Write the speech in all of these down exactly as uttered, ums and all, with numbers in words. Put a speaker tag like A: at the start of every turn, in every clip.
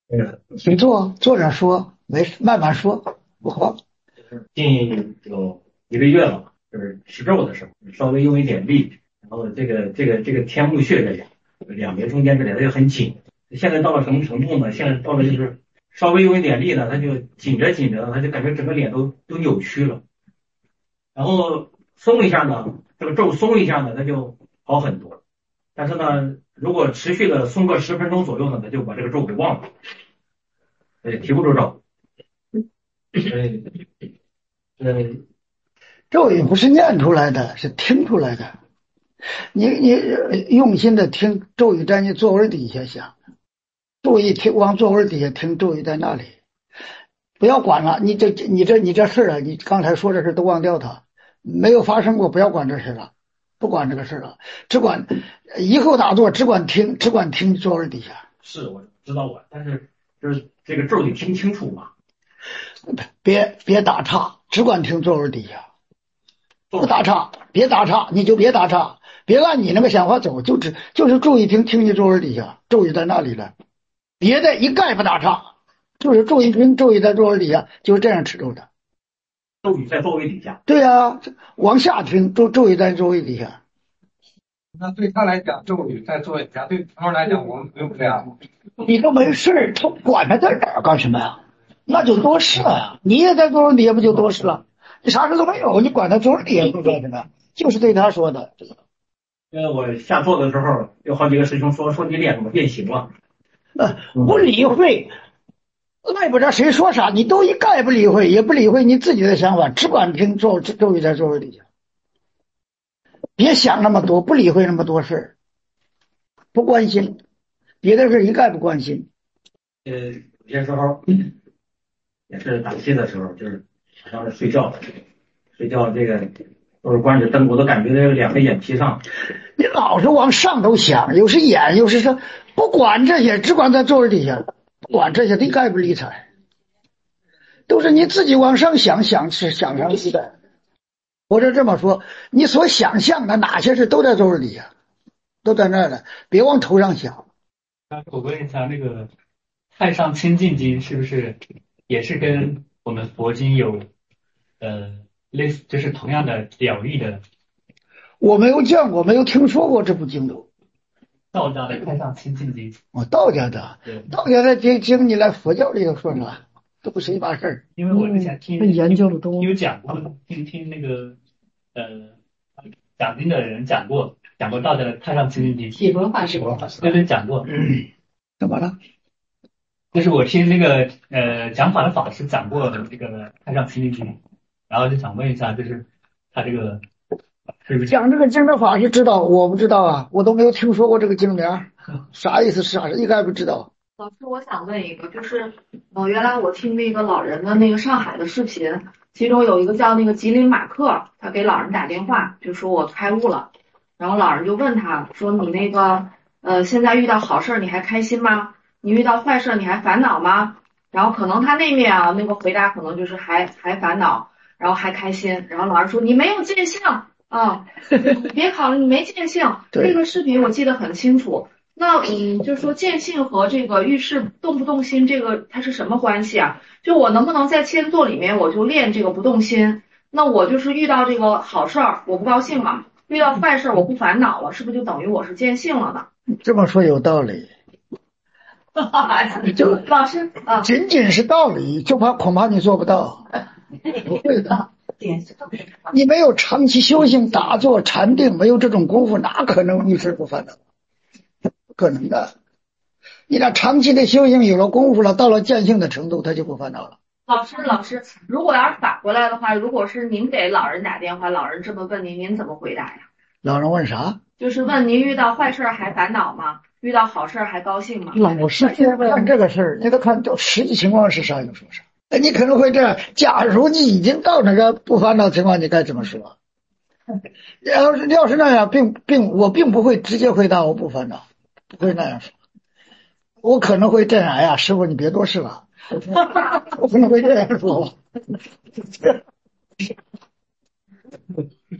A: 嗯，
B: 请坐，坐着说，没事，慢慢说，不慌。
A: 近有一个月了，就是吃肉的时候，稍微用一点力，然后这个这个这个天目穴这里，两边中间这里它就很紧。现在到了什么程度呢？现在到了就是稍微用一点力呢，它就紧着紧着，它就感觉整个脸都都扭曲了。然后松一下呢，这个皱松一下呢，它就好很多。但是呢，如果持续的松个十分钟左右呢，它就把这个皱给忘了，对，提不住皱。所以，呃，
B: 咒语不是念出来的，是听出来的。你你呃用心的听，咒语在你座位底下想，注意听，往座位底下听，咒语在那里，不要管了。你这你这你这事儿啊，你刚才说的事都忘掉它，没有发生过，不要管这事了，不管这个事了，只管以后打坐只管听，只管听座位底下，
A: 是我知道我，但是就是这个咒得听清楚嘛。
B: 别别打岔，只管听座位底下。不
A: 咒
B: 打岔，别打岔，你就别打岔，别按你那个想法走，就只就是注意听，听你座位底下，咒语在那里了，别的一概不打岔，就是注意听，咒语在座位底下，就是这样持咒的。
A: 咒语在座位底下。
B: 对呀、往下听，咒咒语在座位底下，
C: 那对他来讲，咒语在做一下；对普通人来讲，我们不用这样。
B: 你都没事，他管他在哪儿干什么呀？那就多事了呀。你也在座位底下，不就多事了？你啥事都没有，你管他座位底下不干什么？就是对他说的，
A: 因为我下座的时候，有好几个师兄说说你脸怎么变形了。
B: 呃，不理会。赖不着谁说啥，你都一概不理会，也不理会你自己的想法，只管听周周瑜在座位底下，别想那么多，不理会那么多事儿，不关心别的事一概不关心。
A: 呃，有些时候也是打气的时候，就是好像是睡觉的，睡觉这个都是关着灯，我都感觉这个两个眼皮上。
B: 你老是往上头想，有时演，有时说不管这些，只管在座位底下，不管这些，一概不理睬，都是你自己往上想，想是想上去的。或者这么说，你所想象的哪些事都在座位底下，都在那儿了，别往头上想。
D: 我问一下，那个《太上清净经》是不是也是跟我们佛经有呃类似，就是同样的了义的
B: 我没有见过，没有听说过这部经书。
D: 道家的《太上清净经》？
B: 我道家的，
D: 对，
B: 道家的经经你来佛教里头说啥，都不是一码事儿。
D: 因为我之前听
E: 嗯研究的多
D: 听有讲过，听听那个呃讲经的人讲过，讲过道家的《太上清净经》，
E: 体文化是文化，
D: 对对讲过。
B: 怎么了？
D: 就是我听那个呃讲法的法师讲过这个《太上清净经》，然后就想问一下，就是他这个是不是
B: 讲这个经的法师知道，我不知道啊，我都没有听说过这个经名，啥意思？啥一概不知道。
F: 老师，我想问一个，就是，呃，原来我听那个老人的那个上海的视频，其中有一个叫那个吉林马克，他给老人打电话，就说我开悟了，然后老人就问他说，你那个，呃，现在遇到好事儿你还开心吗？你遇到坏事儿你还烦恼吗？然后可能他那面啊，那个回答可能就是还还烦恼，然后还开心，然后老人说你没有见性啊，你别考虑你没见性，
B: 对，
F: 这个视频我记得很清楚。那嗯，就是说见性和这个遇事动不动心，这个它是什么关系啊？就我能不能在千座里面我就练这个不动心？那我就是遇到这个好事儿我不高兴了，遇到坏事儿我不烦恼了，是不是就等于我是见性了呢？
B: 这么说有道理，就
F: 老师啊，
B: 仅仅是道理，就怕恐怕你做不到，不会的。你没有长期修行、打坐、禅定，没有这种功夫，哪可能遇事不烦恼？不可能的。你那长期的修行有了功夫了，到了见性的程度，他就不烦恼了。
F: 老师老师，如果要是反过来的话，如果是您给老人打电话，老人这么问您，您怎么回答呀？
B: 老人问啥？
F: 就是问您遇到坏事儿还烦恼吗？遇到好事儿还高兴吗？
B: 老是看这个事儿，你得看实际情况是啥就说啥。哎，你可能会这样：假如你已经到那个不烦恼情况，你该怎么说？要是要是那样，并并我并不会直接回答我不烦恼，不会那样说。我可能会这样：哎呀，师傅你别多事了。我可能会这样说。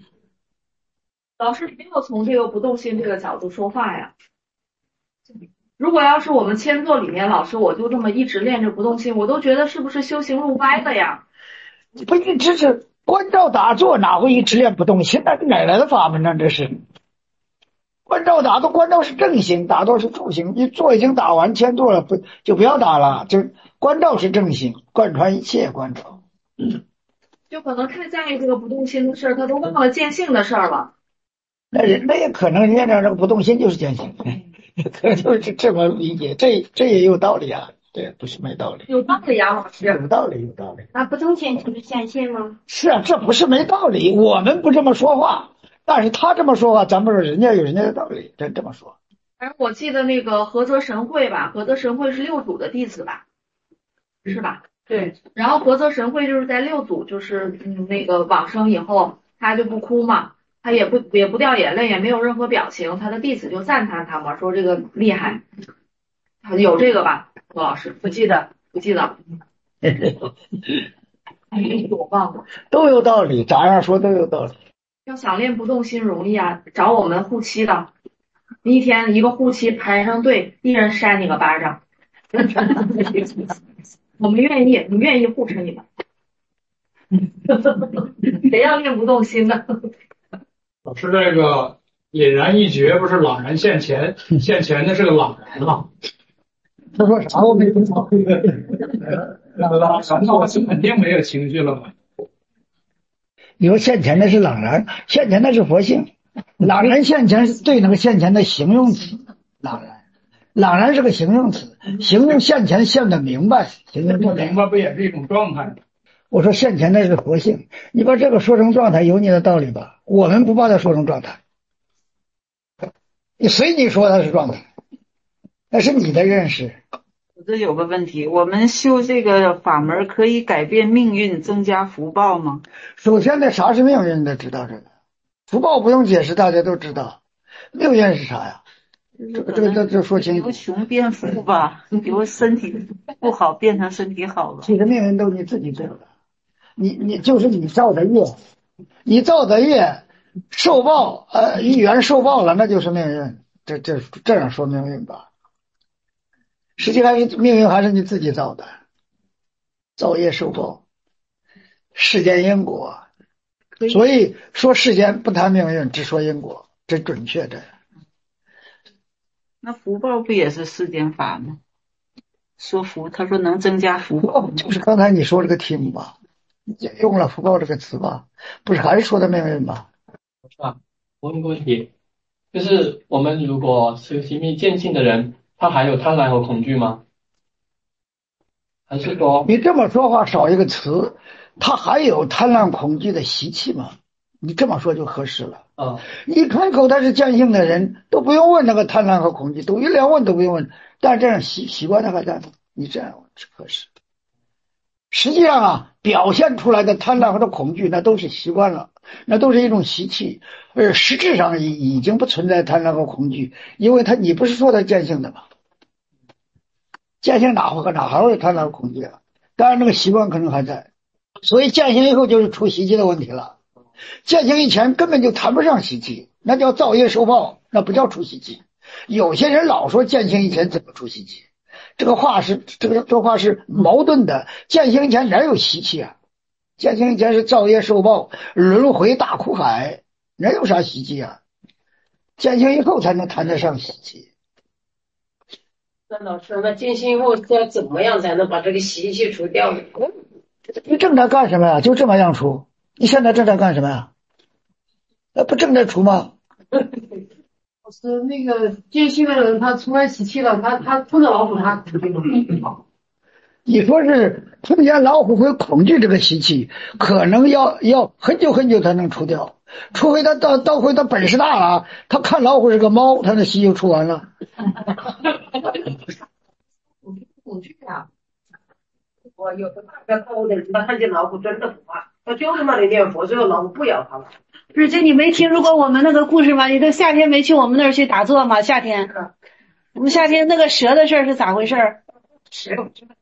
F: 老师没有从这个不动心这个角度说话呀。 如果要是我们签座里面，老师我就这么一直练着不动心，我都觉得是不是修行路歪了呀？
B: 不一直是观照打坐，哪会一直练不动心？那哪来的法门呢？这是观照打坐，观照是正行，打坐是助行。你坐已经打完，签座了，不就不要打了？就观照是正行，贯穿一切观照。
F: 就可能太在意这个不动心的事儿，他都忘了见性的事儿了。
B: 那人那也可能人家这个不动心就是见性，可能就是这么理解，这这也有道理啊，这不是没道理。
F: 有道理呀，老师。
B: 有道理，有道理。
E: 那不动心就是见性吗？
B: 是啊，这不是没道理。我们不这么说话，但是他这么说话，咱们说人家有人家的道理，真这么说。
F: 反正我记得那个菏泽神会吧，菏泽神会是六祖的弟子吧，是吧？对。然后菏泽神会就是在六祖就是嗯那个往生以后，他就不哭嘛，他也不也不掉眼泪，也没有任何表情，他的弟子就赞叹他嘛，说这个厉害。有这个吧，罗老师？不记得，不记得。我忘了。
B: 都有道理，咋样说都有道理。
F: 要想练不动心容易啊，找我们护期的，一天一个护期排上队，一人扇你个巴掌。我们愿意，你愿意护持你们。谁要练不动心呢？
C: 老师，这个凛然一觉不是朗然现前，现前的是个朗然了。
B: 他说啥我没听懂。
C: 朗然到就肯定没有情绪了嘛。
B: 你说现前的是朗然，现前的是佛性，朗然现前是对那个现前的形容词，朗然，朗然是个形容词，形容现前现的明白，形容不
C: 明白不也是一种状态吗？
B: 我说现前的是佛性，你把这个说成状态，有你的道理吧？我们不把它说成状态，你随你说它是状态，那是你的认识。
G: 我这有个问题，我们修这个法门可以改变命运，增加福报吗？
B: 首先呢，啥是命运得知道这个，福报不用解释，大家都知道。命运是啥呀？这个这个这这说清楚。
G: 由穷变富吧，由身体不好变成身体好了。
B: 其实命运都你自己做的，你你就是你造的业，你造的业受报，呃，一元受报了，那就是命运。这这这样说命运吧。实际还是命运还是你自己造的，造业受报，世间因果。所以说世间不谈命运，只说因果，这准确的。
G: 那福报不也是世间法吗？说福，他说能增加福报，
B: 就是刚才你说这个题目吧，用了福报这个词吧，不是还是说的命运吗？
H: 是吧？我问个问题，就是我们如果修行灭见性的人，他还有贪婪和恐惧吗？还是说
B: 你这么说话少一个词，他还有贪婪恐惧的习气吗？你这么说就合适了。
H: 啊，
B: 一开口他是见性的人，都不用问那个贪婪和恐惧，都一连问都不用问，但这样习习惯他还在，你这样是合适。实际上啊，表现出来的贪婪和的恐惧，那都是习惯了，那都是一种习气，而实质上已已经不存在贪婪和恐惧，因为他你不是说他见性的吗？见性哪会哪还会有贪婪和恐惧啊？当然那个习惯可能还在，所以见性以后就是出习气的问题了。见性以前根本就谈不上习气，那叫造业受报，那不叫出习气。有些人老说见性以前怎么出习气，这个话是这个这话是矛盾的。见性以前哪有习气啊？见性以前是造业受报，轮回大苦海，哪有啥习气啊？见性以后才能谈得上习气。
E: 那老师，那见性以后要怎么样才能把这个习气除掉呢？
B: 你正在干什么呀？就这么样除。你现在正在干什么呀？那不正在除吗？
I: 老师，那个见性的人，他出来习气了，他他碰到老虎，他肯定不
B: 你说是碰见老虎会恐惧这个习气，可能要要很久很久才能除掉，除非他到到回他本事大了，他看老虎是个猫，他的习就除完了。
E: 恐惧啊！我有个大家看我的人，他看见老虎真的不怕，他就这么的念佛，最后老虎不咬他了。
J: 不是，这你没听说过我们那个故事吗？你都夏天没去我们那儿去打坐吗？夏天，我们夏天那个蛇的事儿是咋回事？
E: 蛇，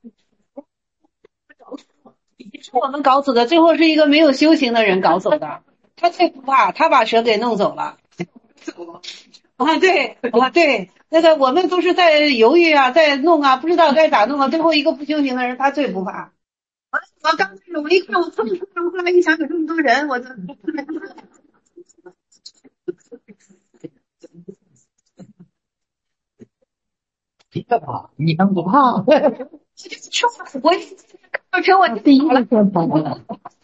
J: 是我们搞走的，最后是一个没有修行的人搞走的。他最不怕，他把蛇给弄走了。 啊，对啊，对，那个我们都是在犹豫啊，在弄啊，不知道该咋弄啊。最后一个不修行的人，他最不怕。我刚开始我一看我这么多人，后来一想有这么多人，我就
B: 别怕，你能不怕？
J: 我就说我开车我第一个先跑了，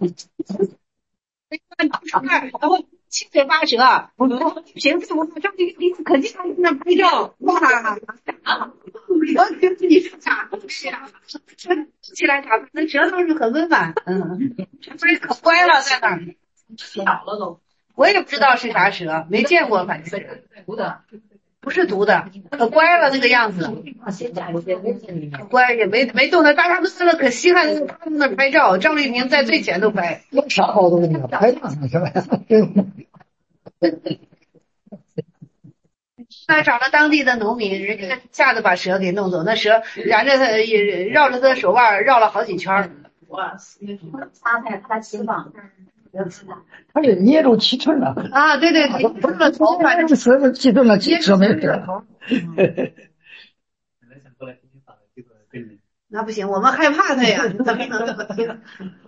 J: 然后七嘴八舌，我平时我这么一个例子，可劲在那拍照，哇！我觉得你是咋回事啊？起来打扮，那舌头是很温婉，嗯，不是可乖了，在那儿小了都。我也不知道是啥蛇，没见过，反正毒的，不是毒的，可乖了那个样子，可乖也没没动它，大家都在那可稀罕，他在那拍照，赵丽萍在最前头拍，
B: 有啥好东西啊？拍照呢是吧？
J: 他找了当地的农民，人家一下子把蛇给弄走，那蛇燃着他，也绕着他的手腕绕了好几圈。哇，
K: 擦在他的肩膀，
B: 他是捏住七寸了
J: 啊！对对对，不是了头发，
B: 这蛇子七寸了，七蛇没事。
J: 那不行，我们害怕他呀，怎么能？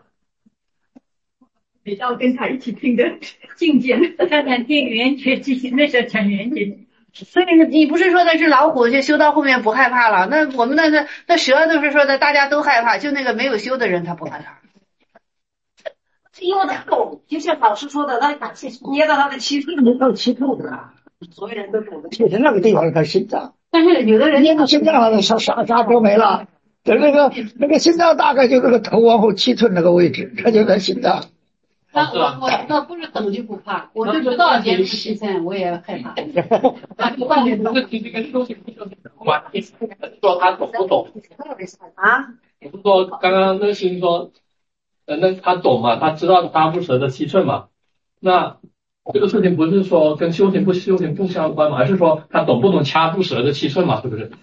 K: 比较跟他一起听的境界，看看听圆觉进行，那时候讲圆觉。
J: 所以你不是说的是老虎就修到后面不害怕了？那我们那那那蛇都是说的大家都害怕，就那个没有修的人他不害怕。
E: 因为他懂，就像老师说的，他打气捏到他的七寸，
B: 没到七寸的，
E: 所有人都懂得。
B: 其实那个地方是他心脏，
E: 但是有的人
B: 捏到心脏了，啥啥啥都没了。等那个那个心脏大概就那个头往后七寸那个位置，这就在心脏。
I: 那我我那不是等就不怕，我就知道减七寸我也害怕。
H: 那你不是其实跟修行不修行有关系？说他懂不懂？
J: 啊？
H: 我是说刚刚那个是说，呃，那他懂嘛？他知道八步蛇的七寸嘛？那这个事情不是说跟修行不修行不相关嘛？而是说他懂不懂掐住蛇的七寸嘛？是不是？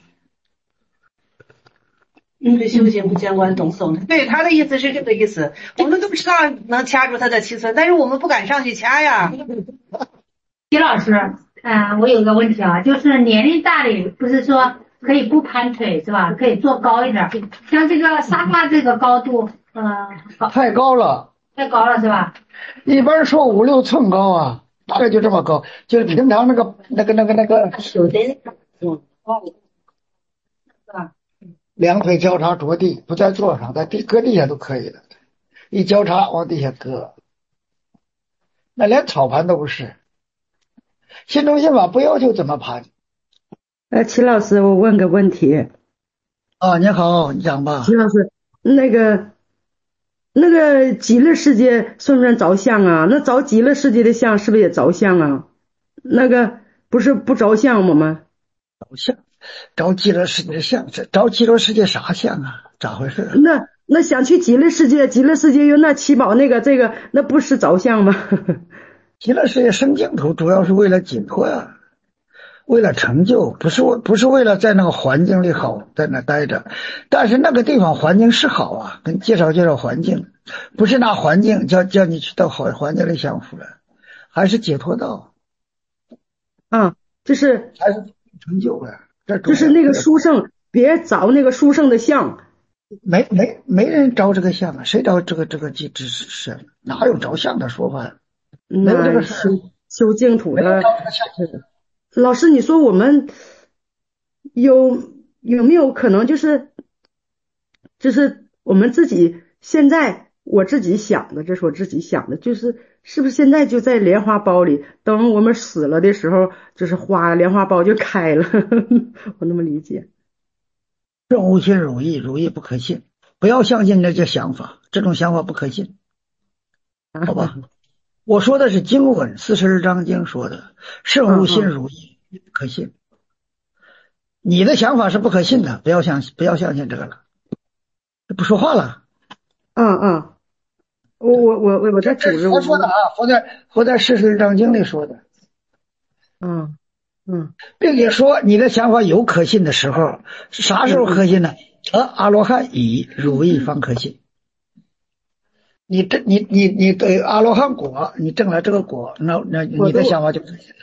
J: 跟修行不相关，懂不懂？对，他的意思是这个意思。我们都知道能掐住他的七寸，但是我们不敢上去掐呀。
K: 徐老师，啊、呃，我有个问题啊，就是年龄大的不是说可以不盘腿是吧？可以坐高一点，像这个沙发这个高度，呃，高
B: 太高了，
K: 太高了是吧？
B: 一般说五六寸高啊，大概就这么高，就是平常那个那个那个那个手的，嗯，是吧？两腿交叉着地，不在座上，在地搁地下都可以的，一交叉往地下搁，那连草盘都不是。心中心法不要求怎么盘。
L: 呃，齐老师，我问个问题。
B: 啊，你好，你讲吧。
L: 齐老师，那个那个极乐世界算不算着相啊？那着极乐世界的相是不是也着相啊？那个不是不着相吗？吗？
B: 着相。着极乐世界相，这着极乐世界啥相啊？咋回事？
L: 那那想去极乐世界，极乐世界有那七宝那个这个，那不是着相吗？
B: 极乐世界生净土，主要是为了解脱呀、啊，为了成就，不是为不是为了在那个环境里好，在那待着。但是那个地方环境是好啊，跟介绍介绍环境，不是拿环境叫叫你去到好环境里享福了，还是解脱道
L: 啊，就是
B: 还是成就了。
L: 就是那个书圣，别找那个书圣的像，
B: 没没没人着这个像啊，谁着这个这个机制是哪有着像的说法？没有这个事。
L: 修净土的老师，你说我们有有没有可能就是就是我们自己现在我自己想的，这是我自己想的，就是是不是现在就在莲花包里，等我们死了的时候，就是花莲花包就开了。我那么理解。
B: 正无心如意，如意不可信，不要相信这些想法，这种想法不可信，好吧？我说的是经文，四十二章经说的，圣无心如意，不可信。你的想法是不可信的，不要相信，不要相信这个了。不说话了。
L: 嗯嗯。我我我我我在组织
B: 我说的啊，佛在佛在四十章经里说的，
L: 嗯嗯，
B: 并且说你的想法有可信的时候，啥时候可信呢？得阿罗汉以如意方可信。你这你你你对阿罗汉果，你证了这个果，那那你的想法就可信了。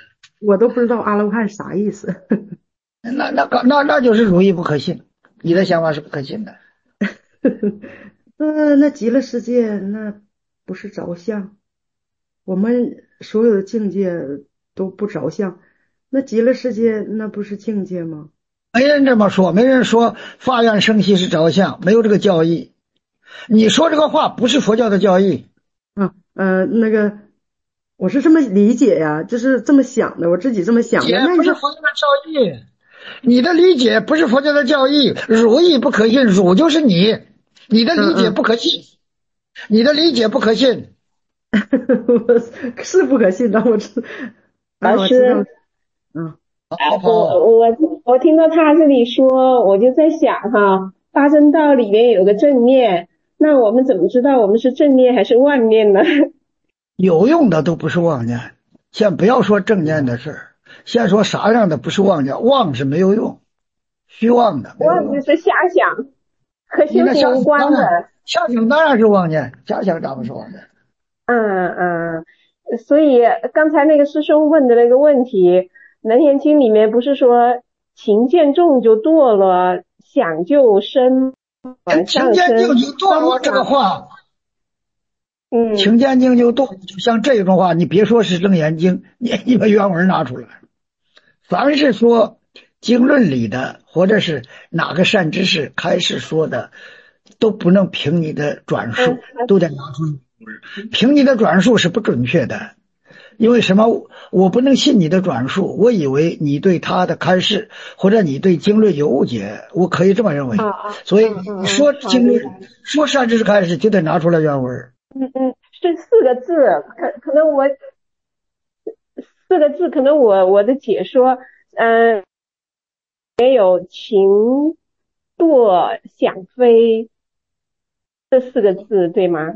L: 我都不知道阿罗汉啥意思。
B: 那那那那就是如意不可信，你的想法是不可信的。
L: 那那极乐世界那不是着相，我们所有的境界都不着相，那极乐世界那不是境界吗？
B: 没人这么说，没人说发愿生息是着相，没有这个教义。你说这个话不是佛教的教义。
L: 啊呃那个我是这么理解呀，就是这么想的，我自己这么想的。那
B: 不是佛教的教义，你的理解不是佛教的教义，汝亦不可信，汝就是你，你的理解不可信，嗯嗯你的理解不可信。
L: 是不可信的，我知
M: 老师，
L: 嗯。
M: 我我我听到他这里说，我就在想哈，八正道里面有个正念，那我们怎么知道我们是正念还是妄念呢？
B: 有用的都不是妄念，先不要说正念的事儿，先说啥样的不是妄念，妄是没有用，虚妄的。
M: 妄就是瞎想，和修行无关的。
B: 瞎想当然是妄念，瞎想咋不是妄念？
M: 嗯嗯，所以刚才那个师兄问的那个问题。楞严经里面不是说情见重就堕落，想就生，往上升。
B: 情见境就堕落这个话，
M: 嗯，
B: 情见境就堕，就像这种话，你别说是楞严经，你你把原文拿出来，凡是说经论里的，或者是哪个善知识开始说的，都不能凭你的转述，都得拿出来。凭你的转述是不准确的。因为什么？我不能信你的转述，我以为你对他的开示或者你对经论有误解，我可以这么认为。所以你说经论、说善知识开示就得拿出来原文。
M: 嗯嗯，是四个字，可可能我四个字，可能我我的解说，嗯、呃，也有情堕想飞这四个字，对吗？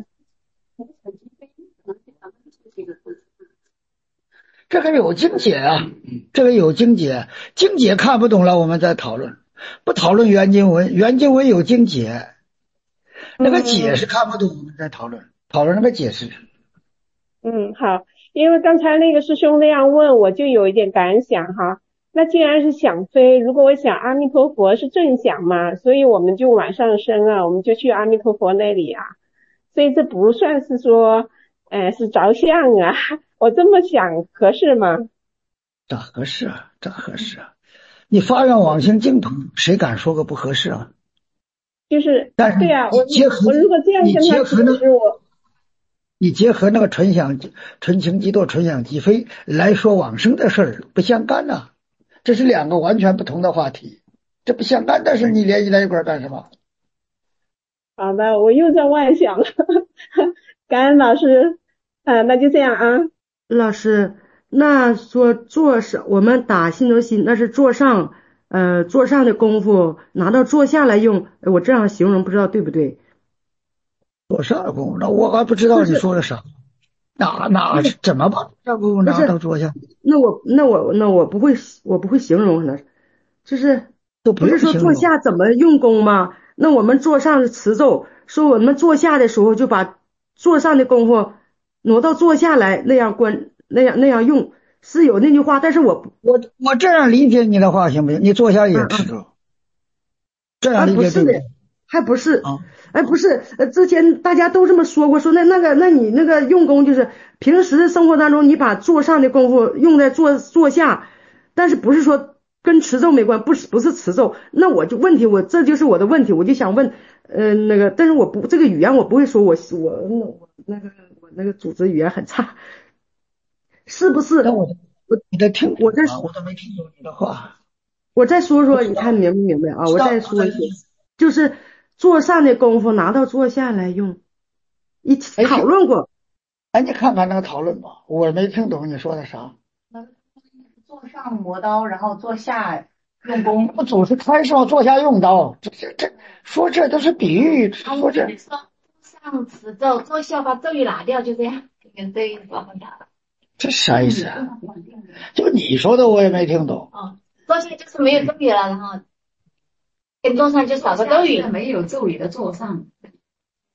B: 这个有经解啊，这个有经解，经解看不懂了，我们再讨论，不讨论原经文，原经文有经解，那个解释看不懂，我们再讨论，讨论那个解释。
M: 嗯，好，因为刚才那个师兄那样问，我就有一点感想哈。那既然是想飞，如果我想阿弥陀佛是正想嘛，所以我们就往上升啊，我们就去阿弥陀佛那里啊，所以这不算是说，呃，是着相啊。我这么想合适吗？
B: 咋合适啊？咋合适啊？你发愿往生净土，谁敢说个不合适啊？
M: 就是，
B: 但是
M: 对呀、啊，我
B: 结合
M: 我如果这样跟他解释我，
B: 你结合那个纯想、纯情极多、纯想即飞来说往生的事儿，不相干呐、啊。这是两个完全不同的话题，这不相干的事你联系在一块干什么？
M: 好的，我又在妄想了，感恩老师，啊，那就这样啊。
L: 老师，那说坐上我们打心头心，那是坐上呃坐上的功夫拿到坐下来用，我这样形容不知道对不对？
B: 坐上的功夫，那我还不知道你说的啥，哪哪怎么把这功夫拿到坐下？
L: 那我那我那我不会我不会形容，可能就是
B: 都
L: 不是说坐下怎么用功吗？那我们坐上的持咒，说我们坐下的时候就把坐上的功夫挪到坐下来，那样关那样那样用，是有那句话，但是我
B: 我我这样理解你的话行不行？你坐下也持咒、嗯嗯，这样理解对不对？
L: 还不是，哎，不是，呃，之前大家都这么说过，说那那个，那你那个用功就是平时生活当中，你把坐上的功夫用在坐坐下，但是不是说跟持咒没关，不是不是持咒。那我就问题，我这就是我的问题，我就想问，呃，那个，但是我不这个语言我不会说，我我我那个我那个组织语言很差，是不是？
B: 我我你在听
L: 我在
B: 我都没听懂你的话，
L: 我再说说，你看明不明白啊？我再说一句，就是坐上的功夫拿到坐下来用，一讨论过。
B: 哎，你看看那个讨论吧，我没听懂你说的啥。
N: 坐上磨刀，然后坐下用功。
B: 不总是开始往坐下用刀，这这这说这都是比喻，说这。
N: 坐上持咒，坐下把咒语拿掉，就这样，跟这一把它打。
B: 这啥意思啊？就你说的我也没听懂。
N: 哦，坐下就是没有咒语了，然后跟坐上就少个咒语。
O: 没有咒语的坐上。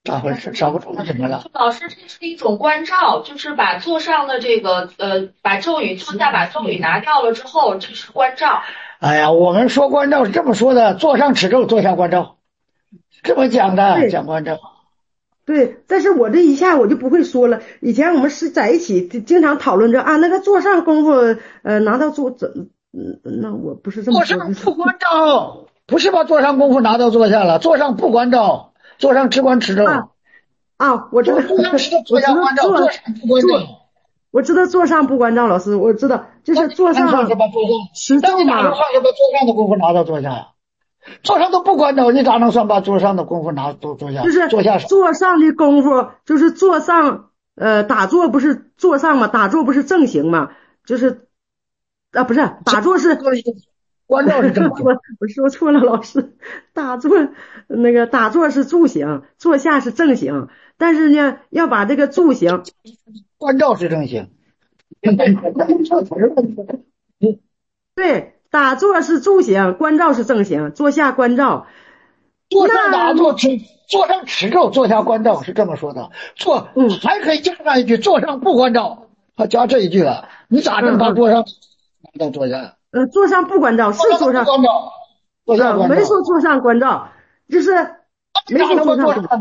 B: 咋回事？找不出什么了？
F: 老师，这是一种关照，就是把座上的这个呃，把咒语坐下，把咒语拿掉了之后，这是关照。
B: 哎呀，我们说关照是这么说的：坐上持咒，坐下关照，这么讲的，讲关照。
L: 对，但是我这一下我就不会说了。以前我们是在一起经常讨论着啊，那个坐上功夫，呃，拿到坐怎，嗯，那我不是这么说。
B: 坐上不关照，不是把坐上功夫拿到坐下了，坐上不关照，坐上只管持咒。
L: 啊啊，我知道，
B: 坐上坐下关照，坐上不关照。
L: 我知道坐上不关照，老师，我知道，就是坐上持咒嘛。
B: 那你咋能算是把坐上的功夫拿到坐下呀？坐上都不关照，你咋能算把坐上的功夫拿坐坐下？
L: 就是
B: 坐下
L: 坐上的功夫，就是坐上，呃，打坐不是坐上嘛？打坐不是正行嘛？就是啊，不是打坐是
B: 关照是正行。
L: 我说错了，老师，打坐那个打坐是助行，坐下是正行，但是呢，要把这个助行
B: 关照是正行。
L: 对。打坐是助行，关照是正行，坐下关照。
B: 坐上打坐持，坐上持咒，坐下关照是这么说的。坐，嗯，还可以加上一句，坐上不关照，还加这一句了。你咋能把坐上拿到坐下？
L: 呃，坐上不关照是坐上
B: 关照，坐下关照，
L: 没说坐上关照，就是没说坐上关照。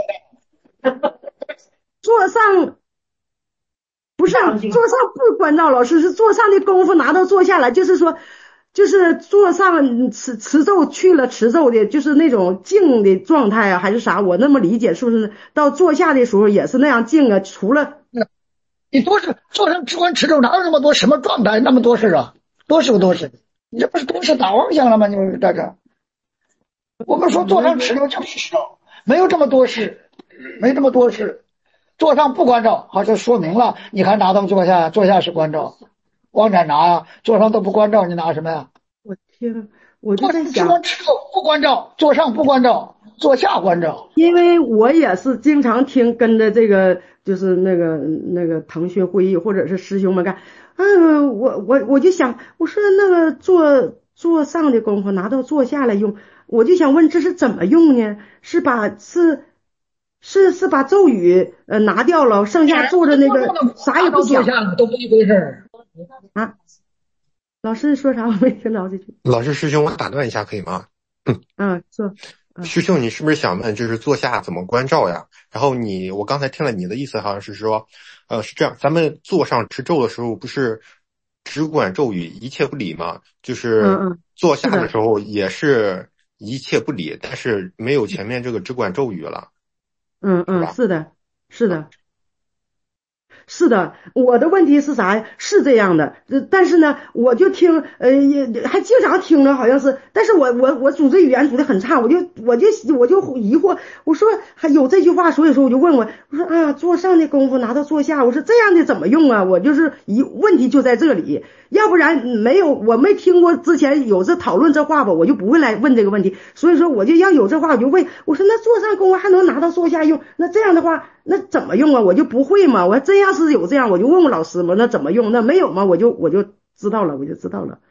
L: 坐上。不是坐上不关照，老师是坐上的功夫拿到坐下来，就是说。就是坐上持持咒去了持咒的，就是那种静的状态啊，还是啥？我那么理解是不是？到坐下的时候也是那样静啊？除了
B: 你多是坐上只管持咒，哪有那么多什么状态？那么多事啊，多事不多事？你这不是多事打妄想了吗？你们在这，我们说坐上持咒就是持咒，没有这么多事，没这么多事。坐上不关照，好，就说明了。你还拿到坐下，坐下是关照。往哪拿啊？坐上都不关照，你拿什么呀？
L: 我天，我就在想，
B: 不关照，坐上不关照，坐下关照。
L: 因为我也是经常听跟着这个，就是那个那个腾讯会议或者是师兄们干，嗯，我我我就想，我说那个坐坐上的功夫拿到坐下来用，我就想问这是怎么用呢？是把是是是把咒语呃拿掉了，剩下坐着那个啥也不讲，
B: 都不一回事
L: 啊。老师说啥我没听着这句。
O: 老师师兄，我打断一下可以吗？
L: 嗯，啊，坐。
O: 师兄，你是不是想问就是坐下怎么关照呀？然后你，我刚才听了你的意思，好像是说，呃，是这样，咱们坐上持咒的时候，不是只管咒语，一切不理吗？就是坐下的时候也是一切不理，但是没有前面这个只管咒语了。
L: 嗯嗯，是的，是的。是的，我的问题是啥呀？是这样的，但是呢，我就听，呃，也还经常听着，好像是，但是我我我组织语言组的很差，我就我就我就疑惑，我说还有这句话，所以说我就问我，我说啊，坐上的功夫拿到坐下，我说这样的怎么用啊？我就是疑问题就在这里，要不然没有我没听过之前有这讨论这话吧，我就不会来问这个问题，所以说我就要有这话我就问，我说那坐上功夫还能拿到坐下用，那这样的话那怎么用啊？我就不会嘛，我真要是有这样，我就问问老师嘛，那怎么用？那没有嘛，我就我就知道了，我就知道了。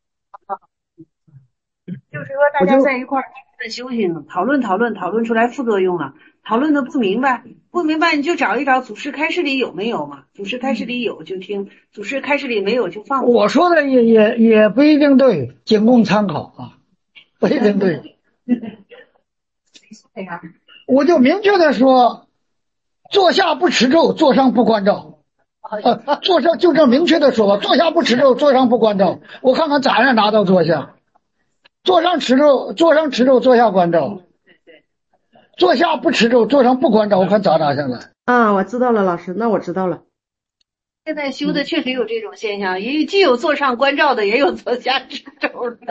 J: 就是说大家在一块儿修行，讨论讨论讨论出来副作用了，讨论的不明白，不明白你就找一找祖师开示里有没有嘛？祖师开示里有就听，祖师开示里没有就放。
B: 我说的也也也不一定对，仅供参考啊，不一定对。我就明确的说，坐下不持咒，坐上不关照。呃，坐上就这明确的说吧，坐下不持咒，坐上不关照。我看看咋样拿到坐下。坐上持咒，坐上持咒，坐下关照。坐下不持咒，坐上不关照，我看咋拿下来。
L: 啊，我知道了，老师，那我知道了。
J: 现在修的确实有这种现象，也既有坐上关照的，也有坐下持咒的。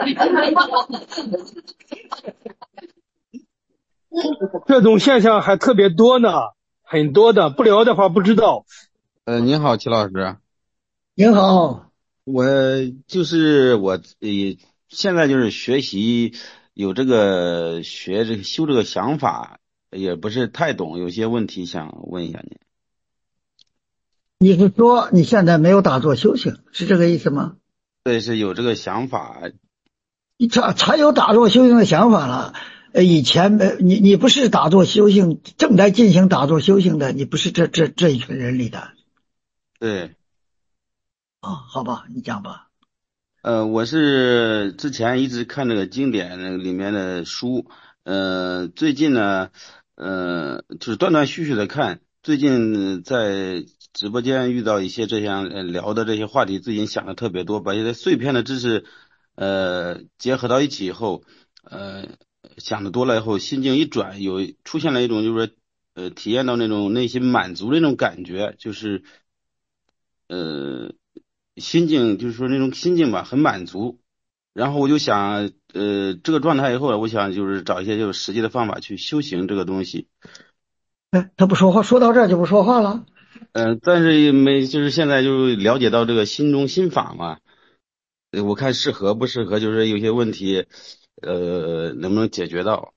P: 这种现象还特别多呢，很多的，不聊的话不知道。
Q: 呃，您好，齐老师。
B: 您好，
Q: 我就是我，呃，现在就是学习有这个学这个修这个想法，也不是太懂，有些问题想问一下您。
B: 你是说你现在没有打坐修行，是这个意思吗？
Q: 对，是有这个想法。
B: 你才才有打坐修行的想法了。 呃，以前呃，你你不是打坐修行，正在进行打坐修行的，你不是这这这一群人里的。
Q: 对。
B: 啊、哦，好吧，你讲吧。
Q: 呃，我是之前一直看这个经典那里面的书，呃，最近呢，呃，就是断断续续的看。最近在直播间遇到一些这样聊的这些话题，最近想的特别多，把一些碎片的知识，呃，结合到一起以后，呃，想的多了以后，心境一转，有出现了一种就是呃，体验到那种内心满足的那种感觉，就是呃。心境就是说那种心境吧，很满足。然后我就想，呃，这个状态以后，我想就是找一些就是实际的方法去修行这个东西。
B: 哎，他不说话，说到这儿就不说话了。
Q: 嗯、呃，但是没，就是现在就了解到这个心中心法嘛，呃，我看适合不适合，就是有些问题，呃，能不能解决到？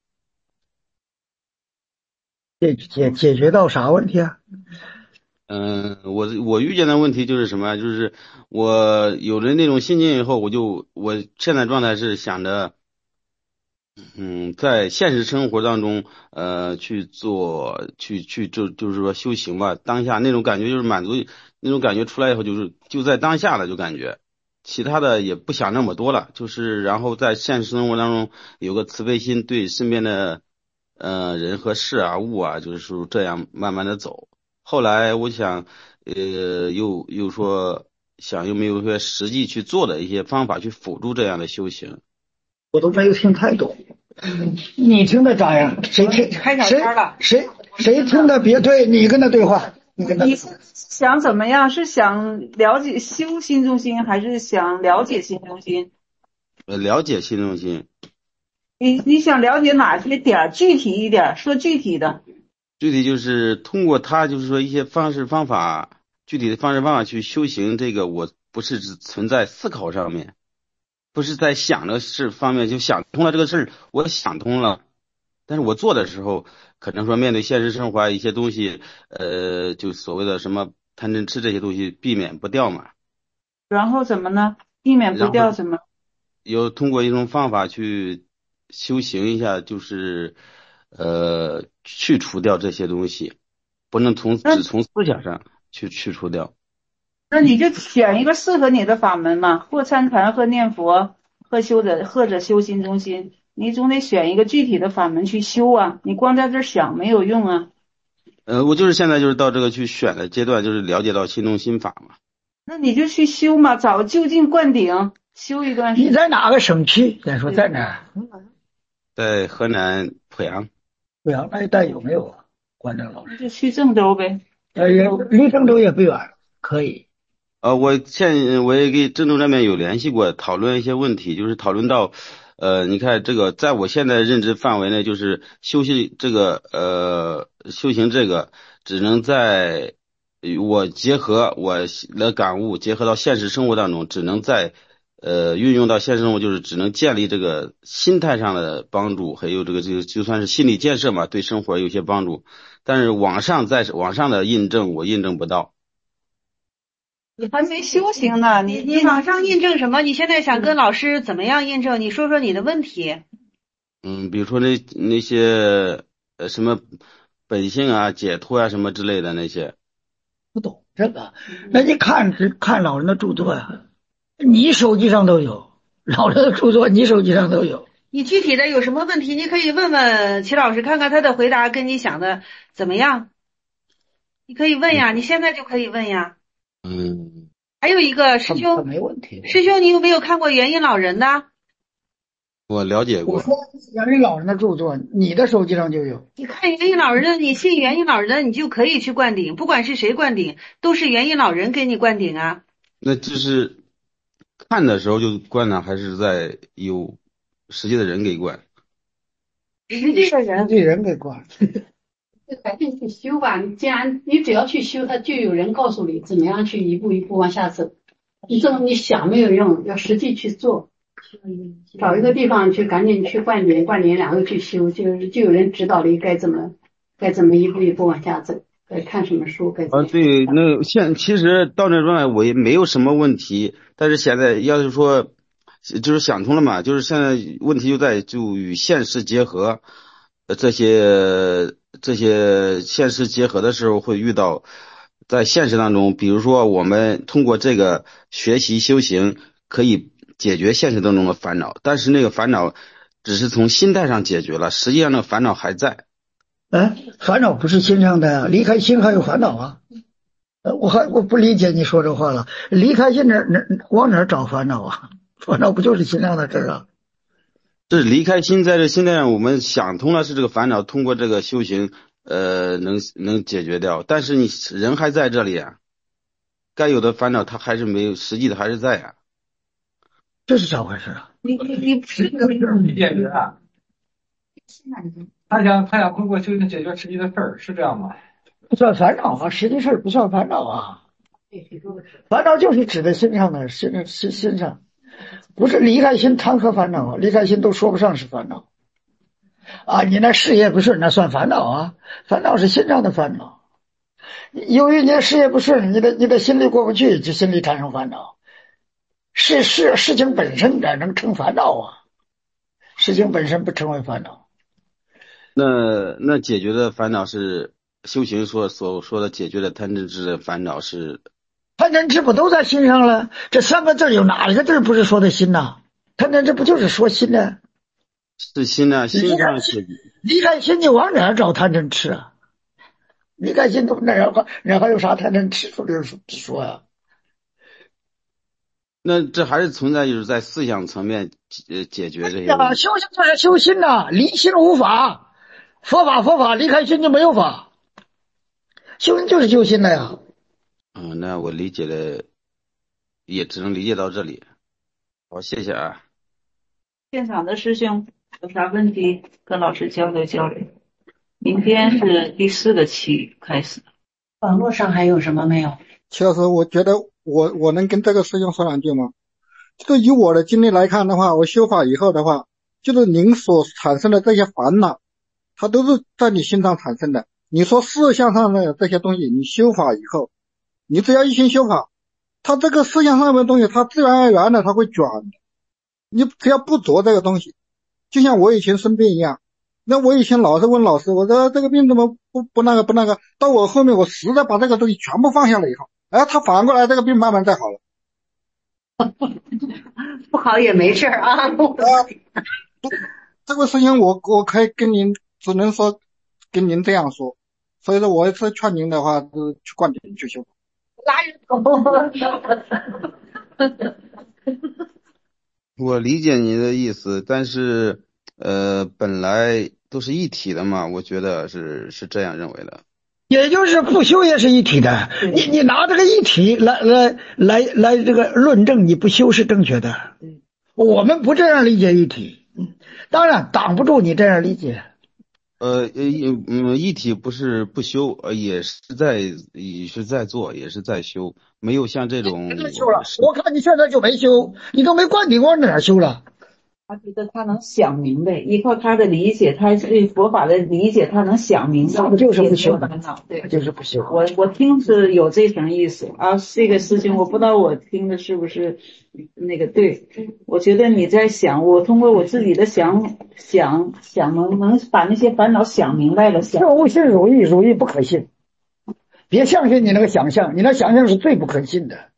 B: 解解解决到啥问题啊？
Q: 嗯，我我遇见的问题就是什么？就是我有了那种心境以后，我就我现在状态是想着，嗯，在现实生活当中，呃，去做，去去就就是说修行吧。当下那种感觉就是满足，那种感觉出来以后，就是就在当下了，就感觉其他的也不想那么多了。就是然后在现实生活当中有个慈悲心，对身边的呃人和事啊物啊，就是说这样慢慢的走。后来我想，呃，又又说想有没有一些实际去做的一些方法去辅助这样的修行。
B: 我都没有听太懂，你听的咋样？谁听？
G: 开小
B: 谁
G: 差了？
B: 谁谁听的别对，你跟他对话，你跟他。
G: 你是想怎么样？是想了解修心中心，还是想了解心中心？
Q: 呃，了解心中心。
G: 你你想了解哪些点？具体一点，说具体的。
Q: 具体就是通过他，就是说一些方式方法，具体的方式方法去修行。这个我不是只存在思考上面，不是在想的事方面就想通了这个事儿，我想通了，但是我做的时候，可能说面对现实生活一些东西，呃，就所谓的什么贪嗔痴这些东西避免不掉嘛。
G: 然后怎么呢？避免不掉怎么？
Q: 有通过一种方法去修行一下，就是呃去除掉这些东西，不能从只从思想上去去除掉。
G: 那你就选一个适合你的法门嘛，或参禅，或念佛，或修者，或者修心中心。你总得选一个具体的法门去修啊，你光在这想没有用啊。
Q: 呃，我就是现在就是到这个去选的阶段，就是了解到心中心法嘛。
G: 那你就去修嘛，找就近灌顶，修一段时间。
B: 你在哪个省区？咱说在哪儿？
Q: 在河南濮阳。
B: 濮阳那一带有没有啊？关正老师。
G: 就去郑州呗。
B: 呃，离郑州也不远，可以。
Q: 呃，我现我也给郑州那边有联系过，讨论一些问题，就是讨论到，呃，你看这个，在我现在认知范围内，就是修行这个，呃，修行这个，只能在我结合我的感悟，结合到现实生活当中，只能在呃运用到现实生活，就是只能建立这个心态上的帮助，还有这个这个就算是心理建设嘛，对生活有些帮助。但是网上在网上的印证，我印证不到。
G: 你还没修行呢，你
J: 你网上印证什么？你现在想跟老师怎么样印证？你说说你的问题。
Q: 嗯，比如说那那些呃什么本性啊、解脱啊什么之类的那些。
B: 不懂这个，那你看看老人的著作呀，你手机上都有，老人的著作你手机上都有。
J: 你具体的有什么问题，你可以问问齐老师，看看他的回答跟你想的怎么样。你可以问呀，你现在就可以问呀。
Q: 嗯，
J: 还有一个师兄，
B: 没问题。
J: 师兄，你有没有看过元音老人的？
Q: 我了解过。
B: 我说元音老人的著作，你的手机上就有。
J: 你看元音老人的，你信元音老人的，你就可以去灌顶，不管是谁灌顶，都是元音老人给你灌顶啊。
Q: 那就是看的时候就灌呢，还是在有实际的人给灌？
J: 实际的人，
B: 实际人给灌。
I: 就赶紧去修吧，你既然你只要去修，他就有人告诉你怎么样去一步一步往下走。你这么你想没有用，要实际去做。找一个地方去，赶紧去灌顶，灌顶然后去修，就是就有人指导你该怎么该怎么一步一步往下走，该看什么书，该怎么。
Q: 啊，对，那现其实到那状态我也没有什么问题，但是现在要是说就是想通了嘛，就是现在问题就在就与现实结合，呃，这些这些现实结合的时候会遇到，在现实当中，比如说我们通过这个学习修行可以解决现实当中的烦恼，但是那个烦恼只是从心态上解决了，实际上那个烦恼还在。
B: 哎，烦恼不是心上的呀，离开心还有烦恼啊。呃，我还我不理解你说这话了，离开心哪哪往哪儿找烦恼啊？烦恼不就是心上的事啊？
Q: 这离开心，在这心态上，我们想通了是这个烦恼，通过这个修行，呃，能能解决掉。但是你人还在这里啊，该有的烦恼他还是没有，实际的还是在啊。
B: 这是咋回事啊？
F: 你你你不是
C: 理解决啊？他想他想通过修行解决实际的事儿，是这样吗？
B: 不算烦恼啊，实际事儿不算烦恼啊。烦恼就是指在心上的，心心心上，不是离开心谈何烦恼啊？离开心都说不上是烦恼啊。你那事业不顺，那算烦恼啊？烦恼是心上的烦恼。由于你的事业不顺，你的你的心里过不去，就心里产生烦恼。是是事情本身哪能成烦恼啊？事情本身不成为烦恼。
Q: 那那解决的烦恼是修行所所说的解决的贪嗔痴的烦恼是。
B: 贪嗔痴不都在心上了？这三个字有哪一个字不是说的心呐？贪嗔痴不就是说心呢？
Q: 是心啊，心上解决。
B: 离开心，你往哪儿找贪嗔痴啊？离开心都哪儿哪还有啥贪嗔痴说的说呀？
Q: 那这还是存在就是在思想层面解解决这些。
B: 啊，修行就是修心呐、啊，离心无法。佛法佛法，离开心就没有法。修行就是修心的呀。
Q: 嗯，那我理解的也只能理解到这里。好，谢谢啊。
G: 现场的师兄有啥问题跟老师交流交流。明天是第四个期开始。
J: 网络上还有什么没有？
R: 齐老师，我觉得我我能跟这个师兄说两句吗？就是以我的经历来看的话，我修法以后的话，就是您所产生的这些烦恼，它都是在你心上产生的。你说事项上的这些东西，你修法以后，你只要一心修法，它这个事项上面的东西，它自然而然的它会转的。你只要不着这个东西，就像我以前生病一样，那我以前老是问老师，我说这个病怎么不不那个不那个，到我后面我实在把这个东西全部放下了以后，哎，他反过来这个病慢慢再好了。
J: 不好也没事啊。
R: 啊，这个事情我我可以跟您只能说跟您这样说，所以说我是劝您的话是去灌顶去修。
J: 拉人头。
Q: 我理解你的意思，但是呃，本来都是一体的嘛，我觉得是是这样认为的。
B: 也就是不修也是一体的，你你拿这个一体来来来来这个论证你不修是正确的。我们不这样理解一体，当然挡不住你这样理解。
Q: 呃一嗯一体不是不修，呃也是在也是在做，也是在修，没有像这种。
B: 修了，我看你现在就没修，你都没灌顶，往哪儿修了？
G: 他觉得他能想明白，依靠他的理解，他对佛法的理解，他能想明白。
B: 不就是不修
G: 的？对，
B: 就是不修。
G: 我我听是有这层意思啊，这个事情我不知道我听的是不是那个对。我觉得你在想，我通过我自己的想想想能能把那些烦恼想明白了。想
B: 无信如意，如意不可信。别相信你那个想象，你那想象是最不可信的。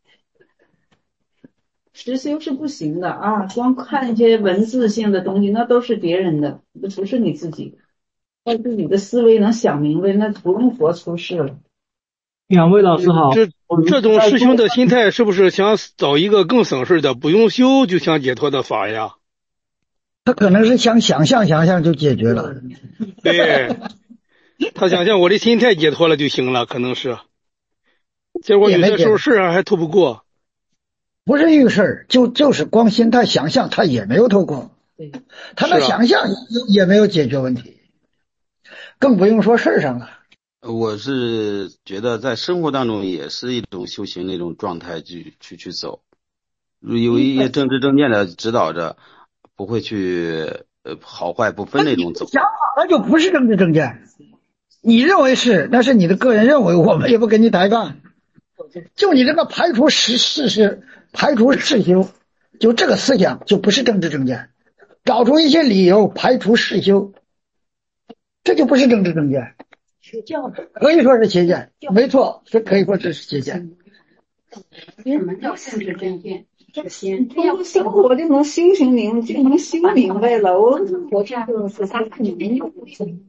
G: 实修是不行的啊！光看一些文字性的东西，那都是别人的，那不是你自己。靠自己的思维能想明白，那不用佛出世了。
P: 两位老师好，这这种师兄的心态是不是想找一个更省事的，不用修就想解脱的法呀？
B: 他可能是想想象想象就解决了。
P: 对，他想象我的心态解脱了就行了，可能是。结果有些时候事啊还透不过。
B: 不是遇事就就是光心态想象，他也没有透过，他的想象也没有解决问题，更不用说事上了。
Q: 我是觉得在生活当中也是一种修行那种状态去去去走，有一些正知正见的指导着，不会去呃好坏不分那种走。
B: 想法那就不是正知正见，你认为是，那是你的个人认为，我们也不跟你抬杠。就你这个排除事事实。排除事修， 就这个思想就不是政治正见，找出一些理由排除世修，这就不是政治正见，可以说是邪见，没错，是可以说这是邪见。
I: 什么叫政治正见？先
G: 通过生活就能修行明，就能修明白了。我
K: 我这样就是他看你没有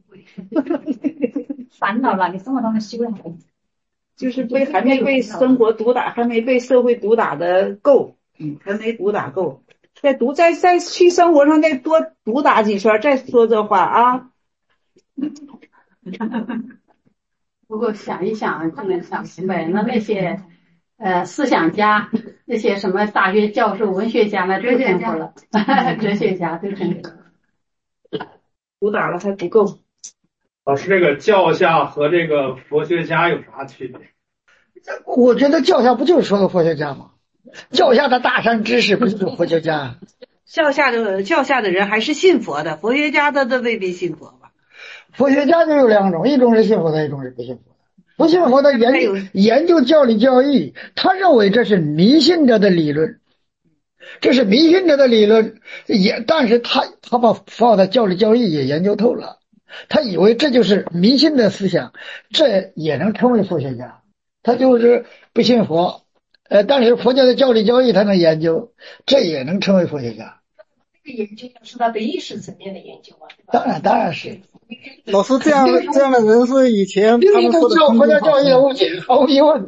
K: 烦恼了，你生活当中修养
G: 就是被还没被生活毒打，还没被社会毒打的够，嗯，还没毒打够，再毒再再去生活上再多毒打几圈，再说这话啊。
I: 不过想一想就能想明白，那那些呃思想家，那些什么大学教授、文学家，那都成佛了，哲学家都成佛了，
G: 毒打了还不够。
C: 老师，这个教下和这个佛学家有啥区别？
B: 我觉得教下不就是说的佛学家吗？教下的大善知识不是佛学家？
G: 教下的教下的人还是信佛的，佛学家的都未必信佛吧？
B: 佛学家就有两种，一种是信佛的，一种是不信佛的。不信佛的研究研究教理教义，他认为这是迷信者的理论，这是迷信者的理论，也但是他他把佛的教理教义也研究透了。他以为这就是迷信的思想，这也能成为佛学家。他就是不信佛，呃，但是佛教的教理教义他能研究，这也能成为佛学家。
E: 这个研究是他的意识层面的研究啊。
B: 当然，当然是。
R: 老师，这样的这样的人是以前他们说的
B: 教佛教教义的误解，毫无疑问。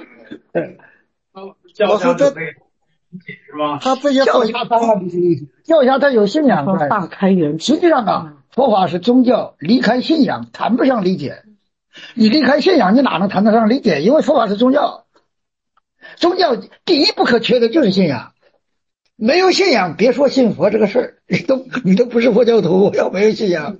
R: 老师，这
C: 是吧？
R: 他这些
B: 教下当然不是意思，教下他有信仰在。
G: 大开元，
B: 实际上啊。佛法是宗教，离开信仰谈不上理解。你离开信仰，你哪能谈得上理解？因为佛法是宗教，宗教第一不可缺的就是信仰。没有信仰，别说信佛这个事儿，你都你都不是佛教徒，要没有信仰。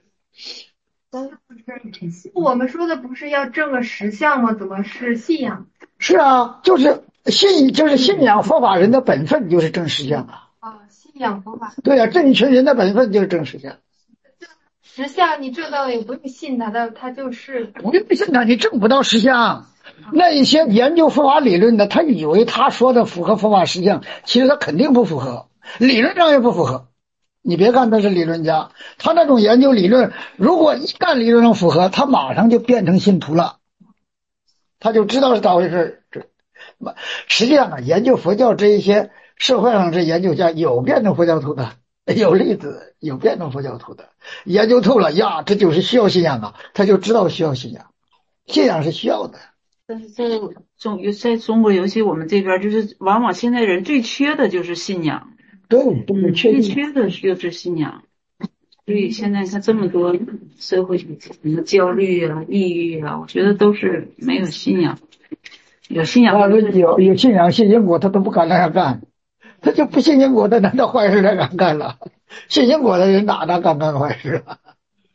F: 我们说的不是要证个实相吗？怎么是信仰？
B: 是啊，就是信，就是信仰佛法人的本分就是证实相啊。
F: 啊，信仰佛法。
B: 对啊，这一群人的本分就是证实相。
F: 实相你证到了也不用信他的，他就是
B: 不用信他，你证不到实相。那一些研究佛法理论的，他以为他说的符合佛法实相，其实他肯定不符合，理论上也不符合。你别看他是理论家，他那种研究理论，如果一旦理论上符合，他马上就变成信徒了，他就知道是咋回事。实际上啊，研究佛教这一些社会上这研究家有变成佛教徒的。有例子，有变成佛教徒的，研究透了呀，这就是需要信仰啊，他就知道需要信仰，信仰是需要的。
G: 但是在中在中国，尤其我们这边，就是往往现在人最缺的就是信仰，
B: 对，对，
G: 最缺的就是信仰。所以现在看这么多社会什么焦虑啊、抑郁啊，我觉得都是没有信仰。有信仰，
B: 有有信仰信因果，他都不敢那样干。他就不信因果的，难道坏事才敢干了？信因果的人哪能敢干坏事啊？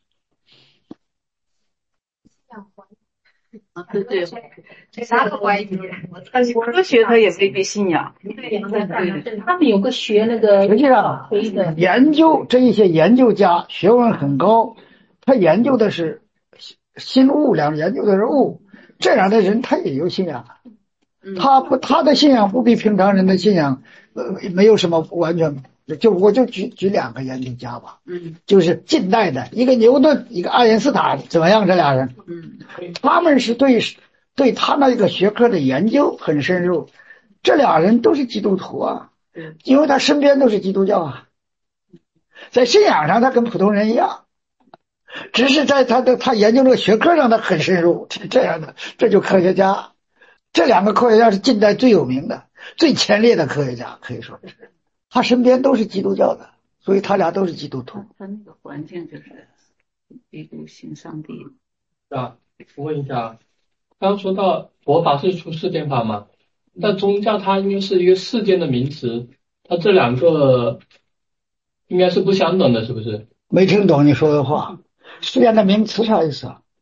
G: 啊，对对，
F: 啥都怀疑。
G: 科学他也未必信仰。
I: 对，他们有个学那个，
B: 实际上研究这一些研究家学问很高，他研究的是心物量，研究的是物，这样的人他也有信仰。他不，他的信仰不比平常人的信仰，呃，没有什么完全。就我就举举两个研究家吧，
G: 嗯，
B: 就是近代的一个牛顿，一个爱因斯坦，怎么样？这俩人，
G: 嗯，
B: 他们是对对他那个学科的研究很深入。这俩人都是基督徒啊，因为他身边都是基督教啊，在信仰上他跟普通人一样，只是在他的他研究这个学科上他很深入，这样的，这就科学家。这两个科学家是近代最有名的、最前列的科学家，可以说是。他身边都是基督教的，所以他俩都是基督徒。
G: 他那个环境就是基督信上帝。
H: 啊，我问一下，刚刚说到佛法是出世间法嘛？那宗教它应该是一个世间的名词，它这两个应该是不相等的，是不是？
B: 没听懂你说的话。世间的名词啥意思啊？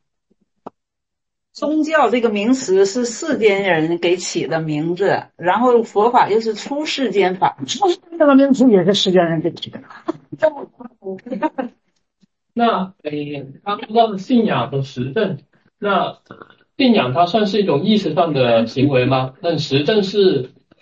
G: 宗教这个名词是世间人给起的名字，然后佛法就是出世间法。
B: 出世间这个名词也是世间人给起的。
H: 那诶，刚说到的信仰和实证，那信仰它算是一种意识上的行为吗？那实证是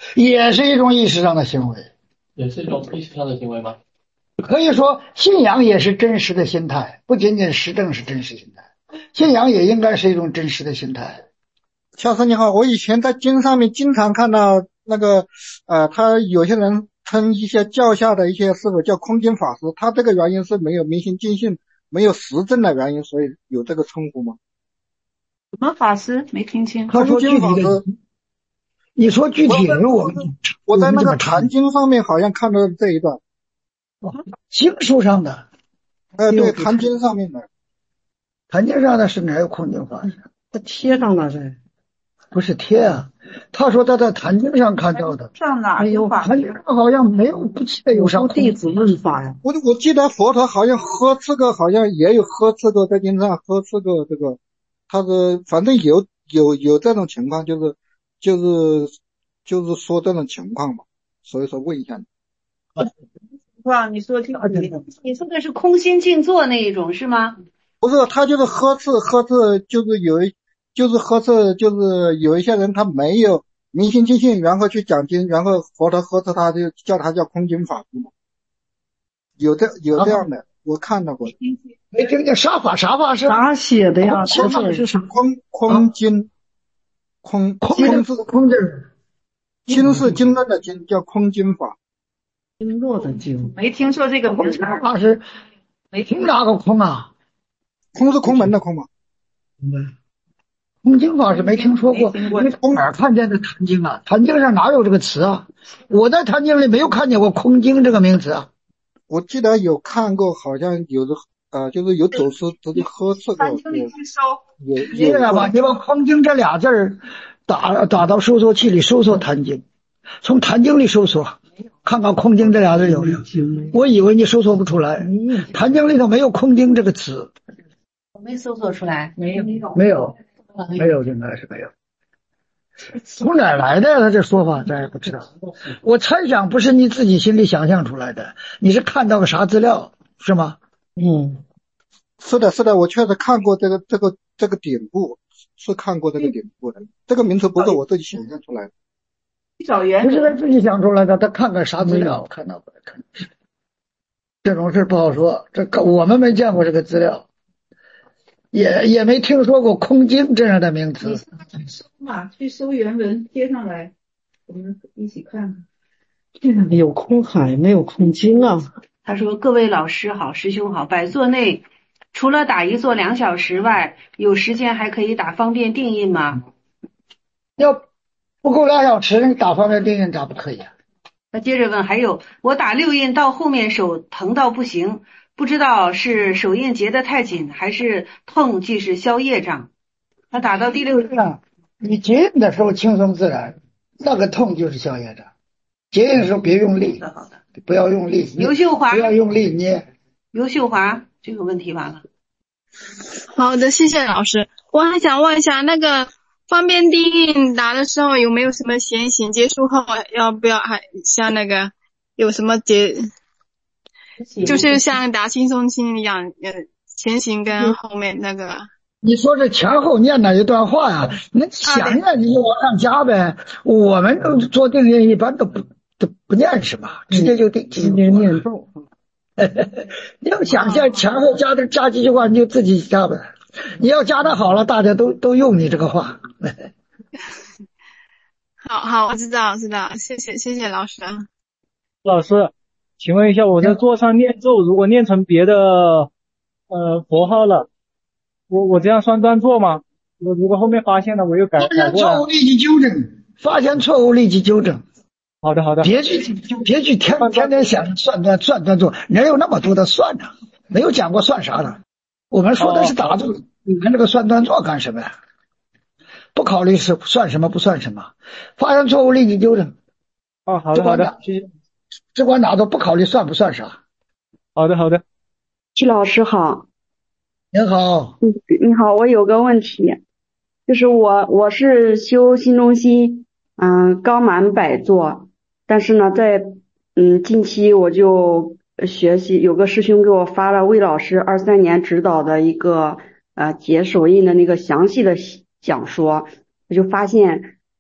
B: 也是一种意识上的行为，
H: 也是一种意识上的行为吗？
B: 可以说信仰也是真实的心态，不仅仅实证是真实心态，信仰也应该是一种真实的心态。
R: 教授你好，我以前在经上面经常看到那个呃，他有些人称一些教下的一些师傅叫空经法师，他这个原因是没有明心见性，没有实证的原因，所以有这个称呼吗？
G: 什么法师？没听清。
B: 他说具体的，你说具体的我
R: 我在那个坛经上面好像看到这一段，
B: 经书上的，
R: 呃，对，坛经上面的，
B: 坛经上的是哪有空经法师？
L: 他贴上了噻，
B: 不是贴啊，他说他在坛经上看到的。
G: 上哪有法？
B: 坛经好像没有，不记得有啥
L: 弟子论法呀。
R: 我我记得佛陀好像喝这个，好像也有喝这个，在经上喝这个这个，他的反正有有有这种情况，就是就是就是说这种情况嘛，所以说问一下你。
G: 哇，你说听你说的是空心静坐那一种是吗？
R: 不是，他就是呵斥呵斥，就是有一就是呵斥，就是有一些人他没有明心见性，然后去讲经，然后佛陀呵斥他，就叫他叫空经法师嘛。有这有这样的，啊、我看到过。
B: 没听见啥法啥法是
L: 咋写的呀？
R: 空法是啥？空空经，空空字
B: 空字，
R: 经是经论的经，叫空经法。
L: 经络的经，
G: 没听说这个名词。
B: 法师没听哪个空啊？
R: 空是空门的空吗？
B: 嗯，空经法是没听说过，因为从哪儿看见的坛经啊？坛经上哪有这个词啊？我在坛经里没有看见过空经这个名词啊。
R: 我记得有看过，好像有的呃，就是有走私直接喝这个。
G: 坛经里去搜，
R: 有
B: 这样吧，你把空经这俩字儿打打到搜索器里搜索坛经，从坛经里搜索。看看空经这俩字有没有？我以为你搜索不出来，坛经里头没有空经这个词。
N: 我没搜索出来，没有，
B: 没有，没有，应该是没有。从哪儿来的他这说法咱也不知道。我猜想不是你自己心里想象出来的，你是看到个啥资料是吗？
R: 嗯，是的，是的，我确实看过这个这个这个典故，是看过这个典故的。这个名词不是我自己想象出来的。
G: 找原
B: 不是他自己想出来的，他看看啥资料看到的，可能是这种事不好说。这个我们没见过这个资料，也也没听说过空经这样的名词。
G: 你现在去搜嘛，去搜原文贴上来，我们一起看看。
L: 有空海没有空经啊？
S: 他说：“各位老师好，师兄好。百座内除了打一座两小时外，有时间还可以打方便定印吗？”
B: 要不够俩小时，你打方便定印咋不可以啊？
S: 他接着问，还有我打六印到后面手疼到不行，不知道是手印结得太紧，还是痛即是消业障。他打到第六印，
B: 你结印的时候轻松自然，那个痛就是消业障。结印的时候别用力，好的，不要用力。
S: 刘秀华，
B: 不要用力捏。
S: 刘秀华，这个问题完了。
T: 好的，谢谢老师。我还想问一下，那个方便定印打的时候有没有什么先行？结束后要不要还像那个有什么结，就是像打轻松经一样，呃，前行跟后面那个。
B: 你说这前后念哪一段话呀？那想念你就往上加呗。我们做定印一般都不都不念什么，直接就定，直接念咒。你要想象前后加的加几句话，你就自己加呗。你要加的好了，大家都都用你这个话。
T: 好好，我知道，我知道，谢谢谢谢老师。
U: 老师，请问一下，我在座上念咒，如果念成别的呃佛号了，我我这样算断座吗？我如果后面发现了，我又改改过来。
B: 发现错误立即纠正，发现错误立即纠正。
U: 好的好的。
B: 别去别去天天天想算断算断座，哪有那么多的算呢？没有讲过算啥的。我们说的是打坐，你看这个算断座干什么呀？不考虑是算什么不算什么，发现错误立即纠正。
U: 哦，好的好的，谢谢。
B: 只管打坐，不考虑算不算啥。
U: 好的好的。
V: 季老师好。
B: 您好。
V: 嗯，你好，我有个问题，就是我我是修心中心，嗯，刚满百座，但是呢，在嗯近期我就学习，有个师兄给我发了魏老师二三年指导的一个呃解手印的那个详细的讲说，我就发现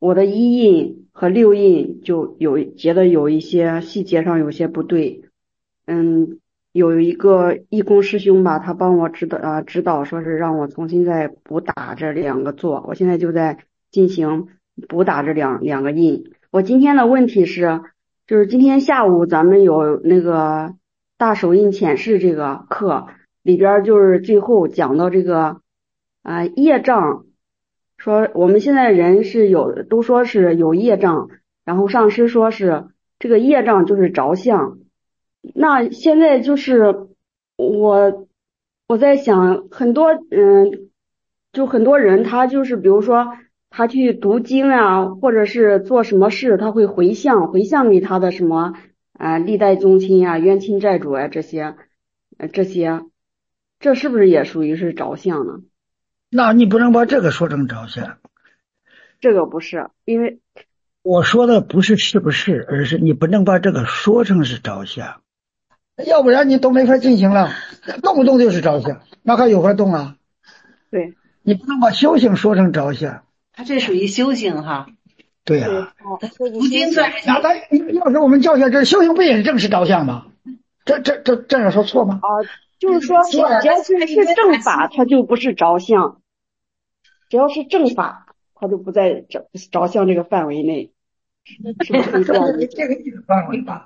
V: 我的一印和六印就有觉得有一些细节上有些不对。嗯，有一个义工师兄吧，他帮我指导啊指导，说是让我重新再补打这两个座，我现在就在进行补打这两两个印。我今天的问题是，就是今天下午咱们有那个大手印浅释这个课里边，就是最后讲到这个啊、呃、业障，说我们现在人是有都说是有业障，然后上师说是这个业障就是着相。那现在就是我我在想很多嗯，就很多人他就是比如说他去读经啊，或者是做什么事，他会回向回向给他的什么啊、呃、历代宗亲啊、冤亲债主啊这些呃这些，这是不是也属于是着相呢？
B: 那你不能把这个说成着相。
V: 这个不是，因为
B: 我说的不是是不是，而是你不能把这个说成是着相。要不然你都没法进行了，动不动就是着相，那还有法动啊？
V: 对，
B: 你不能把修行说成着相。
S: 他这属于修行哈。
B: 对呀、啊，
S: 读经算是。
B: 那咱要是我们教下这修行不也是正式着相吗？这这这这样说错吗？
V: 啊，就是说只要是是正法，它就不是着相；只要是正法，它就不在着着相这个范围内。是不是这样？
B: 这个意思范围吧。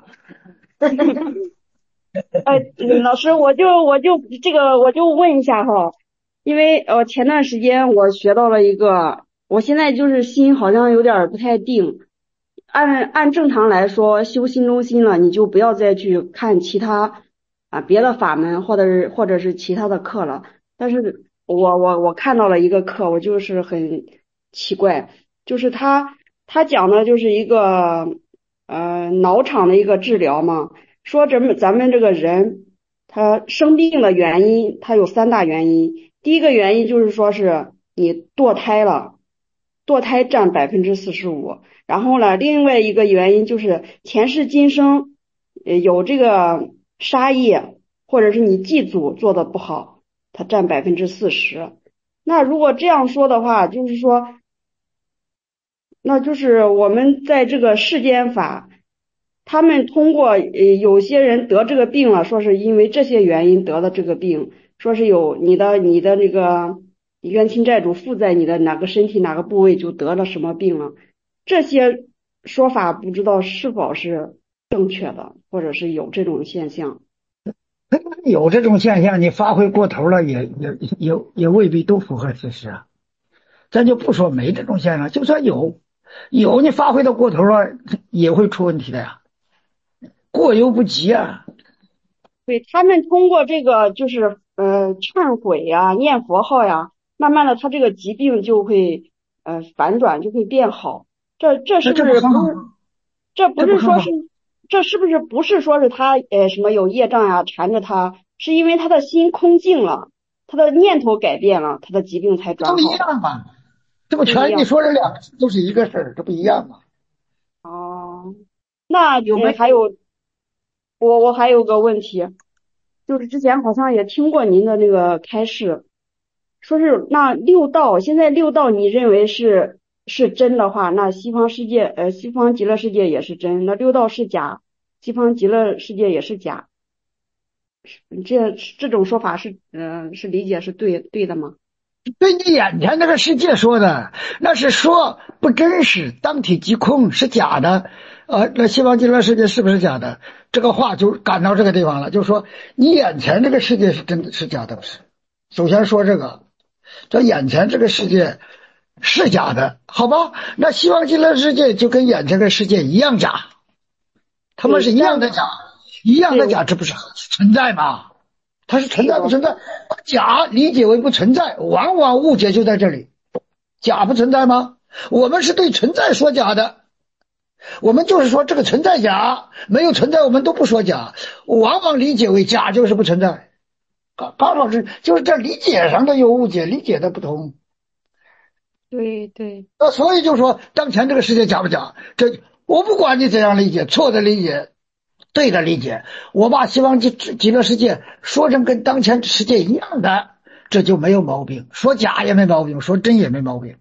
V: 哎，老师，我就我就这个我就问一下哈，因为呃前段时间我学到了一个，我现在就是心好像有点不太定。按按正常来说，修心中心了，你就不要再去看其他啊别的法门或者是或者是其他的课了。但是我我我看到了一个课，我就是很奇怪，就是他他讲的就是一个呃脑场的一个治疗嘛。说咱们咱们这个人他生病的原因，他有三大原因。第一个原因就是说是你堕胎了，堕胎占百分之四十五。然后呢，另外一个原因就是前世今生呃有这个杀业，或者是你祭祖做的不好，它占百分之四十。那如果这样说的话，就是说，那就是我们在这个世间法。他们通过呃有些人得这个病了，说是因为这些原因得了这个病，说是有你的你的那个冤亲债主附在你的哪个身体哪个部位就得了什么病了，这些说法不知道是否是正确的，或者是有这种现象。
B: 有这种现象，你发挥过头了，也也也也未必都符合事实啊。咱就不说没这种现象，就算有，有你发挥的过头了，也会出问题的呀。过犹不及啊！
V: 对，他们通过这个就是呃忏悔呀、念佛号呀，慢慢的他这个疾病就会呃反转，就会变好。这这是不是不是？这不是说是这是不是不是说是他呃什么有业障呀缠着他，是因为他的心空净了，他的念头改变了，他的疾病才转好。
B: 都一样嘛，这不全你说这两个都是一个事儿，这不一样吗？
V: 哦，那有没有还有？我我还有个问题，就是之前好像也听过您的那个开示，说是那六道，现在六道你认为是是真的话，那西方世界呃西方极乐世界也是真，那六道是假，西方极乐世界也是假，这这种说法是嗯、呃、是理解是对对的吗？
B: 对你眼前这个世界说的，那是说不真实，当体即空，是假的。呃，那西方极乐世界是不是假的？这个话就赶到这个地方了，就是说你眼前这个世界是真的是假的不是？首先说这个，这眼前这个世界是假的，好吧？那西方极乐世界就跟眼前这个世界一样假，他们是一样的假，一样的假，这不是存在吗？它是存在不存在？假理解为不存在，往往误解就在这里。假不存在吗？我们是对存在说假的，我们就是说这个存在假，没有存在我们都不说假，往往理解为假就是不存在。刚刚老师就是这理解上的有误解，理解的不同。
V: 对对。
B: 那所以就说当前这个世界假不假？这我不管你怎样理解，错的理解。对的理解，我把西方极极乐世界说成跟当前世界一样的，这就没有毛病。说假也没毛病，说真也没毛病。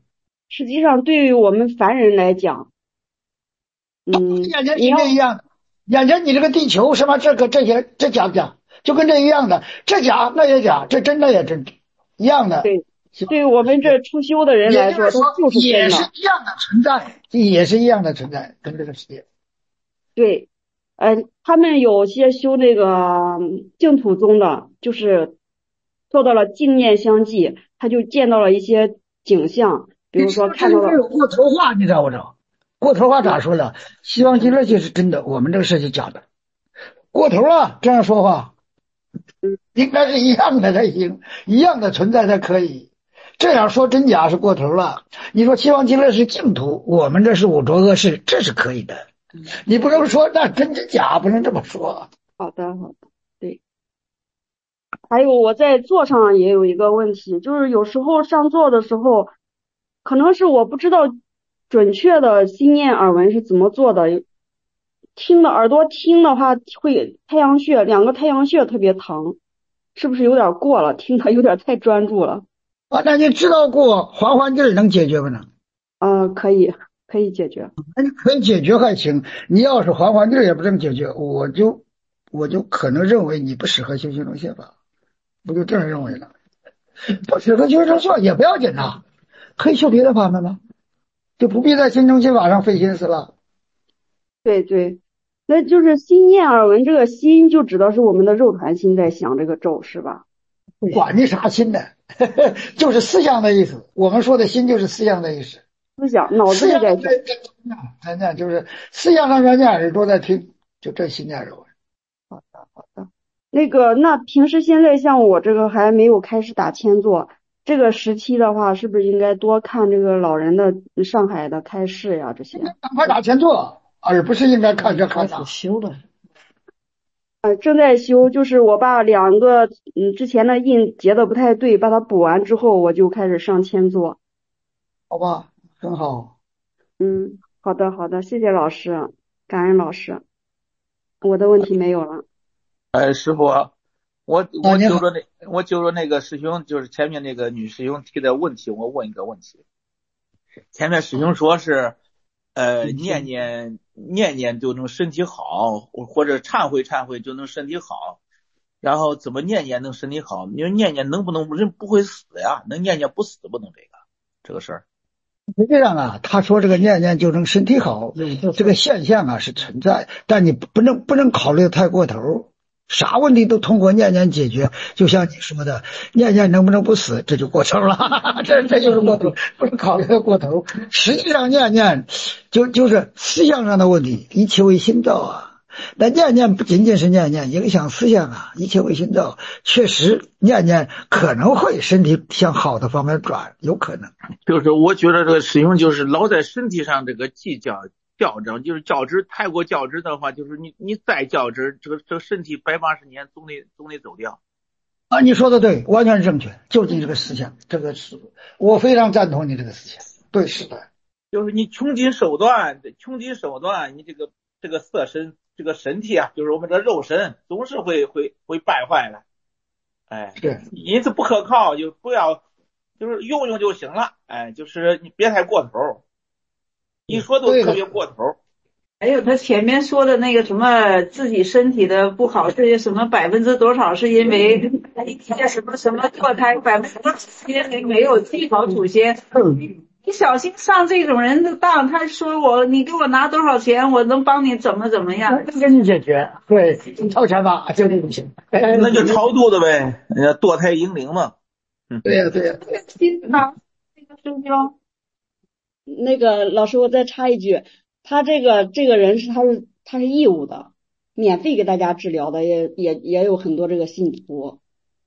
V: 实际上对于我们凡人来讲，嗯，
B: 眼前情境一样的，眼前你这个地球什么这个这些这假不假，就跟这一样的，这假那也假，这真那也真，一样的。
V: 对，对于我们这初修的人来说，它就是真
B: 也
V: 的。
B: 是一样的存在，也是一样的存在，跟这个世界。
V: 对，呃，他们有些修那个净土宗的，就是做到了净念相继，他就见到了一些景象，比如说看到了。
B: 这有过头话，你知道不知道？过头话咋说了？西方极乐界是真的，我们这个是假的。过头了，这样说话，应该是一样的才行，一样的存在才可以。这样说真假是过头了。你说西方极乐是净土，我们这是五浊恶世，这是可以的。你不能说那真是假，不能这么说。
V: 好的，好的，对。还有我在座上也有一个问题，就是有时候上座的时候，可能是我不知道准确的心念耳闻是怎么做的，听的耳朵听的话会太阳穴两个太阳穴特别疼，是不是有点过了？听的有点太专注了。
B: 啊，那你知道过还魂劲能解决不能？
V: 呃，可以，可以解决。
B: 那你可以解决还行，你要是还魂劲也不能解决，我就我就可能认为你不适合修行中宪法，不就这样认为了？不适合修行中宪法也不要紧呐，可以修别的法门吗？就不必在心中心法上费心思了。
V: 对对，那就是心念耳闻，这个心就指的是我们的肉团心在想这个咒是吧？
B: 管你啥心呢，就是思想的意思。我们说的心就是思想的意思。
V: 思想，脑子里在想。
B: 咱讲就是思想上软件，耳朵在听，就这心念耳闻。
V: 好的好的。那个，那平时现在像我这个还没有开始打千座，这个时期的话，是不是应该多看这个老人的上海的开示呀？这些
B: 赶快打千座，而不是应该看这看那。
L: 修的。
V: 呃，正在修，就是我把两个嗯之前的印结的不太对，把它补完之后，我就开始上千座。
B: 好吧，很好。
V: 嗯，好的好的，谢谢老师，感恩老师，我的问题没有了。
A: 哎，师傅，我我就着那我就着那个师兄，就是前面那个女师兄提的问题，我问一个问题。前面师兄说是，呃，念念念念就能身体好，或者忏悔忏悔就能身体好，然后怎么念念能身体好？你说念念能不能人不会死呀？能念念不死不能这个这个事儿。
B: 实际上啊，他说这个念念就能身体好，这个现象啊是存在，但你不能不能考虑的太过头。啥问题都通过念念解决，就像你说的，念念能不能不死，这就过头了，这这就是过头，不是考虑的过头。实际上念念就就是思想上的问题，一切为心造啊。那念念不仅仅是念念，影响思想啊，一切为心造。确实，念念可能会身体向好的方面转，有可能。
A: 就是我觉得这个师兄就是老在身体上这个计较。较真就是较真，太过较真的话，就是你你再较真，这个这个身体百八十年总得总得走掉。
B: 啊，你说的对，完全是正确，就是你这个思想，这个是我非常赞同你这个思想。对，是的，
A: 就是你穷尽手段，穷尽手段，你这个这个色身，这个身体啊，就是我们的肉身，总是会会会败坏的。哎，
B: 对，
A: 因此不可靠，就不要，就是用用就行了。哎，就是你别太过头。一说都特别过头。
G: 还有他前面说的那个什么自己身体的不好，是什么百分之多少是因为什么什么堕胎，百分之多少是因为没有祭好祖先。你小心上这种人的当，他说我你给我拿多少钱，我能帮你怎么怎么样，
B: 给你解决。对，超前吧，就这种行。
A: 那就超度的呗，堕胎婴灵嘛。
B: 嗯，对呀、啊、对呀、
V: 啊。心好，这个师兄。那个老师，我再插一句，他这个这个人是他是他是义务的，免费给大家治疗的，也也也有很多这个信徒。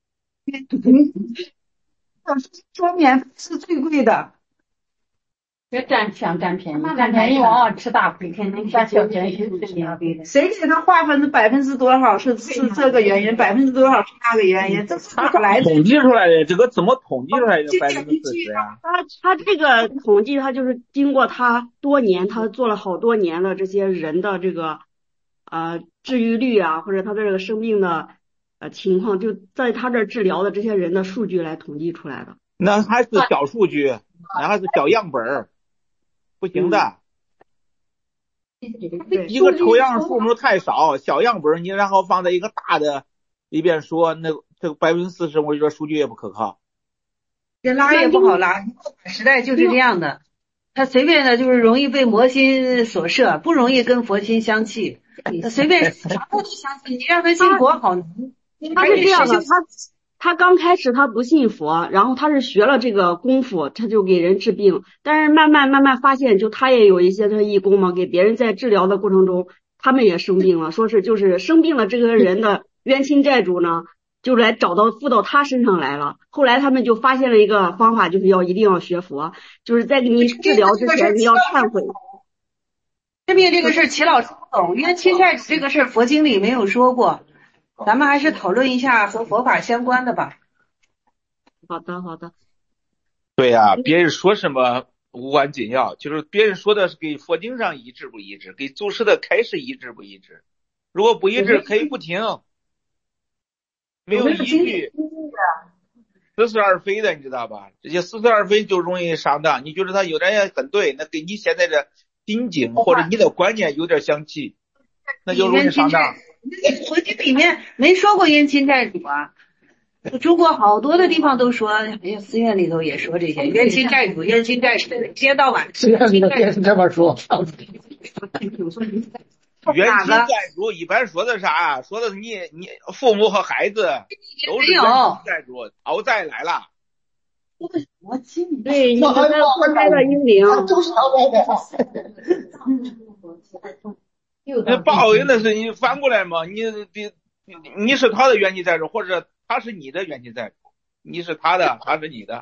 G: 说免费是最贵的，
I: 别占想占便宜，占便宜往往吃大亏，天天占小便宜是最牛逼的。
G: 谁给他划分的百分之多少是是这个原因，百分之多少是那个原因，这是哪来的？
A: 统计出来的，这个怎么统计出来的百分之四十啊？
V: 他他这个统计，他就是经过他多年，他做了好多年的这些人的这个呃治愈率啊，或者他的这个生病的呃情况，就在他这治疗的这些人的数据来统计出来的。
A: 那还是小数据。 哪怕是小样本儿，不行的。一个抽样数目太少，小样本你然后放在一个大的里边说，那这个百分之四十，我觉得数据也不可靠。
S: 这拉也不好拉，时代就是这样的，他随便的就是容易被魔心所摄，不容易跟佛心相契。他随便啥都不相信，你让他信佛好难。
V: 他是这样的，他他刚开始他不信佛，然后他是学了这个功夫，他就给人治病。但是慢慢慢慢发现，就他也有一些他义工嘛，给别人在治疗的过程中，他们也生病了，说是就是生病了这个人的冤亲债主呢，就来找到附到他身上来了。后来他们就发现了一个方法，就是要一定要学佛，就是在给你治疗之前你要忏悔。
S: 治病这个事齐老师不懂，冤亲债主这个事佛经里没有说过。咱们还是讨论一下和佛法相关的吧。
V: 好的，好的。
A: 对呀、啊，别人说什么无关紧要，就是别人说的是给佛经上一致不一致，给祖师的开示一致不一致。如果不一致，可以不听，没有依据，似是而非的，你知道吧？这些似是而非就容易上当。你觉得他有点也很对，那跟你现在的心境或者你的观念有点相契，那就容易上当。
S: 佛经里面没说过冤亲债主啊，中国好多的地方都说，哎呀，寺院里头也说这些冤亲债主，冤亲债主，一天到晚
B: 寺院里头也是这么说。
A: 冤亲债主一般说的啥？说的是你你父母和孩子都是冤亲债主，讨债来了。
S: 我亲，
V: 对，你们的活该的英灵
B: 都是讨债的。
A: 那报应的是你反过来嘛？你你你是他的冤亲债主，或者他是你的冤亲债主，你是他的，他是你的。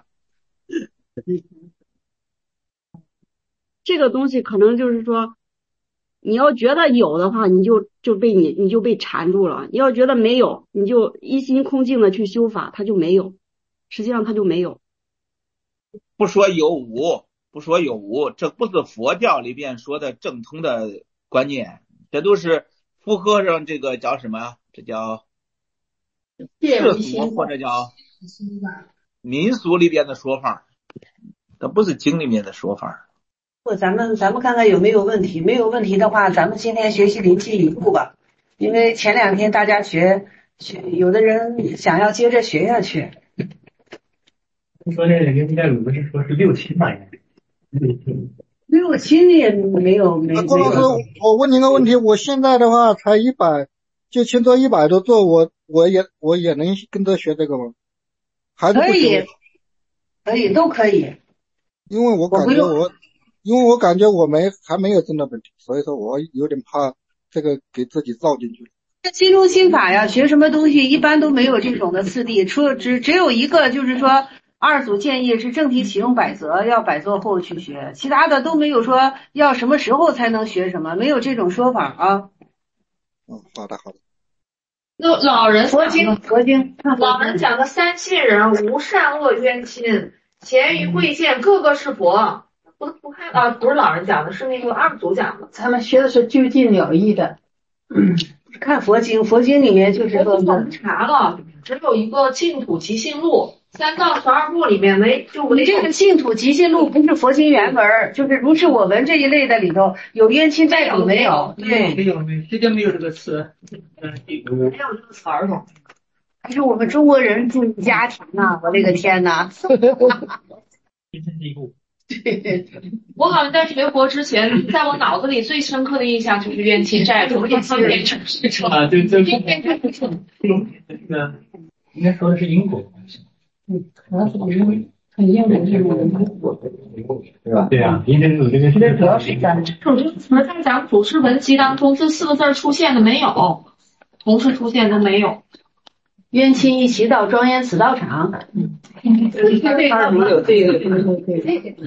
V: 这个东西可能就是说，你要觉得有的话，你就就被你你就被缠住了；你要觉得没有，你就一心空静的去修法，它就没有。实际上它就没有。
A: 不说有无，不说有无，这不是佛教里边说的正统的观念。这都是符合上这个叫什么？这叫世俗或者叫民俗里边的说法，这不是经里面的说法。
S: 不，咱们咱们看看有没有问题，没有问题的话，咱们今天学习灵气一步吧。因为前两天大家学学，有的人想要接着学下去。
C: 你说那个冤亲债主不是说是六亲嘛？六亲。
S: 六亲也没有没有。
R: 郭老师，我问您个问题，我现在的话才一百，就轻做一百多做，我我也我也能跟着学这个吗？还是不行？
S: 可以，可以都可以。
R: 因为我感觉我，因为我感觉我没还没有这个问题，所以说我有点怕这个给自己造进去。
S: 这心中心法呀，学什么东西一般都没有这种的次第，除了只只有一个，就是说。二组建议是正题启用百则，要百作后去学，其他的都没有说要什么时候才能学什么，没有这种说法啊。
R: 嗯，好的好的。
F: 那老人
S: 佛经佛经，
F: 老人讲的三亲人无善恶冤亲，咸于贵贱，个个是佛。不不看啊，不是老人讲的，是那个二祖讲的。
I: 咱们学的是究竟了义的。
S: 嗯，看佛经，佛经里面就是说
F: 查了，只有一个净土集信录。三藏十二部里面没就
S: 你这个净土集信录不是佛经原文，就是如是我闻这一类的里头有冤亲债主没有？对，
C: 没有没有，直接没有这个词。
S: 嗯，没有这个词儿嘛？还是我们中国人注意家庭呐！我这个天呐！
C: 一生一步。
F: 我好像在学佛之前，在我脑子里最深刻的印象就是冤亲债主，冤亲债主
C: 啊，对对对，这个应该说的是因果关系。
I: 嗯，可能是因很因果是因果，
C: 对吧？对啊，因为有这个。
F: 这主要是讲这种这个词在咱们祖师文集当中，这四个字出现的没有，同时出现都没有。
S: 冤亲一齐到庄严此道场。嗯，对对对对对。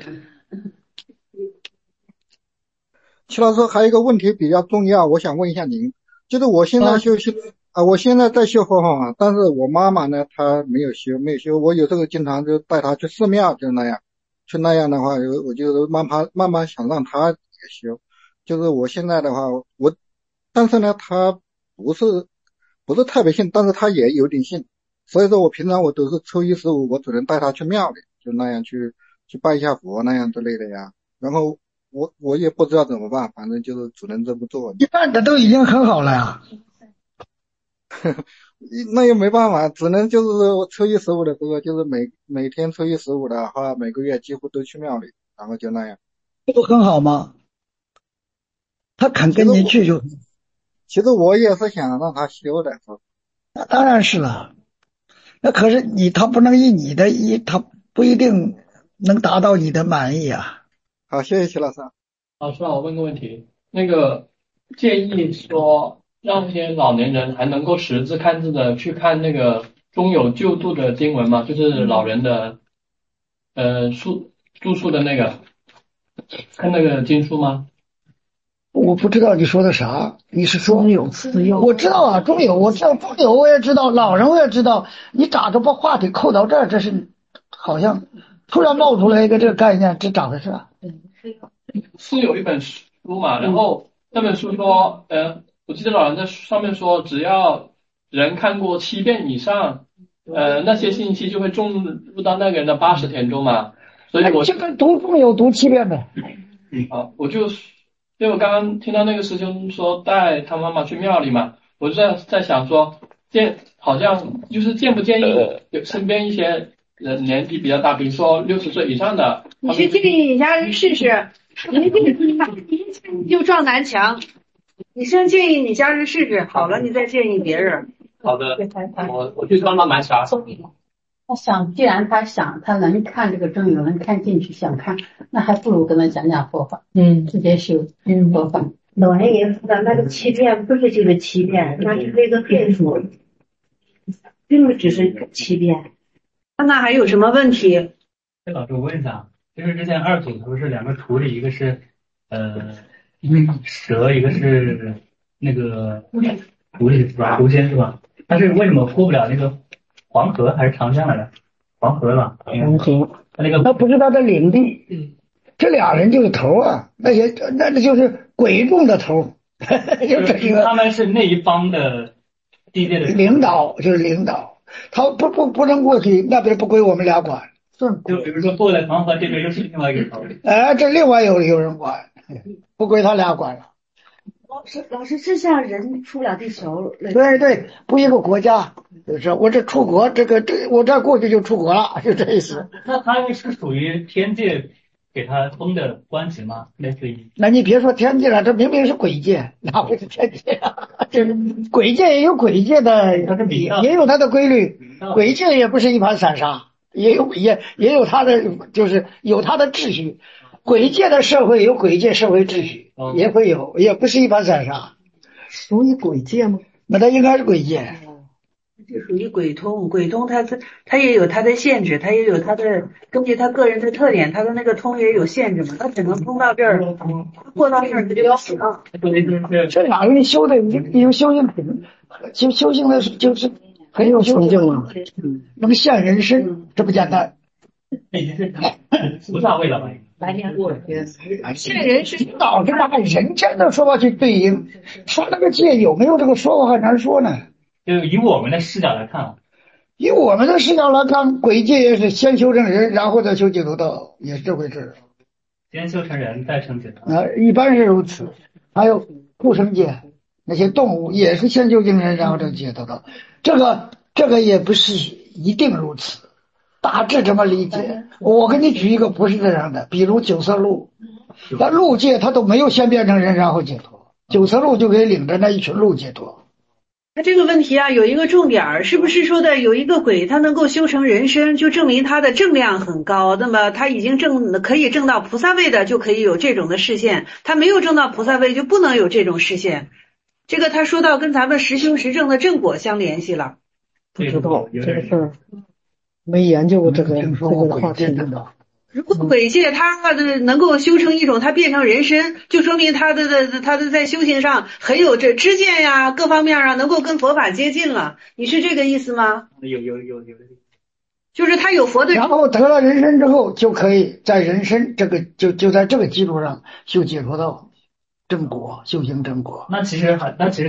R: 齐老师还有一个问题比较重要，我想问一下您，就是我现在修行。啊，我现在在修佛法，但是我妈妈呢，她没有修，没有修。我有时候经常就带她去寺庙，就那样，去那样的话，我就慢慢慢慢想让她也修。就是我现在的话，我，但是呢，她不是不是特别信，但是她也有点信。所以说我平常我都是初一十五，我只能带她去庙里，就那样去去拜一下佛那样之类的呀。然后我我也不知道怎么办，反正就是只能这么做。
B: 你办的都已经很好了呀。
R: 那也没办法，只能就是初一十五的时候，就是每每天初一十五的话，每个月几乎都去庙里，然后就那样。
B: 这不很好吗？他肯跟你去就。
R: 其实我也是想让他修的。
B: 那当然是了。那可是你他不能以你的意，他不一定能达到你的满意啊。
R: 好，谢谢齐老师。
H: 老师，我问个问题，那个建议说让那些老年人还能够识字看字的去看那个中有救度的经文吗？就是老人的呃书著述的那个，看那个经书吗？
B: 我不知道你说的啥，你是说中有私有？我知道啊，中有我知道，中有我也知道，老人我也知道。你咋着把话题扣到这儿？这是好像突然冒出来一个这个概念，这咋回事啊？
H: 是有一本书嘛，然后那本书说，呃，我记得老人在上面说，只要人看过七遍以上，呃，那些信息就会种入到那个人的八十田中嘛。所以我
B: 这个读中有读七遍呗。
H: 好，我就。因为我刚刚听到那个师兄说带他妈妈去庙里嘛，我就在在想说，建好像就是建不建议有身边一些人年纪比较大，比如说六十岁以上的，
S: 你去建议你家人试试，你就撞南墙，你先建议你家人试试，好了你再建议别人。
H: 好的，我我去撞到南墙。
I: 他想，既然他想，他能看这个正有能看进去，想看，那还不如跟他讲讲佛法，嗯，直接修嗯佛法。
E: 老人爷说的那个七遍不是就是七遍，那就是一个变数，并不只是七遍。
S: 那还有什么问题？
D: 老师，我问一下，就是之前二组不是两个图里，一个是呃嗯蛇，一个是那个狐狸是吧？狐仙是吧？但是为什么过不了那个黄河还是长江来着？黄河吧，
B: 黄河，
D: 那个
B: 那不是他的领地，嗯，这俩人就是头啊，那些那那就是鬼众的头，就这一个，
D: 他们是那一方的地界的
B: 领导，就是领导，他不不不能过去，那边不归我们俩管，
D: 就比如说过来黄河这边又是另外一个头，
B: 哎，这另外有有人管，不归他俩管了。
S: 老师，老师，这像人出不了地球。
B: 对对，不一个国家，就是我这出国，这个这我这过去就出国了，就这意思。
D: 那他是属于天界给他封的官职吗？类似于？
B: 那你别说天界了，这明明是鬼界，哪会是天界啊？就是鬼界也有鬼界的，也有它的规律。鬼界也不是一盘散沙，也有也也有它的，就是有它的秩序。鬼界的社会有鬼界社会秩序，嗯、也会有，也不是一盘散沙。
L: 属于鬼界吗？
B: 那它应该是鬼界。
S: 这属于鬼通，鬼通它它也有它的限制，它也有它的根据它个人的特点，它的那个通也有限制嘛，它只能通到这儿，过到这儿它就要死了。
B: 这俩人修的已经已经修行挺，修修行的就是很有成就了，能现人身，这不简单。
D: 已经是菩萨位了吧？
S: 白天过天，
B: 现人是脑子拿人间的说法去对应，他那个界有没有这个说法很难说呢。
D: 就以我们的视角来看，
B: 以我们的视角来看，鬼界也是先修成人，然后再修解脱道，也是这回事。
D: 先修成人，再成解脱。
B: 啊，一般是如此。还有畜生界那些动物也是先修成人，然后再解脱道。这个这个也不是一定如此。大致这么理解，我给你举一个不是这样的，比如九色鹿，那鹿界他都没有先变成人然后解脱，九色鹿就可以领着那一群鹿解脱。
S: 那这个问题啊，有一个重点，是不是说的有一个鬼他能够修成人身，就证明他的正量很高，那么他已经证可以证到菩萨位的，就可以有这种的视线，他没有证到菩萨位就不能有这种视线。这个他说到跟咱们实修实证的正果相联系了。
L: 不知道这个事儿。没研究过这个这个话题的。
S: 如果鬼界他能够修成一种，他变成人身，就说明他的的他的在修行上很有这知见呀，各方面啊能够跟佛法接近了。你是这个意思吗？
D: 有有有有。
S: 就是他有佛的，
B: 然后得了人身之后，就可以在人身这个就就在这个基础上修解脱道，正果修行正果。
D: 那其实那其实他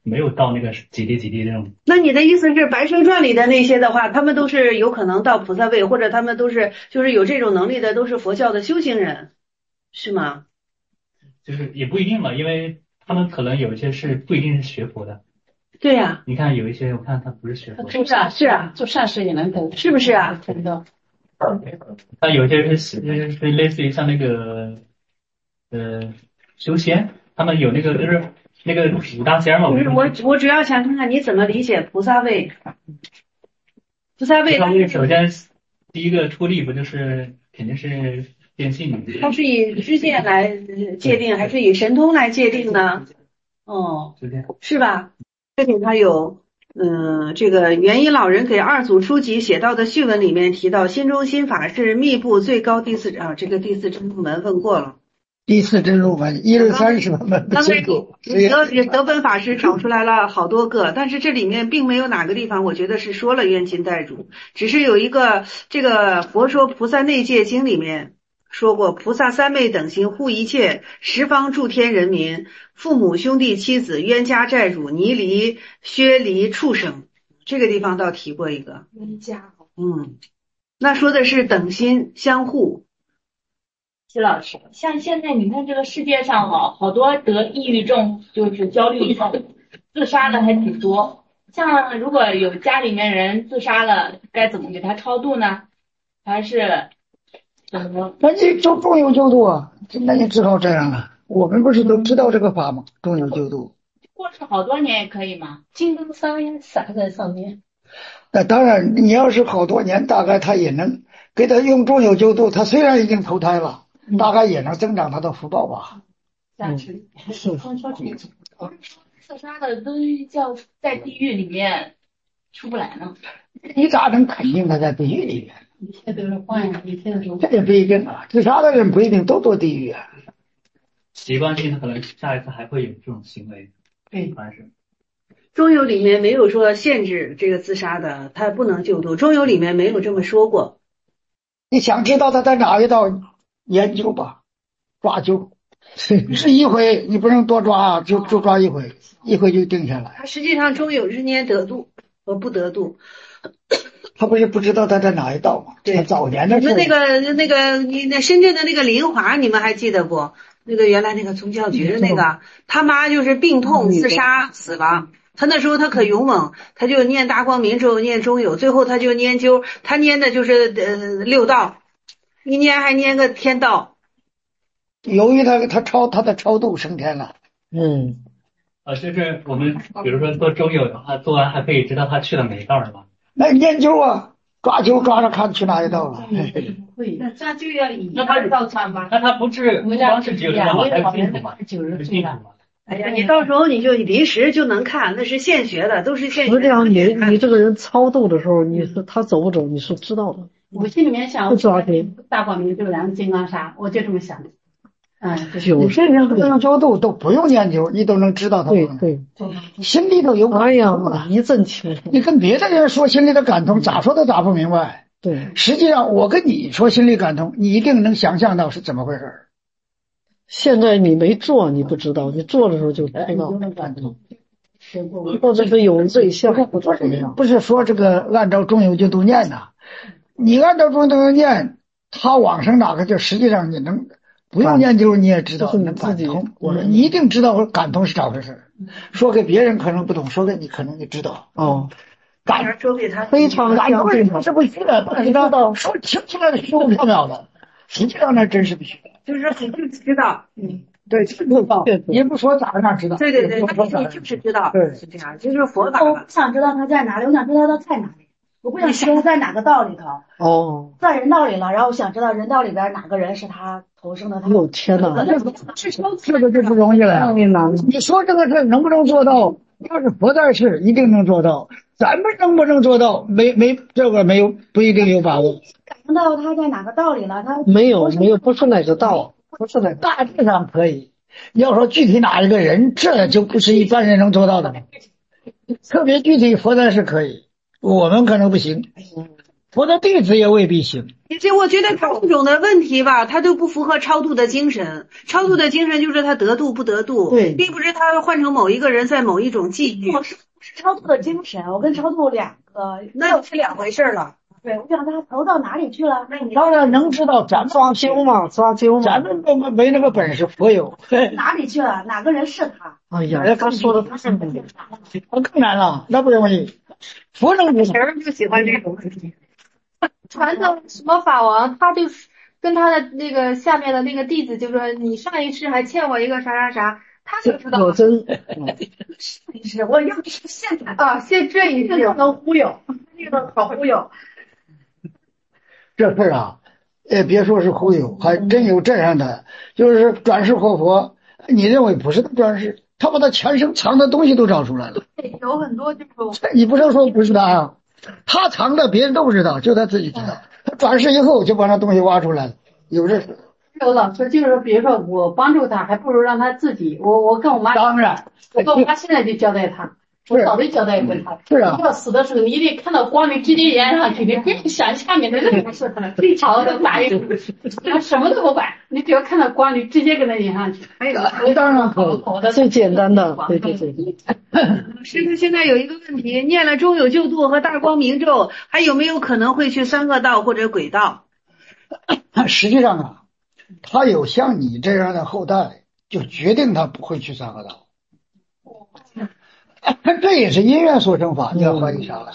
D: 没有到那个几地几地那种。
S: 那你的意思是《白蛇传》里的那些的话，他们都是有可能到菩萨位，或者他们都是就是有这种能力的，都是佛教的修行人，是吗？
D: 就是也不一定嘛，因为他们可能有一些是不一定是学佛的。
S: 对呀、啊，
D: 你看有一些，我看他不是学佛的，
S: 是啊，是啊，
I: 做善事也能得，
S: 是不是啊？
I: 真的。
D: 他有些是是类似于像那个呃修仙，他们有那个就是那个五大仙嘛。
S: 不是我，我主要想看看你怎么理解菩萨位。菩萨位，
D: 菩萨位首先第一个出力不就是肯定是变性？
S: 它是以知见来界定，还是以神通来界定呢？哦，是吧？这里他有。嗯，这个元一老人给二祖初级写到的序文里面提到，心中心法是密部最高第四啊，这个第四真入门问过了。
B: 第四真入门，一二三是门门不清楚。
S: 德德本法师找出来了好多个，但是这里面并没有哪个地方我觉得是说了冤亲债主，只是有一个这个佛说菩萨内戒经里面说过，菩萨三昧等心护一切十方诸天人民，父母兄弟妻子冤家债主尼离薛离畜生，这个地方倒提过一个
N: 冤家。
S: 嗯，那说的是等心相互。
M: 齐老师，像现在你看这个世界上哈，好多得抑郁症就是焦虑症自杀的还挺多，像如果有家里面人自杀了，该怎么给他超度呢？还是怎么？
B: 那你就中有救度啊，那你只好这样了。我们不是都知道这个法吗？中有救度。
M: 过世好多年也可以吗？
I: 金刚砂撒在上面。
B: 那当然，你要是好多年，大概他也能给他用中有救度。他虽然已经投胎了，嗯、大概也能增长他的福报吧。
M: 下去是说自杀的都叫在地狱里面出不来呢。
B: 你咋能肯定他在地狱里面？
I: 一切都是幻呀，一切都是。
B: 这也不一定啊，自杀的人不一定都堕地狱啊。
D: 习惯性的可能下一次还会有这种行为。
S: 对，
D: 还是。
S: 中有里面没有说限制这个自杀的，他不能救度。中有里面没有这么说过。
B: 你想知道他在哪一道研究吧，抓阄，是一回，你不能多抓，就就抓一回，一回就定下来。
S: 他实际上中有日年得度和不得度。
B: 他不是不知道他在哪一道吗？对，他早年的
S: 时候。你们那个那个你那深圳的那个林华，你们还记得不？那个原来那个宗教局的那个，他妈就是病痛自杀死了。他那时候他可勇猛，他就念大光明咒，念中有，最后他就念究，他念的就是呃六道，一念还念个天道。
B: 由于他他超他的超度升天了。
D: 嗯。呃，就是我们比如说做中有的话，做完还可以知道他去了哪一道是吧？
B: 那研究啊。抓阄抓着看去哪一道了？
I: 会，那这就要以
D: 那他
I: 道参吧。
D: 那他不是不光是九十吗？还有净土吗？
I: 九十岁了。
S: 哎呀，你到时候你就临时就能看，那是现学的，都是现学的。
O: 实际上，你你这个人超度的时候，你是他走不走，你是知道的。
I: 我心里面想，不抓阄，大光明就两个金刚砂，我就这么想的。嗯，
B: 有些人不用超度，都不用研究，你都能知道他。
O: 对对，
B: 心里头有。
O: 哎呀，一阵清楚。
B: 你跟别的人说心里的感通，咋说都咋不明白。
O: 对，
B: 实际上我跟你说心里感通，你一定能想象到是怎么回事。
O: 现在你没做，你不知道；你做的时候就知道。感通，或者是有对象，
B: 不是说这个按照中有救度念呐，你按照中有救度念，他往生哪个就实际上你能。不用研究你也知道，能感通。我说你一定知道感通是咋回事。说给别人可能不懂，说给你可能你知道。
O: 哦，
S: 感说给他
B: 非常感通是不虚的，但是知道说听起来虚无缥缈的，实际上那真是不虚的。
S: 就是你就知道，嗯，
B: 对，知道，也不说咋那知道。
S: 对对对，你就是知道，
B: 对，
S: 是这样，就是佛法。
K: 我不想知道他在哪里，我想知道他在哪里。我不想知道他在哪个道里头。
O: 哦，
K: 在人道里了，然后我想知道人道里边哪个人是他投生的。他
O: 哟天哪，
B: 这个就不容易了。你说这个事能不能做到？要是佛在世，一定能做到。咱们能不能做到？没没这个没有不一定有把握。
K: 感应到他在哪个道里了？他
O: 没有没有不是哪个道，不是哪个
B: 大致上可以。要说具体哪一个人，这就不是一般人能做到的。特别具体佛在世可以。我们可能不行， 佛的弟子也未必行。
S: 这我觉得他这种的问题吧，他都不符合超度的精神。超度的精神就是他得度不得度，
L: 对，
S: 并不是他换成某一个人在某一种际遇。
J: 我是是超度的精神，我跟超度两个，
S: 那是两回事了。
J: 对，我想他投到哪里去了？那你
B: 当然能知道，咱们
L: 抓阄嘛，抓阄嘛，
B: 咱们没没那个本事，佛有。
J: 哪里去了？哪个人是他？
L: 哎呀，他说的太难了，
B: 那更难了，那不容易。佛能知道，
S: 人就喜欢这种问题。
F: 传的什么法王，他就跟他的那个下面的那个弟子就说，你上一世还欠我一个啥啥啥，他就知道。
L: 我真，
J: 上一世我要是现在
F: 啊，现这一世
J: 能忽悠，那个好忽悠。
B: 这事儿啊，呃，别说是忽悠，还真有这样的，就是转世活佛，你认为不是他转世，他把他前生藏的东西都找出来了。
F: 有很多这种，
B: 你不能说不是他啊，他藏的别人都不知道，就他自己知道。他转世以后就把那东西挖出来了，有这事。
I: 有老师就是说，比如说我帮助他，还不如让他自己。我我跟我妈，
B: 当然，
I: 我跟我妈现在就交代他。我早就交代过他，
B: 是啊，
I: 要死的时候，你得看到光明直接延上去，你不用想下面的那个是最长的打一个，他什么都不管，你只要看到光，你直接给他延上去。还有，
B: 当然可
L: 以，最简单的，对对对。
S: 师傅现在有一个问题，念了中有救度和大光明咒，还有没有可能会去三恶道或者鬼道？
B: 实际上啊，他有像你这样的后代，就决定他不会去三恶道。这也是因缘所生法，你要怀疑啥了？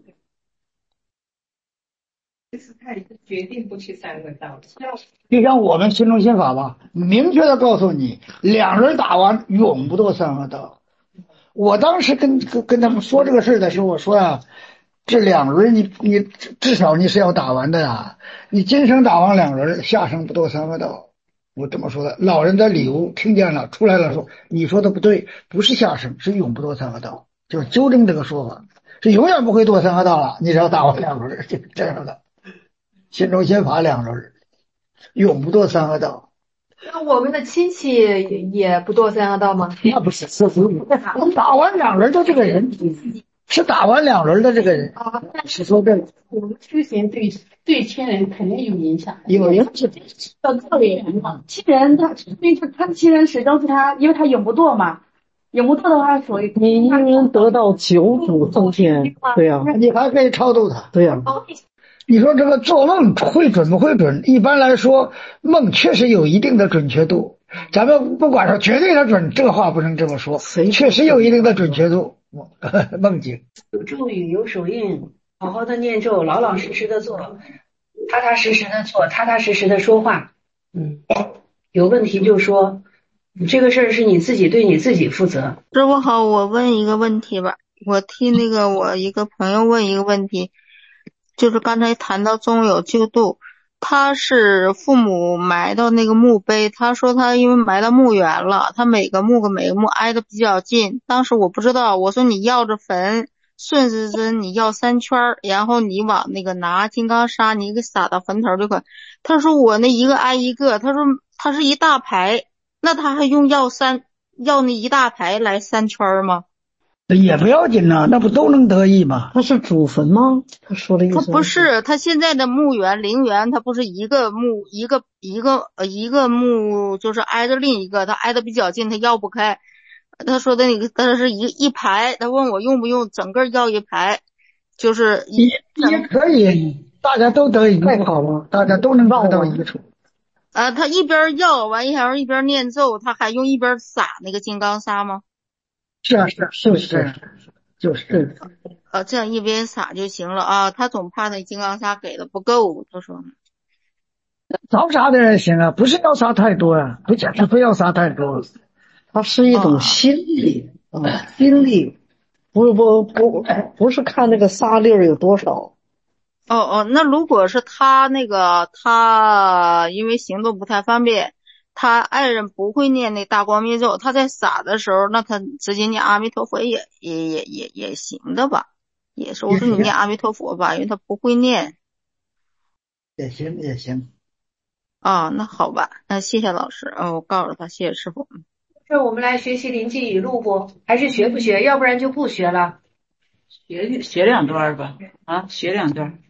P: 就是他已经决定不去三恶道了。
B: 就像我们心中心法吧，明确的告诉你，两轮打完永不堕三恶道。我当时跟跟跟他们说这个事的时候，我说啊，这两轮你你至少你是要打完的呀，你今生打完两轮，下生不堕三恶道。我这么说的，老人的礼物听见了，出来了说，你说的不对，不是下生，是永不堕三恶道，就是纠正这个说法，是永远不会堕三恶道了。你只要打完两轮，就是这样的，心中心法两轮，永不堕三恶道。
F: 那我们的亲戚也不堕三恶道吗？
B: 那不是，是打完两轮的这个人，是打完两轮的这个人，是说这个。
I: 我们修行对对亲人肯定有影响，
B: 有影响。
I: 到道理人嘛，亲人他对他他的亲人始终是他，因为他永不堕嘛，永不堕的话属于
L: 你因人得到九祖增天，对呀、
B: 啊，你还可以超度他，
L: 对呀、
B: 啊。你说这个做梦会准不会准？一般来说，梦确实有一定的准确度。咱们不管说绝对的准，这个话不能这么说，确实有一定的准确度。梦境
S: 有咒语，有手印，好好的念咒，老老实实的做，踏踏实实的做，踏踏实实的说话。嗯，有问题就说，这个事儿是你自己对你自己负责。
W: 师傅好，我问一个问题吧，我替那个我一个朋友问一个问题，就是刚才谈到中有救度，他是父母埋到那个墓碑，他说他因为埋到墓园了，他每个墓跟每个墓挨得比较近，当时我不知道，我说你绕着坟顺时针你绕三圈，然后你往那个拿金刚砂你给撒到坟头就可以。他说我那一个挨一个，他说他是一大排，那他还用绕三绕那一大排来三圈吗？
B: 也不要紧呐、啊，那不都能得益吗？
L: 他是祖坟吗？他说的意思
W: 他不是，他现在的墓园陵园，他不是一个墓一个一个呃一个墓就是挨着另一个，他挨得比较近，他绕不开。他说的那个他是一一排，他问我用不用整个绕一排，就是
B: 也也可以，大家都得益，太好了，大家都能得到一处。
W: 啊，他一边绕完一边一边念咒，他还用一边撒那个金刚砂吗？
B: 是啊是啊，就是这样，就是这样。
W: 呃，这样一边撒就行了啊。他总怕那金刚砂给的不够，他说。
B: 着啥的人行啊，不是要撒太多啊，不讲他非要撒太多。
L: 它是一种心理啊、
B: 哦，心理，
L: 不不不不是看那个沙粒儿有多少。
W: 哦哦，那如果是他那个他因为行动不太方便。他爱人不会念那大光明咒，他在撒的时候，那他直接念阿弥陀佛也也也也也行的吧？也是，我说你念阿弥陀佛吧，因为他不会念。
B: 也行也行。
W: 啊，那好吧，那谢谢老师，嗯、哦，我告诉他，谢谢师傅。
S: 这我们来学习临济语录不？还是学不学？要不然就不学了。
G: 学学两段吧，啊，学两段。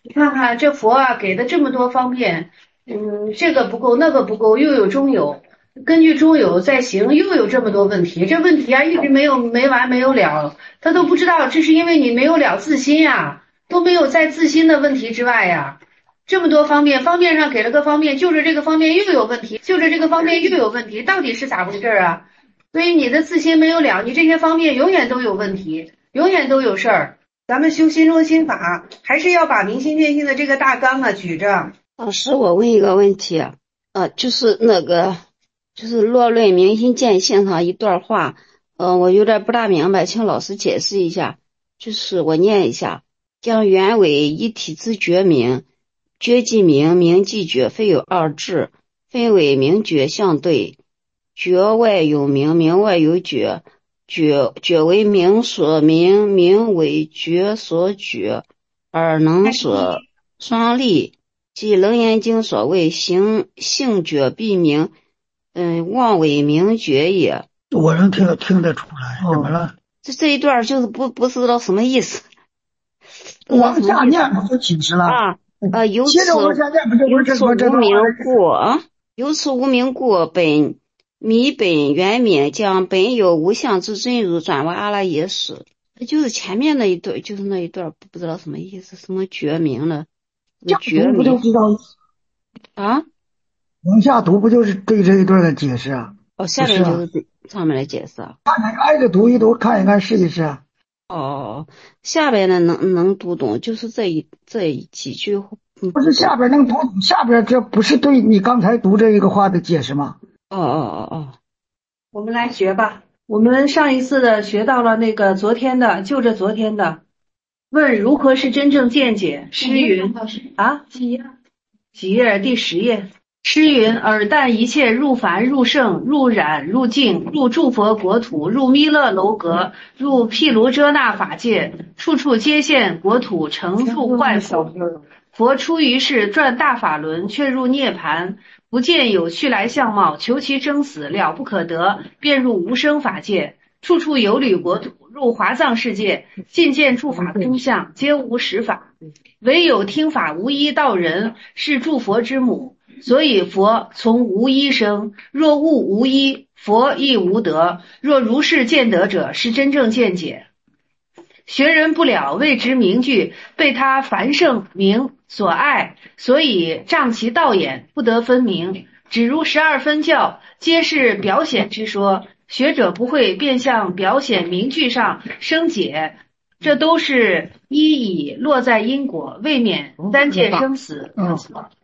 S: 你看看这佛啊，给的这么多方便，嗯，这个不够，那个不够，又有中有，根据中有再行，又有这么多问题，这问题啊一直没有没完没有了，他都不知道，这是因为你没有了自心呀，都没有在自心的问题之外呀。这么多方面，方面上给了个方面，就着这个方面又有问题，就着这个方面又有问题，到底是咋回事啊？所以你的自心没有了，你这些方面永远都有问题，永远都有事儿。咱们修心中心法，还是要把明心见性的这个大纲啊举着。
Q: 老师，我问一个问题啊，呃，就是那个，就是落论明心见性上一段话，呃，我有点不大明白，请老师解释一下。就是我念一下：将原为一体之觉明，觉即明，明即觉，非有二致，分为明觉相对，觉外有明，明外有觉。觉觉为明所明，明为觉所觉，而能所双立，即楞严经所谓行性觉必明，嗯，妄为明觉也。
B: 我能听听得出来，怎么了？
Q: 这这一段就是不不知道什么意思。
B: 往下念不就解释了
Q: 啊？呃，由此
B: 接着往下念不就
Q: 由此
B: 这这
Q: 无名故啊，由此无名故本。迷本原名，将本有无相之真如转为阿拉耶识，就是前面那一段，就是那一段不知道什么意思，什么觉明了，觉
B: 不就知道
Q: 啊？
B: 往下读不就是对这一段的解释啊？
Q: 哦，下面就是对上面的解释啊。
B: 挨着读一读，看一看，试一试啊。
Q: 哦，下边的能能读懂，就是这一这几句。
B: 不是下边能读懂，下边这不是对你刚才读这一个话的解释吗？
Q: 哦哦哦哦，
S: 我们来学吧。我们上一次的学到了那个昨天的，就着昨天的，问如何是真正见解。诗云啊，几页？几页？第十页。诗云：尔但一切入凡入圣入染入净入诸佛国土入弥勒楼阁入毗卢遮那法界，处处皆现国土成处坏佛。佛出于世转大法轮，却入涅盘。不见有去来相貌，求其生死了不可得，便入无生法界，处处有履国土，入华藏世界，尽见诸法空相，皆无实法，唯有听法无一道人，是诸佛之母。所以佛从无一生，若悟无一，佛亦无得。若如是见得者，是真正见解。学人不了，谓之名句，被他凡圣名所爱，所以障其道眼，不得分明。只如十二分教，皆是表显之说，学者不会便向表显名句上生解，这都是一以落在因果，未免三界生死。嗯，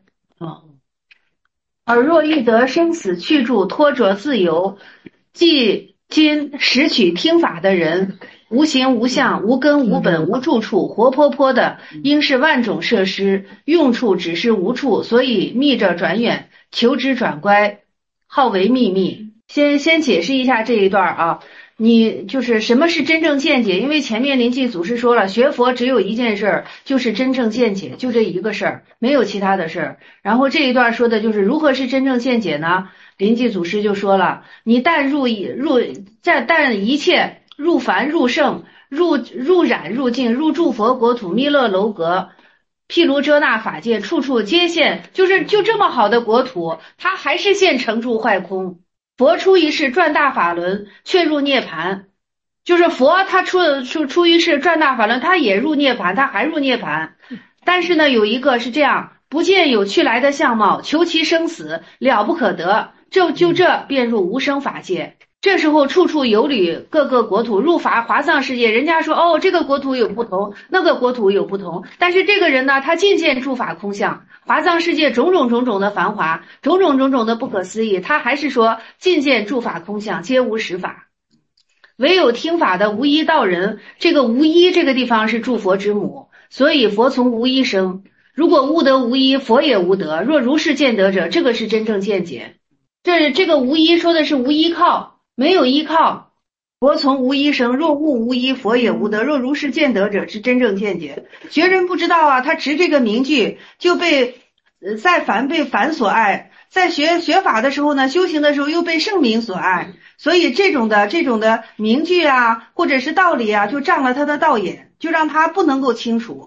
S: 而若欲得生死去住，脱着自由，即今拾取听法的人，无形无相无根无本无住处，活泼泼的，应是万种设施，用处只是无处，所以密着转远，求之转乖，号为秘密。先先解释一下这一段啊，你就是什么是真正见解？因为前面临济祖师说了，学佛只有一件事儿，就是真正见解，就这一个事儿，没有其他的事儿。然后这一段说的就是如何是真正见解呢？临济祖师就说了，你但入入但但一切入凡入圣入入染入净入诸佛国土弥勒楼阁毗卢遮那法界，处处皆现，就是就这么好的国土，它还是现成住坏空。佛出一世转大法轮，却入涅盘，就是佛他出出出一世转大法轮，他也入涅盘，他还入涅盘。但是呢，有一个是这样，不见有去来的相貌，求其生死了不可得，就就这便入无生法界。这时候处处有履各个国土，入法华藏世界，人家说哦，这个国土有不同，那个国土有不同，但是这个人呢，他尽见诸法空相，华藏世界种种种种的繁华，种种种种的不可思议，他还是说尽见诸法空相，皆无实法。唯有听法的无一道人，这个无一这个地方是诸佛之母，所以佛从无一生。如果悟得无一，佛也无得。若如是见得者，这个是真正见解。这这个无一说的是无依靠，没有依靠。佛从无一生，若悟无一，佛也无得。若如是见得者，是真正见解。学人不知道啊，他执这个名句就被呃在凡被凡所爱，在学学法的时候呢，修行的时候又被圣名所爱，所以这种的这种的名句啊，或者是道理啊，就障了他的道眼，就让他不能够清楚。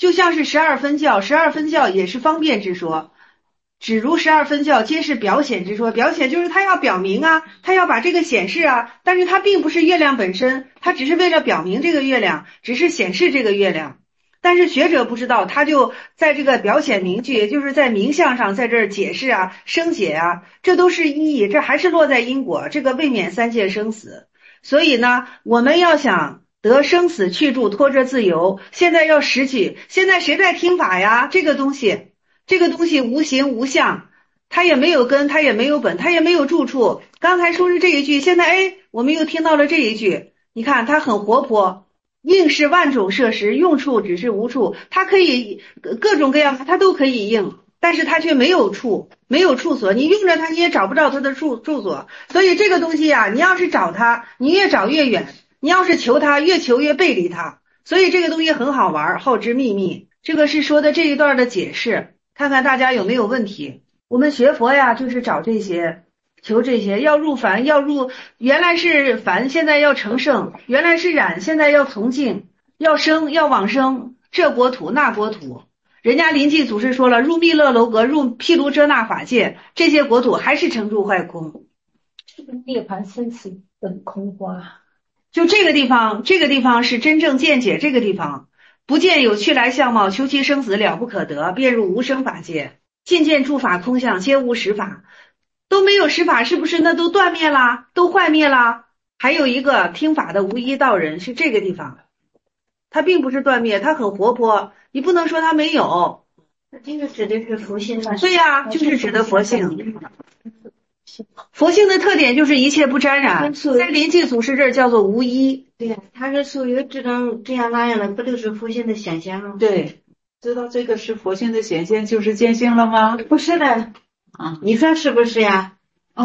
S: 就像是十二分教，十二分教也是方便之说。只如十二分教皆是表显之说，表显就是它要表明啊，它要把这个显示啊，但是它并不是月亮本身，它只是为了表明这个月亮，只是显示这个月亮。但是学者不知道，他就在这个表显明句，也就是在名相上在这儿解释啊、生解啊，这都是意义，这还是落在因果，这个未免三界生死。所以呢，我们要想得生死去住脱着自由，现在要拾取，现在谁在听法呀？这个东西。这个东西无形无相，它也没有根，它也没有本，它也没有住处。刚才说是这一句，现在哎，我们又听到了这一句。你看它很活泼，应是万种设施，用处只是无处。它可以各种各样的，它都可以应，但是它却没有处，没有处所。你用着它，你也找不到它的处处所。所以这个东西啊，你要是找它，你越找越远；你要是求它，越求越背离它。所以这个东西很好玩，后知秘密。这个是说的这一段的解释。看看大家有没有问题。我们学佛呀，就是找这些，求这些，要入凡，要入，原来是凡，现在要成圣；原来是染，现在要从净，要生，要往生，这国土那国土。人家临济祖师说了，入密勒楼阁，入毗卢遮那法界，这些国土还是成住坏空。
K: 这个涅槃生死本空花，
S: 就这个地方，这个地方是真正见解，这个地方。不见有去来相貌，求其生死了不可得，便入无生法界。尽见诸法空相，皆无实法，都没有实法，是不是？那都断灭啦，都坏灭啦。还有一个听法的无一道人，是这个地方，它并不是断灭，它很活泼，你不能说它没有。
K: 这个指的是佛性吧？
S: 对呀、啊，就是指的佛性。佛性的特点就是一切不沾染，在临济祖师这儿叫做无一。
K: 对呀，它是属于这种这样那样的，不就是佛性的显现吗？
G: 对，知道这个是佛性的显现，就是见性了吗？
K: 不是的，啊，你说是不是呀？
S: 哦，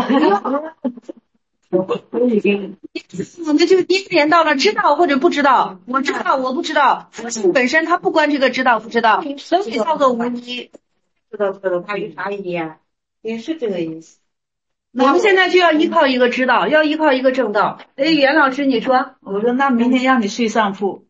S: 我们就一连到了知道或者不知道，我知道我不知道，佛性本身它不关这个知道不知道，所以叫做无一。
K: 知道知道，它有啥意义啊？也是这个意思。
S: 我们现在就要依靠一个知道，要依靠一个正道。哎，袁老师，你说？
G: 我说那明天让你睡上铺。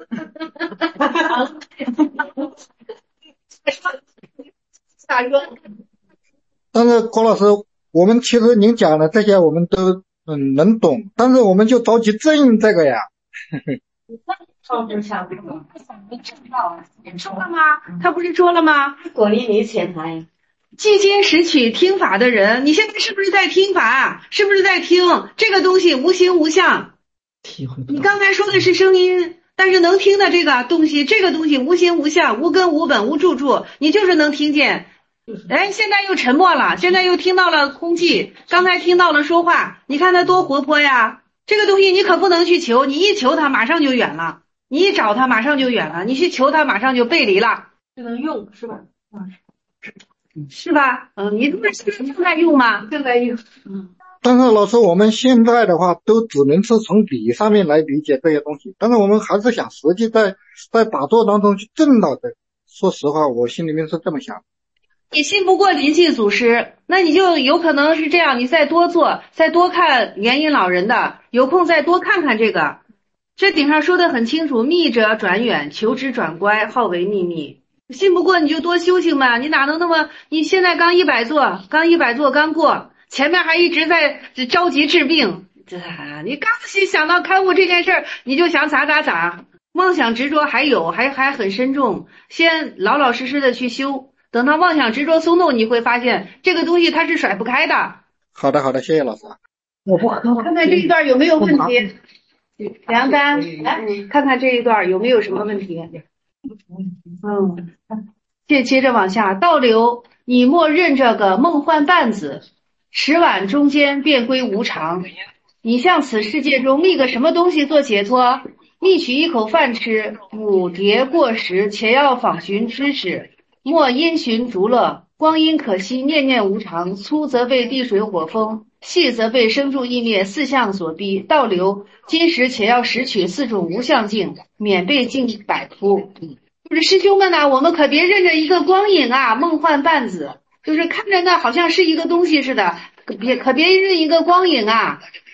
S: 咋说？
R: 但是郭老师，我们其实您讲的这些我们都嗯能懂，但是我们就着急证这个呀。
K: 超知想不懂，正道
S: 说了吗？他不是说了吗？
K: 果粒你潜他呀。
S: 既经识取听法的人，你现在是不是在听法？是不是在听这个东西无形无相？你刚才说的是声音，但是能听的这个东西，这个东西无形无相，无根无本无住处，你就是能听见。哎，现在又沉默了，现在又听到了空气，刚才听到了说话，你看它多活泼呀！这个东西你可不能去求，你一求它马上就远了，你一找它马上就远了，你去求它马上就背离了。
K: 这能用是吧？
S: 嗯。是吧？嗯，你不是正在用吗？
K: 正在用。
S: 嗯。
R: 但是老师，我们现在的话都只能是从理上面来理解这些东西，但是我们还是想实际在在打坐当中去证到的。说实话，我心里面是这么想。
S: 你信不过临济祖师，那你就有可能是这样，你再多做，再多看元音老人的，有空再多看看这个。这顶上说的很清楚，密者转远，求之转乖，好为秘密。信不过你就多修行吧，你哪能那么？你现在刚一百座，刚一百座刚过，前面还一直在着急治病，这你刚想到开悟这件事儿，你就想咋咋咋，妄想执着还有，还还很深重。先老老实实的去修，等他妄想执着松动，你会发现这个东西它是甩不开的。
R: 好的，好的，谢谢老师。
S: 我不喝，看看这一段有没有问题。梁丹，来看看这一段有没有什么问题。嗯，接接着往下倒流，你莫认这个梦幻半子，迟晚中间便归无常。你向此世界中觅个什么东西做解脱？觅取一口饭吃，五碟过食，且要访寻知识，莫因循逐乐。光阴可惜，念念无常。粗则被地水火风，细则被生住意灭四相所逼。倒流，今时且要识取四种无相境，免被境摆扑。就是师兄们呐，我们可别认着一个光影啊，梦幻半子，就是看着那好像是一个东西似的，可别可别认一个光影啊。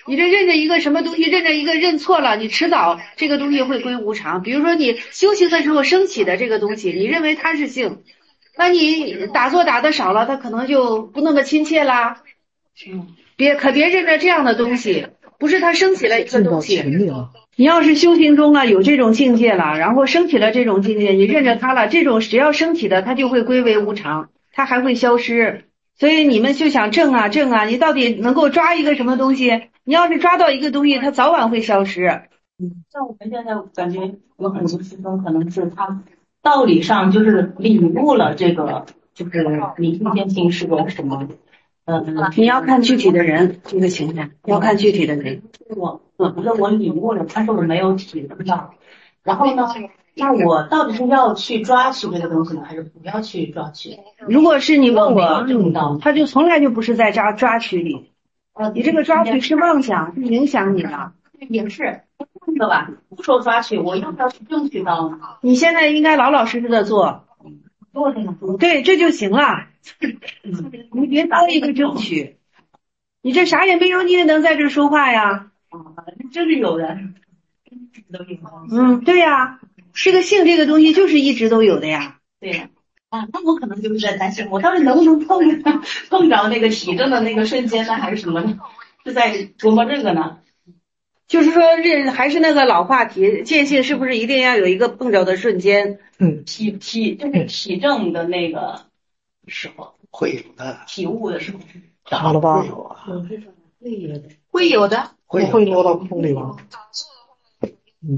S: 你这认着一个什么东西，认着一个认错了，你迟早这个东西会归无常。比如说你修行的时候升起的这个东西，你认为它是性，那你打坐打的少了，它可能就不那么亲切啦。嗯，别可别认着这样的东西，不是它升起了一个东西。你要是修行中啊有这种境界了，然后升起了这种境界，你认着它了，这种只要升起的，它就会归为无常，它还会消失。所以你们就想正啊正啊，你到底能够抓一个什么东西？你要是抓到一个东西，它早晚会消失。
G: 嗯，像我们现在感觉有很多师兄可能是他道理上就是领悟了这个，就是明心见性是个什么？嗯，
S: 你要看具体的人这个情况，要看具体的人。
G: 我我不是我领悟了，但是我没有体会到。然后呢？那我到底是要去抓取这个东西呢，还是不要去抓取？
S: 如果是你问我，他就从来就不是在抓抓取里，你这个抓取是妄想，是影响你的。
G: 也是，那个吧，不说抓取，我要不要去争取到呢？
S: 你现在应该老老实实的做，
G: 做这个，
S: 对，这就行了。你别多一个争取，你这啥也没有，你也能在这说话呀？
G: 啊，这是有的。
S: 嗯，对呀。这个性这个东西就是一直都有的呀。
G: 对呀，啊，那我可能就是在担心，我到底能不能碰碰着那个体证的那个瞬间呢，还是什么呢？是在琢磨这个呢？
S: 就是说，这还是那个老话题，见性是不是一定要有一个碰着的瞬间？
B: 嗯，
G: 体体就是体证的那个时候
B: 会有的，
G: 体悟的时候。
O: 傻了吧？
B: 会有啊，
S: 会有的，
O: 会会落到空里吗？嗯，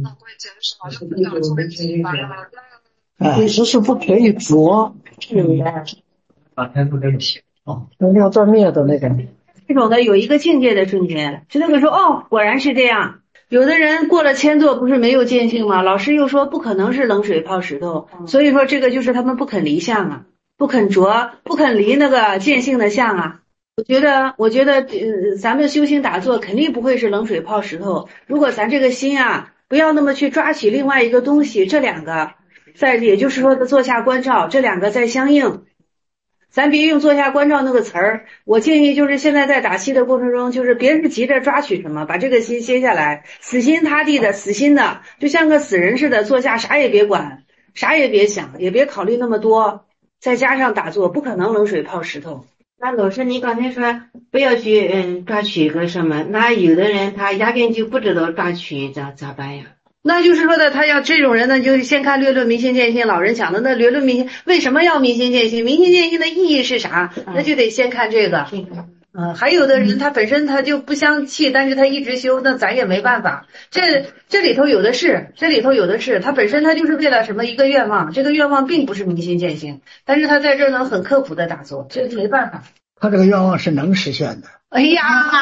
O: 其实是不可以着，嗯，
D: 啊，天赋真体
O: 哦，那要断灭的那个，
S: 这种的有一个境界的瞬间，就那个说哦，果然是这样。有的人过了千座不是没有见性吗？老师又说不可能是冷水泡石头，所以说这个就是他们不肯离相啊，不肯着，不肯离那个见性的相啊。我觉得，我觉得，呃，咱们修行打坐肯定不会是冷水泡石头。如果咱这个心啊，不要那么去抓取另外一个东西，这两个在，也就是说的坐下观照，这两个在相应。咱别用坐下观照那个词儿，我建议就是现在在打气的过程中，就是别是急着抓取什么，把这个心歇下来，死心塌地的，死心的，就像个死人似的，坐下啥也别管，啥也别想，也别考虑那么多，再加上打坐，不可能冷水泡石头。
Q: 那老师，你刚才说不要去嗯抓取个什么，那有的人他压根就不知道抓取咋咋办呀？
S: 那就是说的，他要这种人呢，就先看略论明心见性。老人讲的那略论明心，为什么要明心见性？明心见性的意义是啥？那就得先看这个。嗯，还有的人他本身他就不相契，但是他一直修，那咱也没办法。这这里头有的是，这里头有的是，他本身他就是为了什么一个愿望，这个愿望并不是明心见性，但是他在这儿能很刻苦的打坐，这没办法。
B: 他这个愿望是能实现的。
S: 哎呀，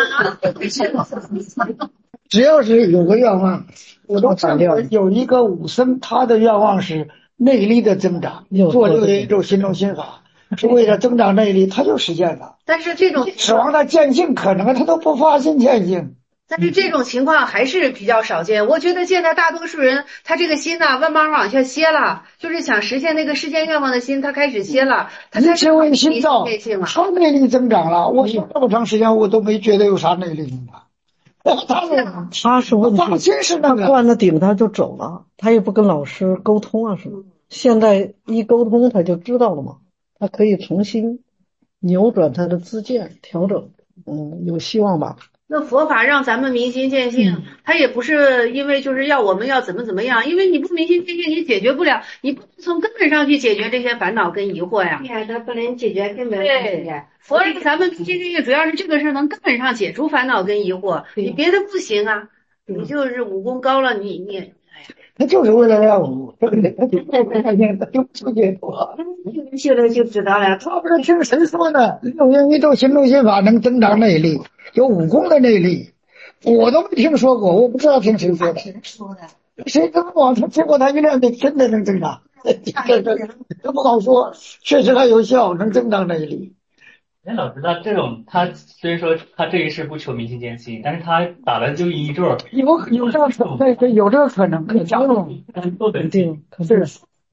B: 只要是有个愿望，我都看过有一个武僧，他的愿望是内力的增长，做六年一周心中心法，是为了增长内力，他就实现了。
S: 但是这种
B: 指望他见性可能他都不发心见性。
S: 但是这种情况还是比较少见。我觉得现在大多数人，他这个心呐、啊，慢慢往下歇了，就是想实现那个实现愿望的心，他开始歇了。他开始
B: 为心造，他内力增长了。我修这么长时间，我都没觉得有啥内力增长。
O: 他他是问题，他灌了顶他就走了，他也不跟老师沟通啊什么。现在一沟通他就知道了嘛，他可以重新扭转他的自见，调整，嗯，有希望吧。
S: 那佛法让咱们明心见性，嗯，他也不是因为就是要我们要怎么怎么样，因为你不明心见性，你解决不了，你不从根本上去解决这些烦恼跟疑惑呀。
Q: 对呀，他不能解决根本问题呀。
S: 佛让咱们明心见性，主要是这个事能根本上解除烦恼跟疑惑，你别的不行啊，你就是武功高了，你你。
B: 他就是为了让我，他就不解脱。
Q: 修了就知道了。
B: 他不是听谁说的？六年一周行动心法能增长内力，有武功的内力，我都没听说过，我不知道听谁说的。谁说的？谁知道啊？他结果他一练的真的能增长，这这这不好说，确实还有效，能增长内力。
D: 那老知道这种，他虽然说他这一世不求明心见性，但是他打了就一咒，
B: 有有这个可能，对对，有这个可能，可加入，
D: 都得
O: 定，
B: 是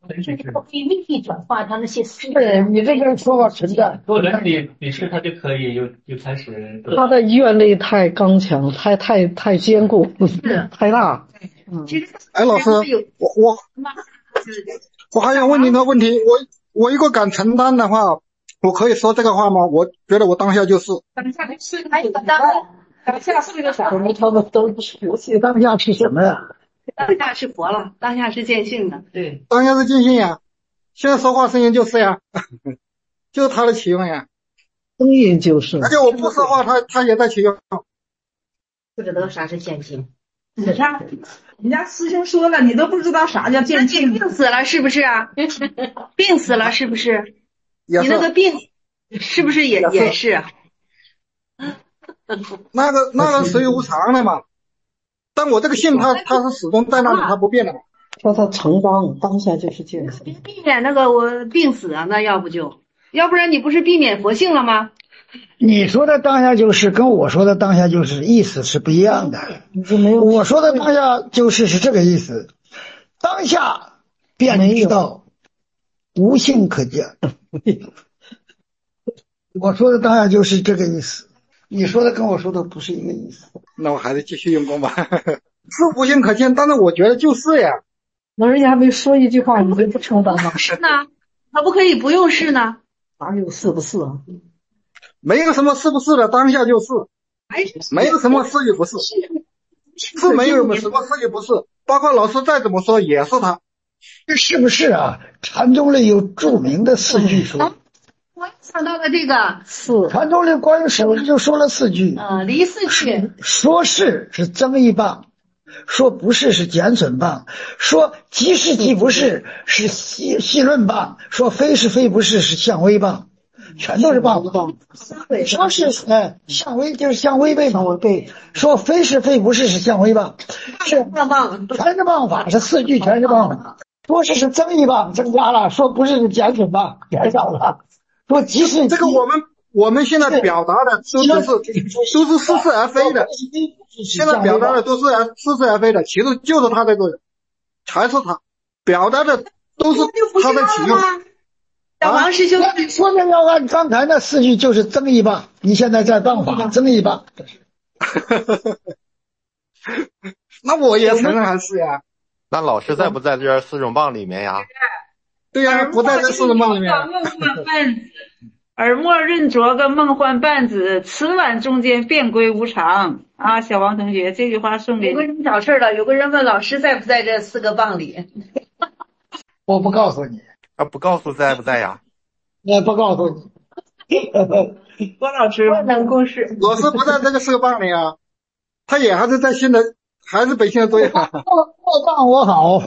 K: 可以立体转化它那些思
B: 对你这个说法存在。
D: 多人理理事他就可以又又开始。
O: 他的愿力太刚强，太太太坚固，太大。
S: 嗯，其实
R: 哎，老师，我我我还想问您个问题，我我一个敢承担的话，我可以说这个话吗？我觉得我当下就是。
K: 当下是还有当当下是个啥？
O: 我们他们都不熟悉当下是什么呀？
S: 当下是佛了，当下是见性的。
D: 对，
R: 当下是见性呀。现在说话声音就是呀，就是他的启用呀。
O: 声音就是。
R: 而且我不说话，他他也在启用。
E: 不知道啥是见性。
G: 你看，人家师兄说了，你都不知道啥叫见性。
S: 病死了是不是啊？病死了是不是？你那个病是不是也也是啊？
R: 那个那个随无常的嘛。但我这个性它它是始终在那里，它不变的。
O: 说他承当当下就是见性。
S: 避免那个我病死啊，那要不就，要不然你不是避免佛性了吗？
B: 你说的当下就是跟我说的当下就是意思是不一样的。我说的当下就是是这个意思，当下便知道无性可见。我说的当下就是这个意思，你说的跟我说的不是一个意思。
R: 那我还是继续用功吧。是无性可见，但是我觉得就是呀。
O: 那人家还没说一句话，你就不承担吗？
S: 是呢，他不可以不用是呢？
O: 哪有是不是啊？
R: 没有什么是不是的，当下就是。没有什么是与不是。是没有什么是与不是，包括老师再怎么说也是他。
B: 这是不是啊？禅宗里有著名的四句说。
S: 我想到了这个
B: 是禅宗里关于手就说了四句。
S: 呃，离四句。
B: 说是是增益棒，说不是是减损棒，说即是即不是是细细论棒，说非是非不是是相微棒，全都是棒棒。说是哎相微就是相微倍嘛，倍说非是非不是是相微棒，是
S: 棒棒
B: 全是棒法，是四句全是棒法。说是是增益棒增加了，说不是是减损棒减少了。说即使
R: 这个我们我们现在表达的都是都是似是而非的，现在表达的都是似是而非的，其实就是他在这里，才是他表达的都是他在启用。
S: 小王师兄，
B: 你说的要按刚才那四句就是增益棒，你现在在棒法增益棒。
R: 那我也承认还是呀。
T: 那老师在不在这四种棒里面呀？
R: 对呀，不在这四种棒里面。
G: 梦幻半子，耳目润着个梦幻半子，此晚中间便归无常啊！小王同学，这句话送给你。
S: 有个人找事了，有个人问老师在不在这四个棒里。
B: 我不告诉你。
T: 啊，不告诉在不在呀？
B: 我不告诉你。
G: 郭老师，万能公式。
R: 老师不在这个四个棒里啊，他也还是在新的，还是北新的作业。
B: 我棒我好。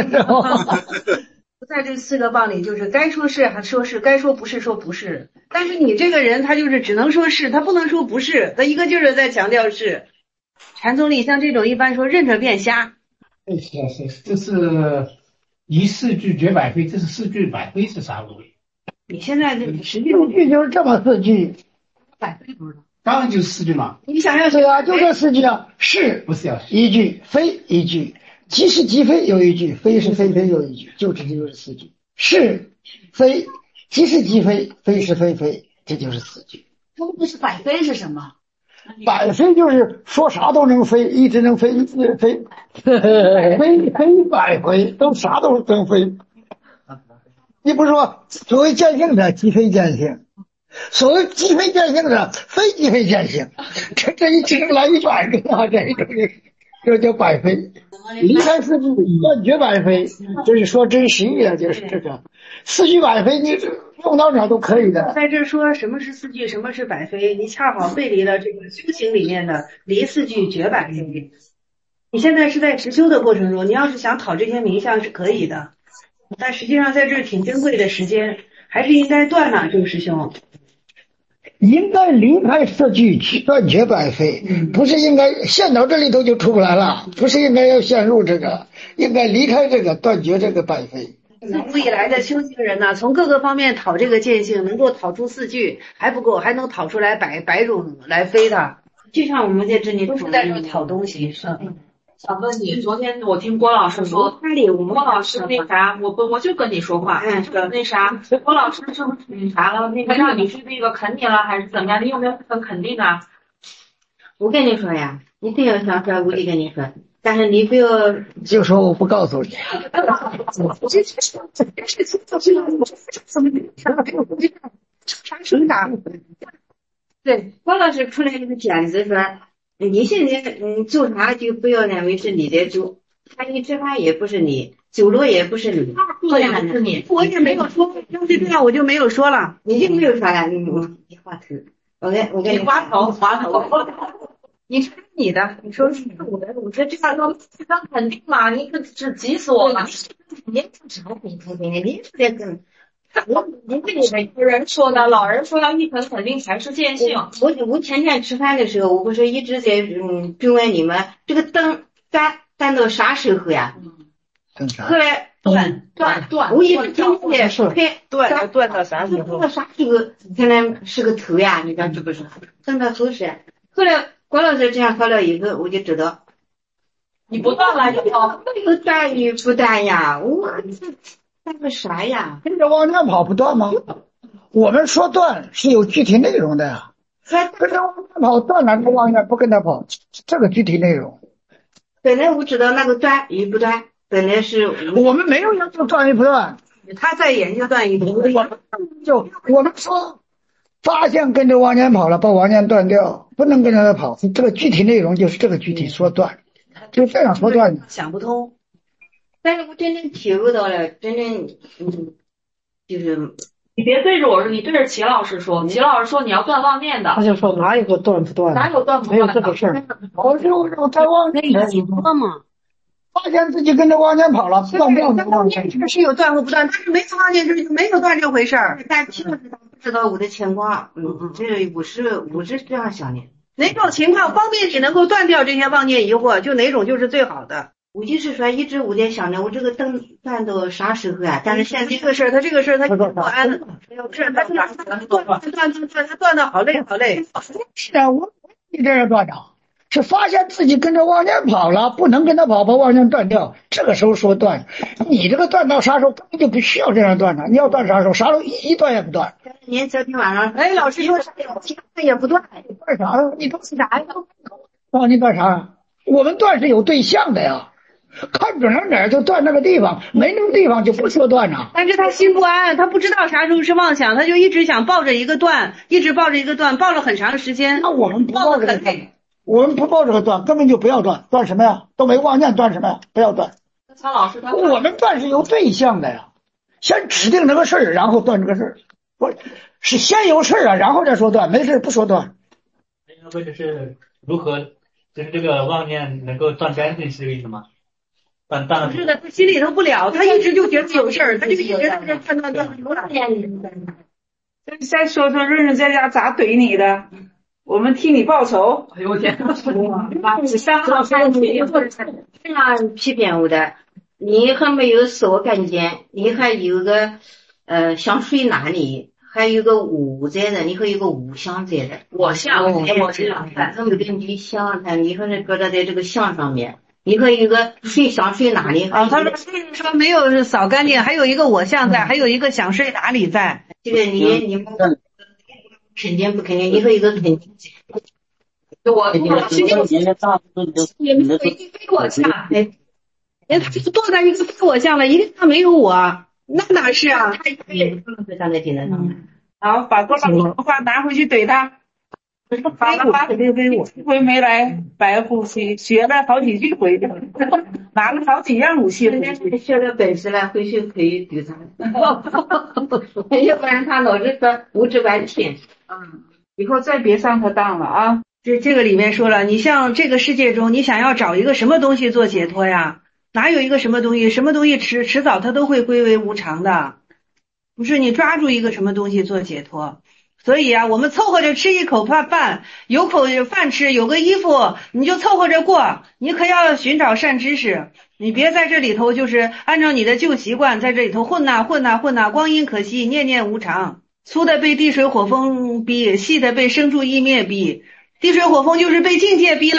S: 不在这四个棒里，就是该说是还说是，该说不是说不是。但是你这个人，他就是只能说是，他不能说不是，他一个劲儿的在强调是。禅宗里像这种一般说认着便瞎。
U: 是是是，这是一四句绝百非，这是四句百非是啥逻辑？
S: 你现在这实际
B: 四句就是这么四句，
S: 百非不知道。
U: 当然就是四句嘛。
S: 你想想
B: 对啊，就这四句啊，是
U: 不是要
B: 一句，非一句。即是即非有一句，非是非非有一句，就这就是四句。是非，即是即非，非是非非，这就是四句。
S: 那不是百非是什么？
B: 百非就是说啥都能飞，一直能飞，一直飞，非非百非都啥都能飞。你不是说所谓见性者即非见性，所谓即非见性者非即非见性，这这一听来一百个啊，这一种这叫百非。离开四句断绝百非，就是说真实义的，就是这个四句百非，你用到哪都可以的。
S: 在这说什么是四句，什么是百非，你恰好背离了这个修行里面的离四句绝百非。你现在是在实修的过程中，你要是想讨这些名相是可以的，但实际上在这挺珍贵的时间，还是应该断了，周师兄。
B: 应该离开四句去断绝百非，不是应该陷到这里头就出不来了，不是应该要陷入这个，应该离开这个断绝这个百非。
S: 自古以来的修行人呢，从各个方面讨这个见性，能够讨出四句还不够，还能讨出来百百种来非的。就像我们在这里都是在这讨东西，是。
F: 想问你，昨天我听郭老师说，郭老师那啥，我不我就跟你说话，嗯，那啥，郭老师是不是那啥了？那个让你去那个肯你了，还是怎么样？你有没有很肯定啊？
Q: 我跟你说呀，你真要想说，我就跟你说，但是你不要
B: 就说我不告诉你。
Q: 啥成啥？对，郭老师出来一个点子说，你现在嗯做啥就不要认为是你在做，他一吃饭也不是你，走路也不是你，
S: 对呀，是你，我也没有说，要是这样我就没有说了，
Q: 你就没有说了，你你你话头，我跟我跟
F: 你话头话头。
S: 你是你的，你说是
F: 我的，我这这样说非常肯定嘛，你可是急死我了。
Q: 你啥你肯定的，你这个，我
F: 你跟你们人说的，老人说要一本肯定才是见性。
Q: 我我前天吃饭的时候，我不是一直在嗯询问你们这个灯断断到啥时候呀？
B: 灯啥？
Q: 后来
F: 断断断，
Q: 我一直听不见说
S: 断断到啥时候？
Q: 到啥时候才能是个头呀？你看这不是断到头是？后来。郭老师这样说了以后，我就知道，
F: 你不断了以后，
Q: 那个断与不断呀，我这断个啥呀？
B: 跟着往前跑不断吗？我们说断是有具体内容的呀，跟着往前跑断了，不往前不跟他跑，这个具体内容。
Q: 本来我知道那个断与不断，本来是
B: 我们没有研究断与不断，
S: 他在研究断与不断，
B: 我们就我们说。发现跟着往前跑了，把往前断掉，不能跟着他跑。这个具体内容就是这个具体说断，就是这样说断的。
S: 想不通，
Q: 但是我真正体悟到了，真正嗯，就是
F: 你别对着我说，你对着齐老师说，齐老师说你要断妄念的。
O: 他就说哪有个断不断？
F: 哪有断不断？
O: 没有这个事儿。
B: 我就让他往前
Q: 跑嘛，
B: 发现自己跟着往前跑了，断不断？
S: 妄念这是有断或不断，但是没有妄念这就没有断这回事儿。
Q: 但齐老师不知道我的情况，嗯嗯，这我是我是这样想的。
S: 哪种情况方便你能够断掉这些妄念疑惑，就哪种就是最好的。
Q: 我就是说，一直我在想着我这个灯断到啥时候啊？但是现在
S: 这个事儿，他这个事儿他不安，不是他断断断断断，他断的好累好累。
B: 是的，我你这是断着。是发现自己跟着往前跑了，不能跟他跑，把往前断掉。这个时候说断，你这个断到啥时候根本就不需要这样断了。你要断啥时候？啥时候一一断也不断。
Q: 您昨天晚上，
S: 哎，老师说啥也不断，
B: 断啥呀？你断啥呀？断你断啥？我们断是有对象的呀，看准了哪儿就断那个地方，没那个地方就不说断了。
S: 但是他心不安，他不知道啥时候是妄想，他就一直想抱着一个断，一直抱着一个断，抱了很长时间。
B: 那我们不抱着个断。我们不抱这个断，根本就不要断，断什么呀？都没妄念，断什么呀？不要断。
F: 曹老师他，
B: 我们断是有对象的呀，先指定这个事儿，然后断这个事儿，不是先有事儿啊，然后再说断，没事不说断。
D: 那问题是如何，就是这个妄念能够断干净，是这个意思吗？断断了
S: 不是的，他心里头不了，他一直就觉得有事儿，他就一直在这断断断断。
G: 再说说润润在家咋怼你的？我们替你报仇。
F: 哎呦我天！
Q: 你三号三这样批评我的，你还没有自我感觉，你还有个呃想睡哪里，还有个我在的，你还有个我想在的。
F: 我想，我
Q: 这样，反正跟你想的，你还是搁着在这个想上面，你还有个睡想睡哪里？
S: 啊，他说说没有扫干净，还有一个我想在，还有一个想睡哪里在。
Q: 这个你你们。肯定不肯定，你和一个肯定。
F: 我我时间也没有一个非我相，
S: 哎，哎，他就坐在一个非我相了，一个他没有我，那哪是啊？他也不能站在顶上上面。
G: 好，把郭老师的话拿回去怼他。好了吧，这回没来白呼吸，学了好几句回去，拿了好几样武器回去。
Q: 学了本事了，回去可以怼他。要不然他老是说无知半天。
G: 嗯，以后再别上他当了啊！
S: 这这个里面说了，你像这个世界中，你想要找一个什么东西做解脱呀？哪有一个什么东西，什么东西迟迟早它都会归为无常的，不是你抓住一个什么东西做解脱。所以啊，我们凑合着吃一口饭，有口饭吃，有个衣服，你就凑合着过。你可要寻找善知识，你别在这里头就是按照你的旧习惯在这里头混呐混呐混呐，光阴可惜，念念无常。粗的被地水火风逼，细的被生住意灭逼。地水火风就是被境界逼啦，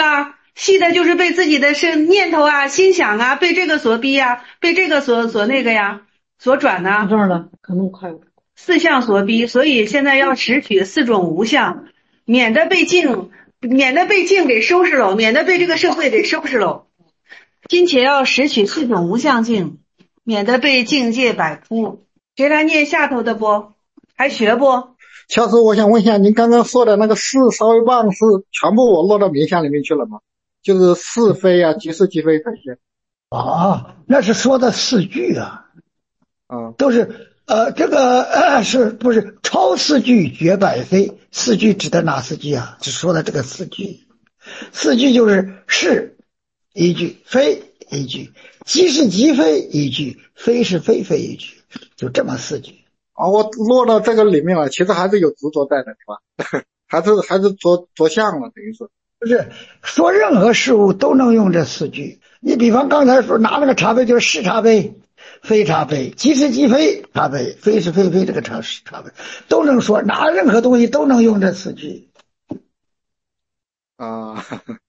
S: 细的就是被自己的是念头啊、心想啊，被这个所逼呀，被这个所所那个呀，所转呢。
O: 这儿了，可能快了。
S: 四相所逼，所以现在要拾取四种无相，免得被境，免得被境给收拾了，免得被这个社会给收拾了。今且要拾取四种无相境，免得被境界摆扑。谁来念下头的不？还学不？
R: 乔师，我想问一下，您刚刚说的那个是稍微棒是全部我落到冥想里面去了吗？就是是非啊、即是即非这些。
B: 啊，那是说的四句啊，
R: 嗯，
B: 都是呃，这个呃是不是超四句绝百非？四句指的哪四句啊？只说的这个四句，四句就是是一句，非一句，即是即非一句，非是非非一句，就这么四句。
R: 啊，我落到这个里面了，其实还是有执着在的，是吧？还是还是着着相了，等于是。
B: 不是说任何事物都能用这四句。你比方刚才说拿那个茶杯，就是是茶杯、非茶杯，即是即非茶杯，非是非非，这个茶是茶杯，都能说，拿任何东西都能用这四句。
R: 啊，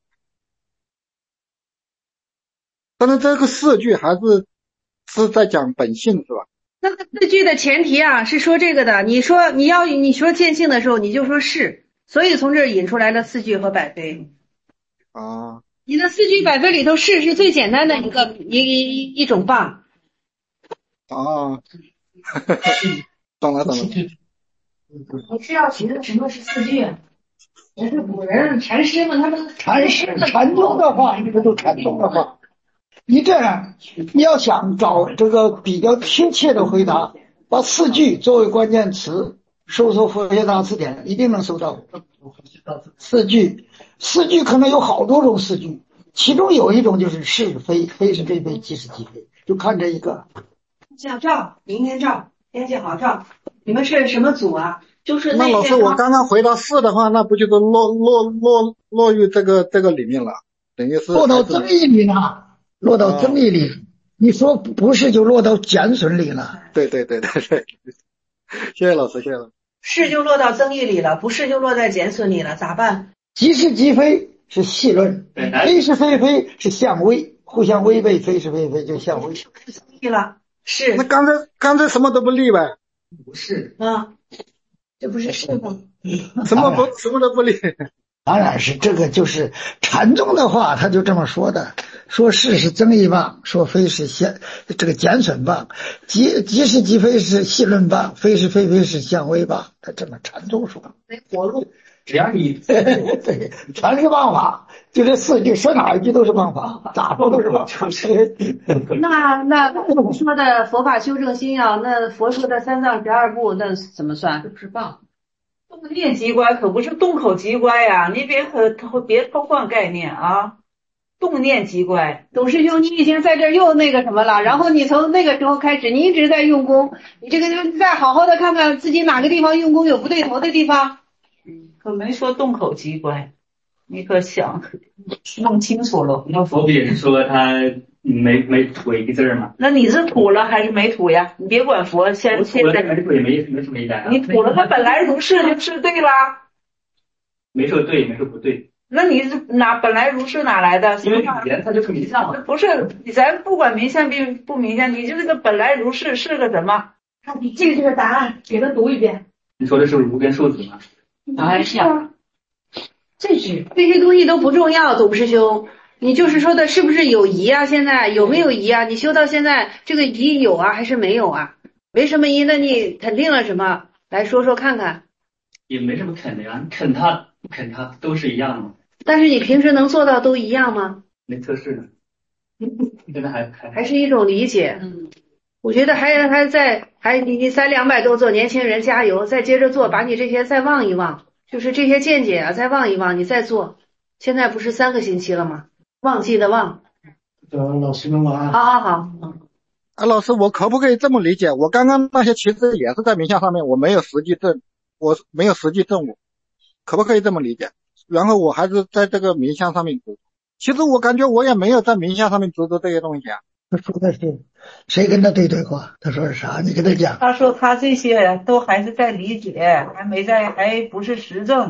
R: 但是这个四句还是是在讲本性，是吧？
S: 那个四句的前提啊是说这个的，你说你要你说见性的时候，你就说是，所以从这儿引出来了四句和百非。
R: 啊，
S: 你的四句百非里头是是最简单的一个一一一种棒。
R: 啊，懂了懂了。
N: 你是要学的什么是四句？也是古人禅师们他们
B: 禅师禅宗的话，这都禅宗的话。你这样，你要想找这个比较贴切的回答，把四句作为关键词，搜索佛学大词典，一定能搜到。四句，四句可能有好多种四句，其中有一种就是是非，非是非非，即是即非，就看这一个。
S: 像赵，明天赵，天气好赵，你们是什么组啊？就是
R: 那老师，我刚刚回答是的话，那不就是落落落落于这个这个里面了，等于是
B: 落到增益里呢。落到增益里，你说不是就落到减损里了。
R: 对对对对对，谢谢老师，谢谢老师。
S: 是就落到增益里了，不是就落在减损里了，咋办？
B: 即是即非是细论，非是非非是相违，互相违背，非是非非就相违。
S: 对了，是。
R: 那刚才刚才什么都不立呗？
B: 不是
S: 啊，这不是是吗？
R: 什么不什么都不立。
B: 当然是这个，就是禅宗的话，他就这么说的，说是是增益棒，说非是相这个减损棒，即即是即非是细论棒，非是非非是相违棒，他这么禅宗说。
S: 没活路，
D: 只要你
B: 对，全是办法，就这四句说哪一句都是办法，咋说都是办法。
S: 那那说的佛法修正心要，那佛说的三藏十二部，那怎么算？
N: 都是棒。
S: 动念即观可不是动口即观呀，你别和别偷换概念啊！动念即观，董师兄，你已经在这又那个什么了，然后你从那个时候开始，你一直在用功，你这个就再好好的看看自己哪个地方用功有不对头的地方。可没说动口即观，你可想弄清楚了。
D: 那佛不也是说他没没吐一个字吗？
S: 那你是吐了还是没吐呀？你别管佛，先
D: 现在没吐也没没什么意思。
S: 你吐了，他本来如是就是对啦。
D: 没说对，没说不对。
S: 那你是哪本来如是哪来的？
D: 因为语言它就是名相嘛。
S: 不是，咱不管名相不不名相，你就这个本来如是是个什么？
N: 看你记这个答案，给他读一遍。
D: 你说的是无根数子吗？
S: 答案是啊，这是这些东西都不重要，董师兄。你就是说的是不是有疑啊？现在有没有疑啊？你修到现在这个疑有啊还是没有啊？没什么疑，那你肯定了什么？来说说看看。
D: 也没什么肯的呀，你肯他不肯他都是一样的。
S: 但是你平时能做到都一样吗？
D: 没测试呢，现在还还
S: 还是一种理解。嗯，我觉得还还在还你你三两百多做，年轻人加油，再接着做，把你这些再忘一忘，就是这些见解啊，再忘一忘，你再做。现在不是三个星期了吗？忘记的忘。
U: 老师们晚安。
S: 好好好。
R: 啊，老师，我可不可以这么理解？我刚刚那些其实也是在名相上面，我没有实际证，我没有实际证悟，可不可以这么理解？然后我还是在这个名相上面读。其实我感觉我也没有在名相上面读的这些东西啊。
B: 他说的是谁跟他对对话？他说是啥？你跟他讲。
G: 他说他这些都还是在理解，还没在，还不是实证。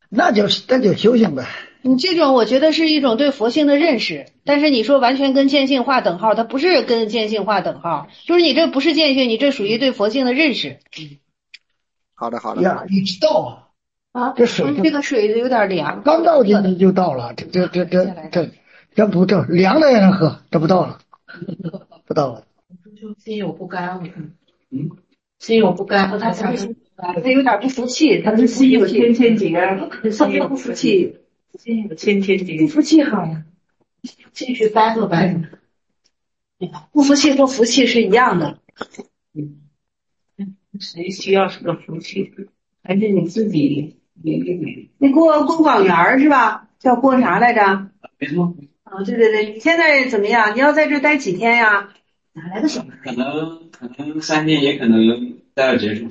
B: 那就是那就修行呗。
S: 你这种我觉得是一种对佛性的认识，但是你说完全跟见性划等号，它不是跟见性划等号，就是你这不是见性，你这属于对佛性的认识。
R: 好的好的。
B: 呀，你知道啊？
S: 啊，
B: 这水
S: 这个水有点凉，
B: 刚倒进去就倒了，这这这这这这不这凉的也能喝，这不倒了，不倒了。
F: 心有不甘，嗯，心有不甘，他他
S: 他有点不服气，他
F: 是心有千千结，
S: 心有不服气，
F: 心有千千结，
S: 不服气好呀，
F: 继续掰和掰，
S: 不服气和服气是一样的。
F: 谁需要是个服气？还是你自己？
S: 你过过广园是吧？叫过啥来着？
A: 没错。
S: 啊，对对对，你现在怎么样？你要在这待几天呀？哪来的小孩？
A: 可能可能三天，也可能待到结束。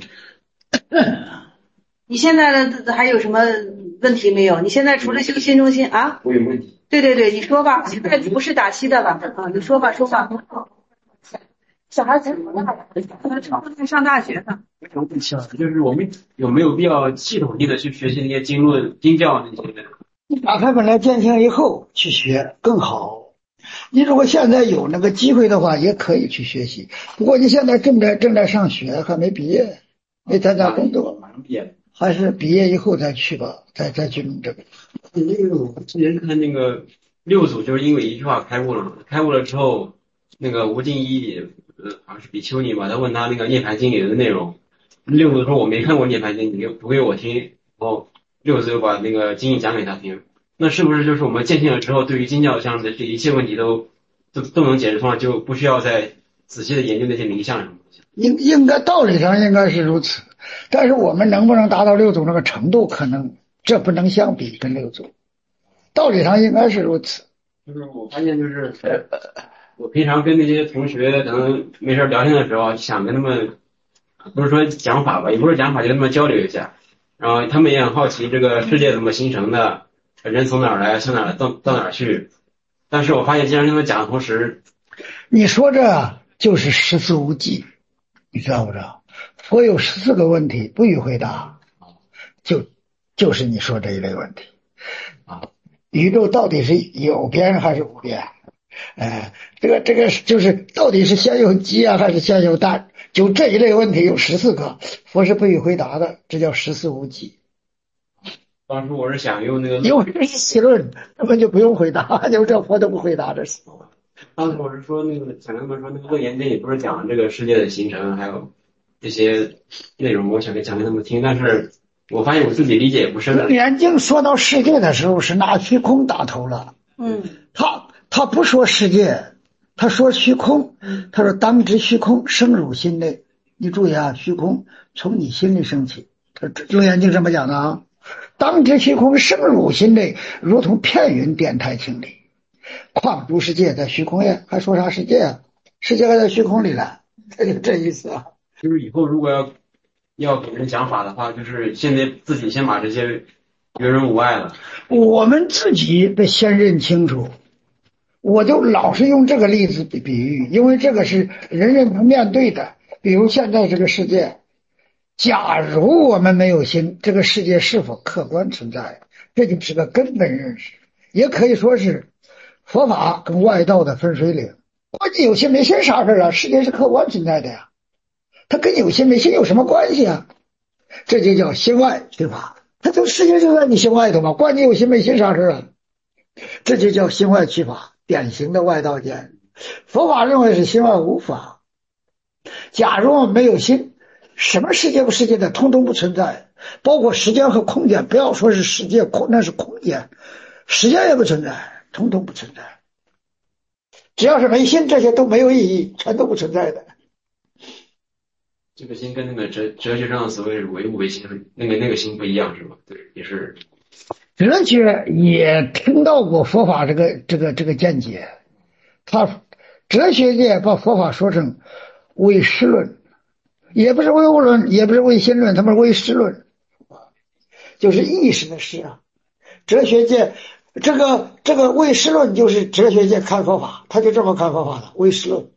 S: 你现在的还有什么问题没有？你现在除了修心中心啊？
A: 我有问题。
S: 对对对，你说吧，现在不是打七的了啊，你说吧说吧。小孩才多大呀？可能差不多在上大学呢。
A: 我想问小孩，就是我们有没有必要系统性的去学习那些经论、经教那些的？
B: 你打开本来见性以后去学更好。你如果现在有那个机会的话，也可以去学习。不过你现在正在正在上学，还没毕业，没参加工作，
A: 马上毕业，
B: 还是毕业以后再去吧，再再去弄这个。
A: 那个我之前看那个六祖，就是因为一句话开悟了嘛，开悟了之后，那个吴敬一，呃，好像是比丘尼吧，他问他那个涅槃经里的内容，六祖说我没看过涅槃经，你读给我听，然后六祖就把那个经义讲给他听。那是不是就是我们见性了之后，对于经教上的这一切问题都都都能解释通了，就不需要再仔细的研究那些名相什么的？
B: 应应该道理上应该是如此，但是我们能不能达到六祖那个程度，可能这不能相比跟六祖。道理上应该是如此。
A: 就是我发现，就是我平常跟那些同学可能没事聊天的时候，想跟他们不是说讲法吧，也不是讲法，就跟他们交流一下，然后他们也很好奇这个世界怎么形成的。人从哪儿来，从哪儿到到哪儿去？但是我发现，既然跟他们讲的同时，
B: 你说这就是十四无忌，你知道不知道？佛有十四个问题不予回答，就就是你说这一类问题啊。宇宙到底是有边还是无边？哎，这个这个就是到底是先有鸡啊还是先有蛋？就这一类问题有十四个，佛是不予回答的，这叫十四无忌。
A: 当时我是想用那个，
B: 因为这一理论根本就不用回答，就这佛都不回答这事。
A: 当时我是说那个想跟他们说，那个楞严经也不是讲这个世界的形成，还有这些内容，我想给讲给他们听，但是我发现我自己理解也不深。
B: 楞严经说到世界的时候是拿虚空打头了，
S: 嗯，
B: 他他不说世界，他说虚空，他说当知虚空生入心内。你注意啊，虚空从你心里升起，楞严经这么讲的啊。当知虚空生入心内，如同片云电台清理。况诸世界在虚空呀，还说啥世界啊？世界还在虚空里了，这就这意思啊。
A: 就是以后如果要要给人讲法的话，就是现在自己先把这些阅人无碍了。
B: 我们自己得先认清楚。我就老是用这个例子比比喻，因为这个是人人能面对的。比如现在这个世界，假如我们没有心，这个世界是否客观存在？这就是个根本认识，也可以说是佛法跟外道的分水岭。关键有心没心啥事啊？世界是客观存在的呀，它跟有心没心有什么关系啊？这就叫心外取法，它就世界就在你心外头嘛，关键有心没心啥事啊？这就叫心外取法，典型的外道见。佛法认为是心外无法。假如我们没有心，什么世界不世界的通通不存在，包括时间和空间，不要说是世界空，那是空间，时间也不存在，通通不存在。只要是没心，这些都没有意义，全都不存在的。
A: 这个心跟那个哲哲学上的所谓唯物唯心，那个那个心不一样是吧？对，也是。
B: 哲学也听到过佛法这个这个这个见解，他哲学界把佛法说成唯识论，也不是唯物论，也不是唯心论，他们是唯识论，就是意识的识啊。哲学界这个这个唯识论就是哲学界看佛法，他就这么看佛法的唯识论，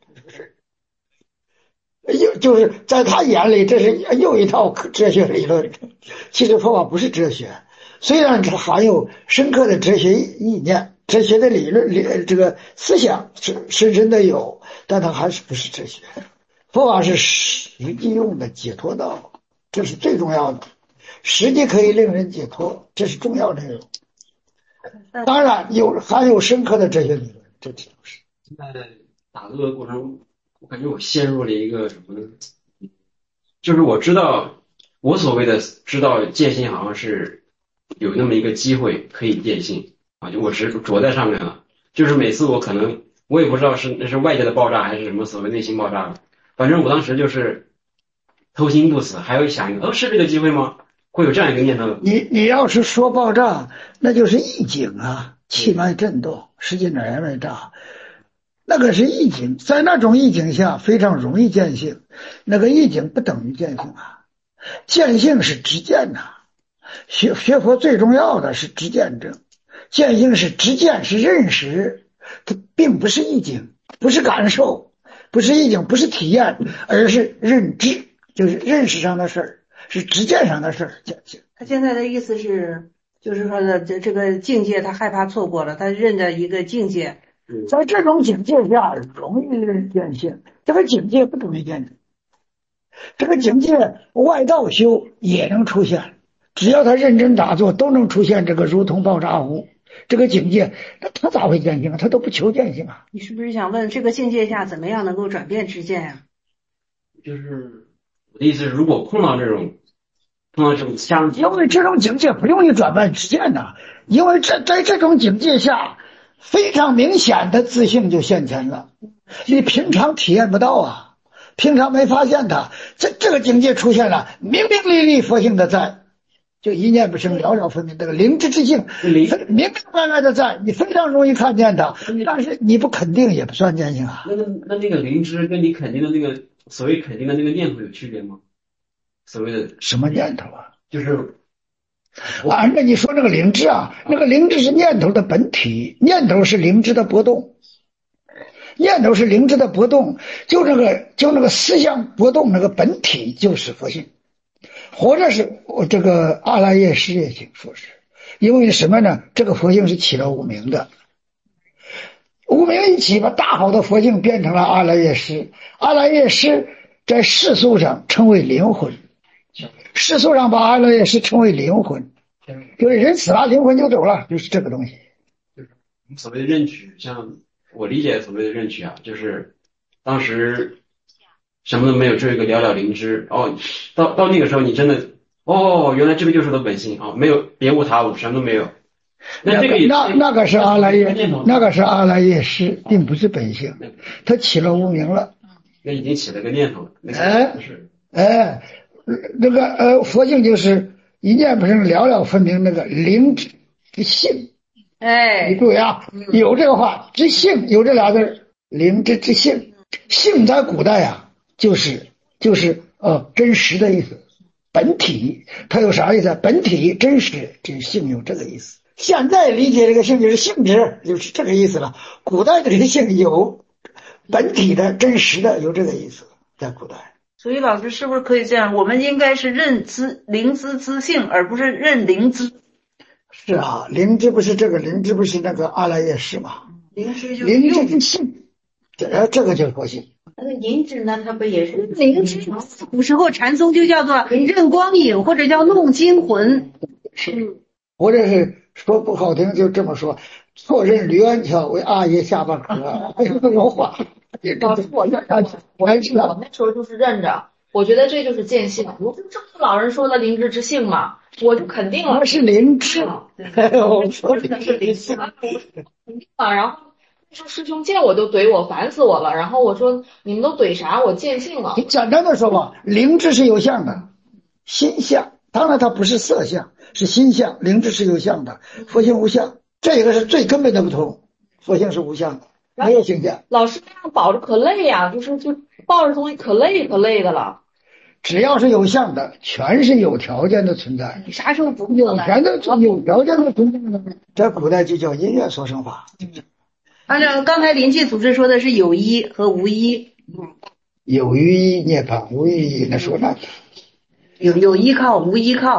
B: 又就是在他眼里这是又一套哲学理论。其实佛法不是哲学， 虽然它含有深刻的哲学意念、哲学的理论、理这个思想是深深的有，但它还是不是哲学。佛法是实际用的解脱道，这是最重要的。实际可以令人解脱，这是重要内容。当然有含有深刻的哲学理论，这都是。
A: 在打坐的过程中，我感觉我陷入了一个什么呢？就是我知道，我所谓的知道见性，好像是有那么一个机会可以见性啊，就我是着在上面了。就是每次我可能我也不知道是那是外界的爆炸还是什么所谓内心爆炸，反正我当时就是偷心不死，还有想一个，哦，是这个机会吗？会有这样一个念头。
B: 你你要是说爆炸，那就是意境啊，气脉震动，实际哪儿为炸，那个是意境，在那种意境下非常容易见性，那个意境不等于见性啊，见性是直见呐、啊，学学佛最重要的是直见证，见性是直见，是认识，它并不是意境，不是感受，不是意境，不是体验，而是认知，就是认识上的事儿。是直见上的事儿，
S: 他现在的意思是，就是说的这这个境界，他害怕错过了，他认的一个境界，
B: 在这种境界下容易见性，这个境界不容易见性，这个境界外道修也能出现，只要他认真打坐，都能出现这个如同爆炸湖这个境界，那他咋会见性啊？他都不求见性啊！
S: 你是不是想问这个境界下怎么样能够转变知见呀、
A: 啊？就是我的意思是，如果碰到这种。碰到这种相，
B: 因为这种境界不容易转变知见呐，因为这在这种境界下，非常明显的自性就现前了，你平常体验不到啊，平常没发现它，这这个境界出现了，明明历历佛性的在，就一念不生，了了分明，这个灵知之性，明明白白的在，你非常容易看见它，但是你不肯定也不算见性啊。
A: 那那那那个灵知跟你肯定的那个所谓肯定的那个念头有区别吗？所谓的
B: 什么念头啊？
A: 就是
B: 按照你说那个灵知啊，那个灵知是念头的本体，念头是灵知的波动，念头是灵知的波动，就那个就那个思想波动那个本体就是佛性，或者是我这个阿赖耶识也行说是，因为什么呢？这个佛性是起了无明的，无明一起把大好的佛性变成了阿赖耶识，阿赖耶识在世俗上称为灵魂。世俗上把阿赖耶识称为灵魂，就是人死了，灵魂就走了，就是这个东西。
A: 就是所谓的认取，像我理解所谓的认取啊，就是当时什么都没有，只有一个寥寥灵知。哦，到到那个时候，你真的哦，原来这个就是我的本性啊，没有别无他物，什么都没有。那这个也
B: 那那个是阿赖耶，那个是阿赖耶识，并不是本性，它起了无明了。
A: 那已经起了个念头了。
B: 哎哎。那个呃，佛性就是一念不生，了了分明，那个灵之性。
S: 哎，
B: 你注意啊，有这个话，知性有这俩字，灵之之性。性在古代啊，就是就是呃真实的意思，本体。它有啥意思？本体真实，这性有这个意思。现在理解这个性就是性质，就是这个意思了。古代的这个性有本体的真实的，有这个意思，在古代。
S: 所以老师是不是可以这样？我们应该是认知灵知知性，而不是认灵知。
B: 是啊，灵知不是这个，灵知不是那个阿赖耶识嘛？
S: 灵知就
B: 灵知之性，这这个就是佛性。
N: 那个灵知呢？它不也是
S: 灵知？古时候禅宗就叫做认光影，或者叫弄精魂。
B: 是，或者是说不好听就这么说，错认驴鞍桥为阿爷下巴壳，还有那种话。
F: 老师，我认着，我我那时候就是认着，我觉得这就是见性。我就这不老人说的灵知之性嘛，我就肯定了。
B: 那是灵知，我说的是灵知。
F: 啊，然后那时候师兄见我就怼我，烦死我了。然后我说你们都怼啥？我见性了。
B: 你简单的说吧，灵知是有相的，心相，当然它不是色相，是心相。灵知是有相的，佛性无相，这个是最根本的不同。佛性是无相的。没有形象，
F: 老师这样保着可累呀、啊，就是就抱着东西可累可累的了。
B: 只要是有相的，全是有条件的存在。
S: 你啥时候不
B: 有全的有条件的存在呢？在古代就叫因缘所生法。
S: 按照刚才临济组织说的是有依和无依。
B: 有于一涅槃，无于一那说那。
S: 有有依靠，无依靠。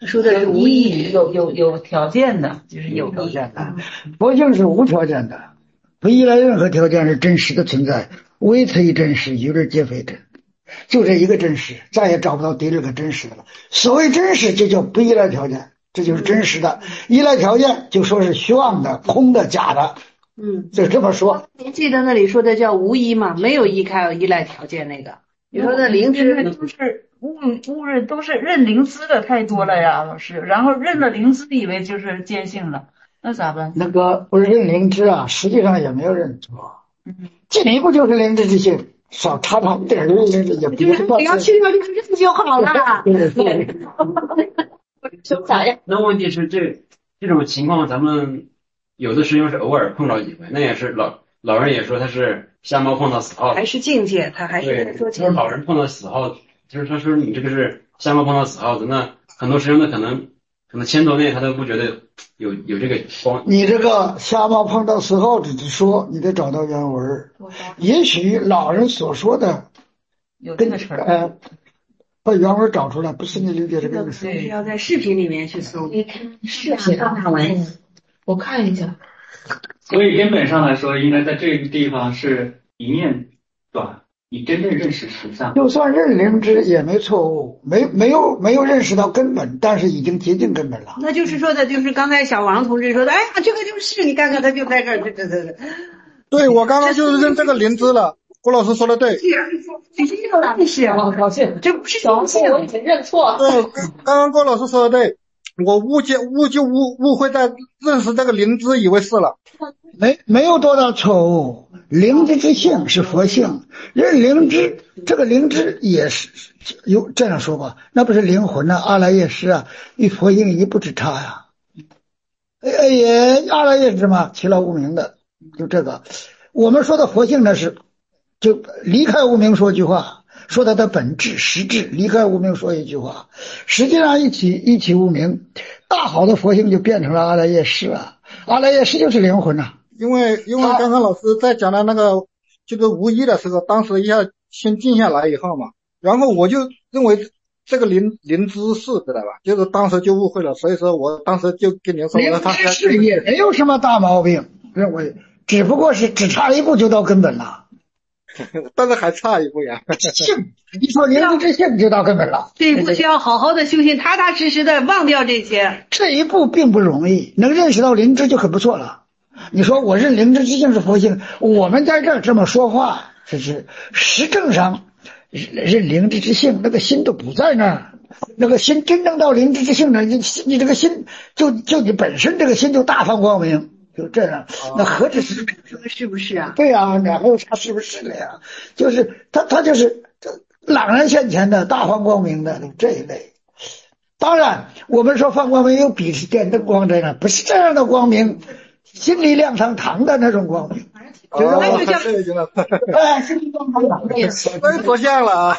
G: 说的是无意，有有有条件的，就是有
B: 条件的。佛性是无条件的，不依赖任何条件，是真实的存在，唯此一真实，与日皆非真。就这一个真实，再也找不到第二个真实的了。所谓真实，这叫不依赖条件，这就是真实的。依赖条件就说是虚妄的、空的、假的。
S: 嗯，
B: 就这么说。
S: 您记得那里说的叫无依嘛，没有依靠依赖条件那个。你说的灵知
G: 都是误误认，都是认灵知的太多了呀，老师。然后认了灵知，以为就是见性了，那咋办？
B: 那个不是认灵知啊，实际上也没有认错。嗯，进一步就是灵知之性。少插插一点儿，也不
S: 就是只要去掉这个认就好了。
B: 对对。
M: 说啥呀？
A: 那问题是这这种情况，咱们有的师兄是偶尔碰到几回，那也是老老人也说他是瞎猫碰到死耗子，
S: 还是境界，他还是说
A: 就是老人碰到死耗子，就是他说你这个是瞎猫碰到死耗子，那很多师兄的可能可能千多年他都不觉得有有这个光。
B: 你这个瞎猫碰到死耗子之说，你得找到原文。也许老人所说的
G: 有这个词儿，
B: 呃，把原文找出来，不是你理解这个意思。
S: 要在视频里面去搜。
M: 视频看文，我看一下。
D: 所以根本上来说，应该在这个地方是一面短，你真正认识实相。
B: 就算认灵知也没错误，没没有没有认识到根本，但是已经接近根本了。
S: 那就是说的，就是刚才小王同志说的，哎呀，这个就是，你看看他就在这儿，这这这。
R: 对，我刚刚就是认这个灵知了，郭老师说的对。
S: 这是一个认识啊，我高兴，这不是
M: 小性，我已经认错。
R: 对，刚刚郭老师说的对。我误解误就误误会在认识这个灵知以为是了，
B: 没没有多大错误。灵知之性是佛性，认灵知这个灵知也是有这样说吧，那不是灵魂啊，阿赖耶识啊，与佛性一步之差呀。哎也阿赖耶识嘛，其了无明的，就这个。我们说的佛性呢是就离开无明说句话。说它的本质实质，离开无明说一句话，实际上一起一起无明，大好的佛性就变成了阿赖耶识啊，阿赖耶识就是灵魂啊。
R: 因为因为刚刚老师在讲的那个就是无一的时候，当时一下先静下来以后嘛，然后我就认为这个灵灵知识知道吧，就是当时就误会了，所以说我当时就跟您说，
B: 灵知识也没有什么大毛病，认为只不过是只差一步就到根本了。
R: 但是还差一步呀，
B: 性，你说灵知之性就到根本了。
S: 这一步需要好好的修行，踏踏实实的忘掉这些。
B: 这一步并不容易，能认识到灵知就很不错了。你说我认灵知之性是佛性，我们在这儿这么说话，这是实证上认灵知之性，那个心都不在那儿。那个心真正到灵知之性呢，你你这个心就就你本身这个心就大放光明。就这样，那何止是
S: 是不是啊？
B: 对啊，哪还有啥是不是的呀？就是他，他就是朗然现前的大放光明的这一类。当然，我们说放光明有比电灯光这样，不是这样的光明，心里亮堂堂的那种光明。
R: 哦，这就了，
B: 哎，心里亮堂堂的，
R: 真佛像了啊！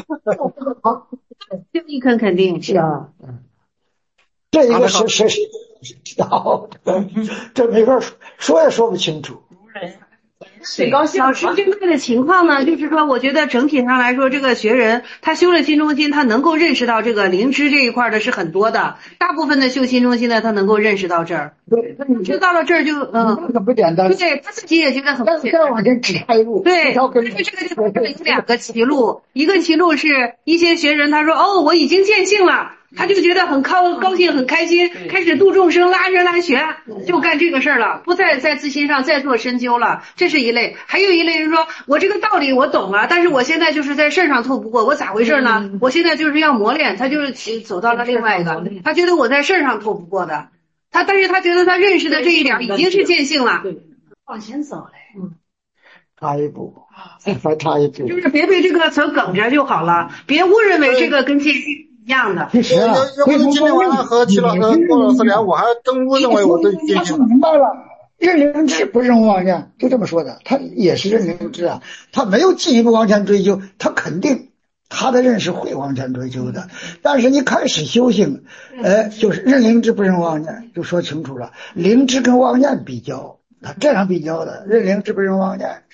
S: 这一坑肯定是啊，
B: 这一个是是是。知道，这没法说，说也说不清楚。
S: 最高兴。老师针对的情况呢，就是说，我觉得整体上来说，这个学人他修了心中心，他能够认识到这个灵知这一块的是很多的。大部分的修心中心呢，他能够认识到这儿。
B: 对，
S: 知道了这儿就嗯，
B: 很不简单。
S: 对他自己也觉得很不简单。
B: 再往前只差一步。
S: 对，但是这个地方有两个歧路，一个歧路是一些学人他说哦，我已经见性了。他就觉得很高高兴很开心，开始度众生拉人来学，就干这个事儿了，不再在自心上再做深究了，这是一类。还有一类人说，我这个道理我懂了，但是我现在就是在事儿上透不过，我咋回事呢？我现在就是要磨练，他就是走到了另外一个，他觉得我在事儿上透不过的，他但是他觉得他认识的这一点已经是见性了，
M: 往前走嘞，
B: 嗯，差一步，还差一步，
S: 就是别被这个词梗着就好了，别误认为这个跟见性一样的。
B: 其实啊，
R: 要不是今天晚上和齐老师、郭老师聊，我还真误认为我对见性。
B: 明白了，认灵知不认妄念，就这么说的。他也是认灵知啊，他没有进一步往前追究，他肯定他的认识会往前追究的。但是你开始修行，呃，就是认灵知不认妄念，就说清楚了。灵知跟妄念比较，他这样比较的，认灵知不认妄念是这个。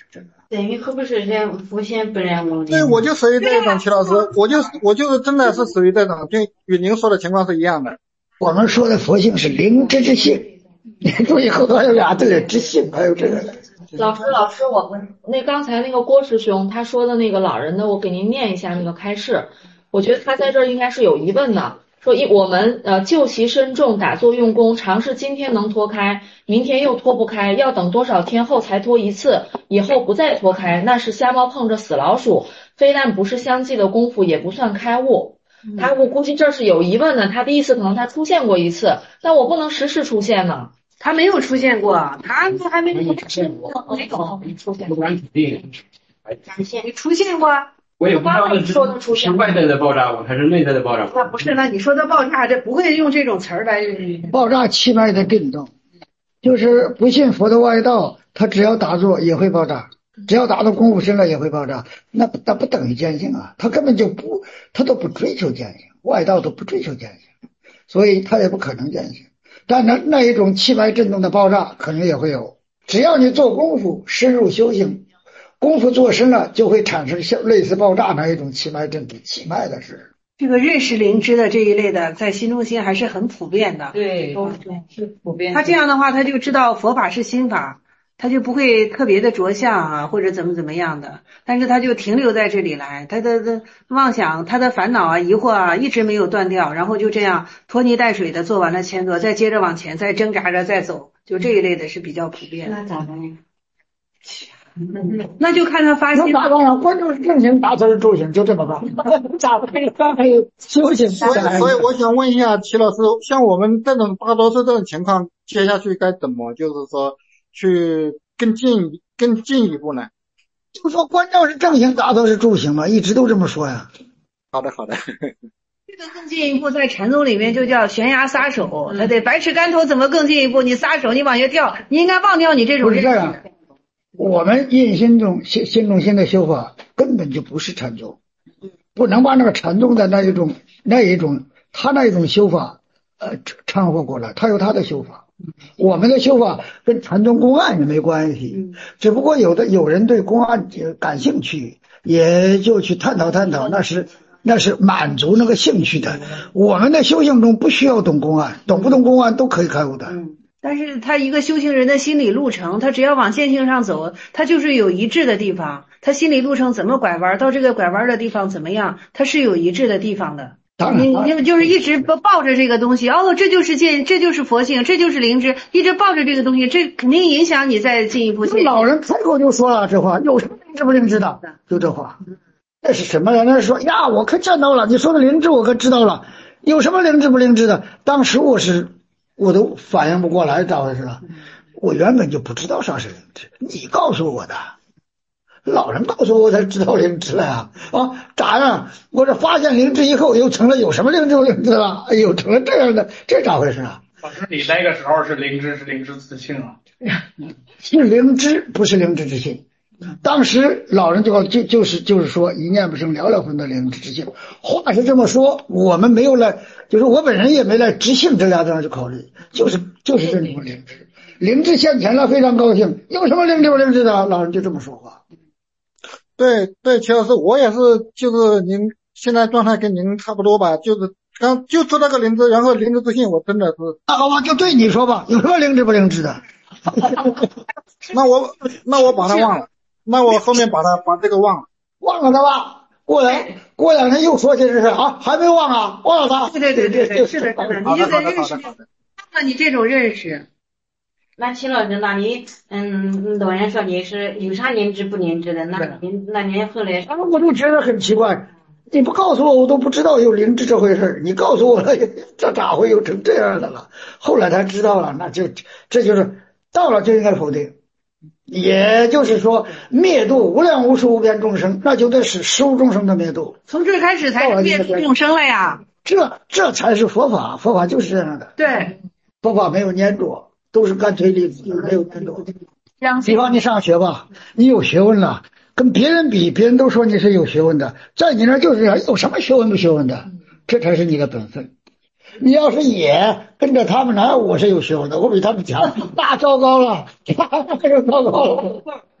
Q: 等于可不是人佛性本然无灵。
R: 对，我就属于这种，齐老师，我就我就是真的是属于这种，就与您说的情况是一样的。
B: 我们说的佛性是灵知之性，你注意后头还有俩字知性，还有这个。
F: 老师，老师，我那刚才那个郭师兄他说的那个老人的，我给您念一下那个开示。我觉得他在这儿应该是有疑问的，说一我们呃就其身重，打坐用功，尝试今天能脱开，明天又脱不开，要等多少天后才脱一次，以后不再脱开，那是瞎猫碰着死老鼠，非但不是相继的功夫，也不算开悟。他我估计这是有疑问的，他的意思可能他出现过一次，但我不能时时出现呢。
S: 他没有出现过，他还没有出现过，没有
A: 出现，不敢肯定。
S: 你出现过？
A: 我也不知道那是是外在的爆炸还是内在的爆炸。
S: 那不是，那你说的爆炸，这不会用这种词儿来。
B: 爆炸气脉的震动，就是不信佛的外道，他只要打坐也会爆炸，只要打到功夫深了也会爆炸。那那不等于见性啊，他根本就不，他都不追求见性，外道都不追求见性，所以他也不可能见性。但那那一种气脉震动的爆炸可能也会有，只要你做功夫深入修行。功夫做深了，就会产生像类似爆炸那一种气脉震动，气脉的事。
S: 这个认识灵知的这一类的，在新中心还是很普遍的。
G: 对，都是普遍。
S: 他这样的话，他就知道佛法是心法，他就不会特别的着相啊，或者怎么怎么样的。但是他就停留在这里来，他的的妄想、他的烦恼啊、疑惑啊，一直没有断掉，然后就这样拖泥带水的做完了千座，再接着往前，再挣扎着再走，就这一类的是比较普遍的。
Q: 那咋办呀？
S: 那就看他发心。
B: 咋办呀？关注正行，打坐住行，就这么办。咋办？刚还有修行。
R: 所以，所以我想问一下齐老师，像我们这种大多数这种情况，接下去该怎么，就是说去更进更进一步呢？
B: 就说关照是正行，打坐是住行嘛，一直都这么说呀。
R: 好的，好的。
S: 这个更进一步，在禅宗里面就叫悬崖撒手，他得百尺竿头，怎么更进一步？你撒手，你往下跳，你应该忘掉你这种
B: 认识。不是这样。我们印心中心心中心的修法根本就不是禅宗，不能把那个禅宗的那一种那一种他那一种修法呃掺和过来，他有他的修法，我们的修法跟禅宗公案也没关系，只不过有的有人对公案感兴趣，也就去探讨探讨，那是那是满足那个兴趣的。我们的修行中不需要懂公案，懂不懂公案都可以开悟的。
S: 嗯，但是他一个修行人的心理路程，他只要往见性上走，他就是有一致的地方。他心理路程怎么拐弯，到这个拐弯的地方怎么样，他是有一致的地方的。你你就是一直抱着这个东西，哦，这就是见，这就是佛性，这就是灵知，一直抱着这个东西，这肯定影响你再进一步见。
B: 老人开口就说了这话，有什么灵知不灵知的？就这话，那是什么呀？那是说呀，我可见到了，你说的灵知我可知道了，有什么灵知不灵知的？当时我是。我都反应不过来咋回事了，我原本就不知道啥是灵知，你告诉我的，老人告诉我才知道灵知了呀！啊，咋样？我这发现灵知以后，又成了有什么灵知不灵知了？哎呦，成了这样的，这咋回事啊？
C: 老师，你那个时候是灵知，是灵知自信啊？
B: 是灵知，不是灵知之性。当时老人就就就是就是说一念不生了了魂的灵知之性，话是这么说，我们没有来，就是我本人也没来知性这俩字去考虑，就是就是这种灵知，灵知现前了，非常高兴，有什么灵知不灵知的？老人就这么说话。
R: 对对，齐老师，我也是，就是您现在状态跟您差不多吧，就是刚就知道个灵知，然后灵知自信，我真的是。
B: 那好吧，就对你说吧，有什么灵知不灵知的？
R: 那我那我把它忘了。那我后面把他把这个忘了，
B: 忘了他吧。过来过两天又说些这事啊，还没忘啊，忘了他。
S: 对对对对对，是的，是的，你就得认识，那你这种认识。
Q: 那齐老师，那你嗯，老人说你是有啥灵知不灵知的？那您那您后来，
B: 啊，我就觉得很奇怪，你不告诉我，我都不知道有灵知这回事，你告诉我了，这咋会又成这样的了？后来才知道了，那就这就是到了就应该否定。也就是说，灭度无量无数无边众生，那就得是十无众生的灭度。
S: 从这开始才是灭度众生了呀！
B: 这这才是佛法，佛法就是这样的。
S: 对，
B: 佛法没有粘着，都是干脆利落，没有粘着。比方你上学吧，你有学问了，跟别人比，别人都说你是有学问的，在你那就是有什么学问不学问的，这才是你的本分。你要是也跟着他们来，我是有学问的，我比他们强，那糟糕了，那就糟糕了。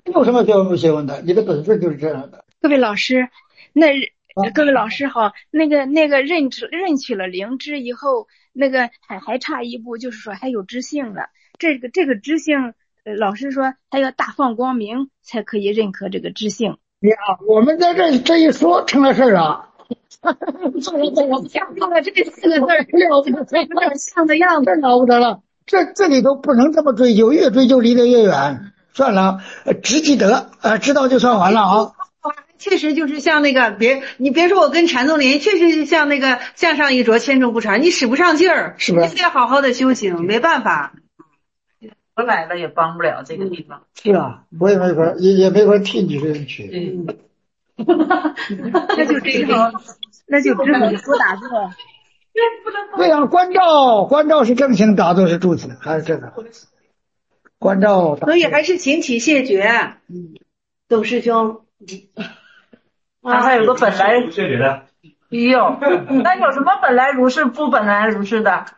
B: 有什么学问不学问的，你的本分就是这样的。
H: 各位老师，那各位老师好，那个那个认认取了灵知以后，那个还还差一步，就是说还有知性了。这个这个知性，呃，老师说还要大放光明才可以认可这个知性。
B: 呀，我们在这这一说成了事儿啊。
H: 我们讲到了这四个字儿，
B: 了不得，
H: 有点像的样子，
B: 了不得了。这这里头不能这么追究，越追究离得越远。算了，呃，知即得，呃，知道就算完了啊。
S: 确实就是像那个别，你别说我跟禅宗联系，确实是像那个向上一着，千重不传，你使不上劲儿，
B: 是不是？
S: 你得好好的修行，没办法。
G: 我来了也帮不了这个地方。
B: 是啊，我也没法，也也没法替你这人去。
S: 嗯。
H: 那就只好，那就只好多打坐。
B: 对呀，关照关照是正行，打坐是助行，还是这个关照。
S: 所以还是勤起谢绝。嗯，董师兄。
G: 他还有个本来
D: 谢绝的。
G: 有，那有什么本来如是不本来如是的？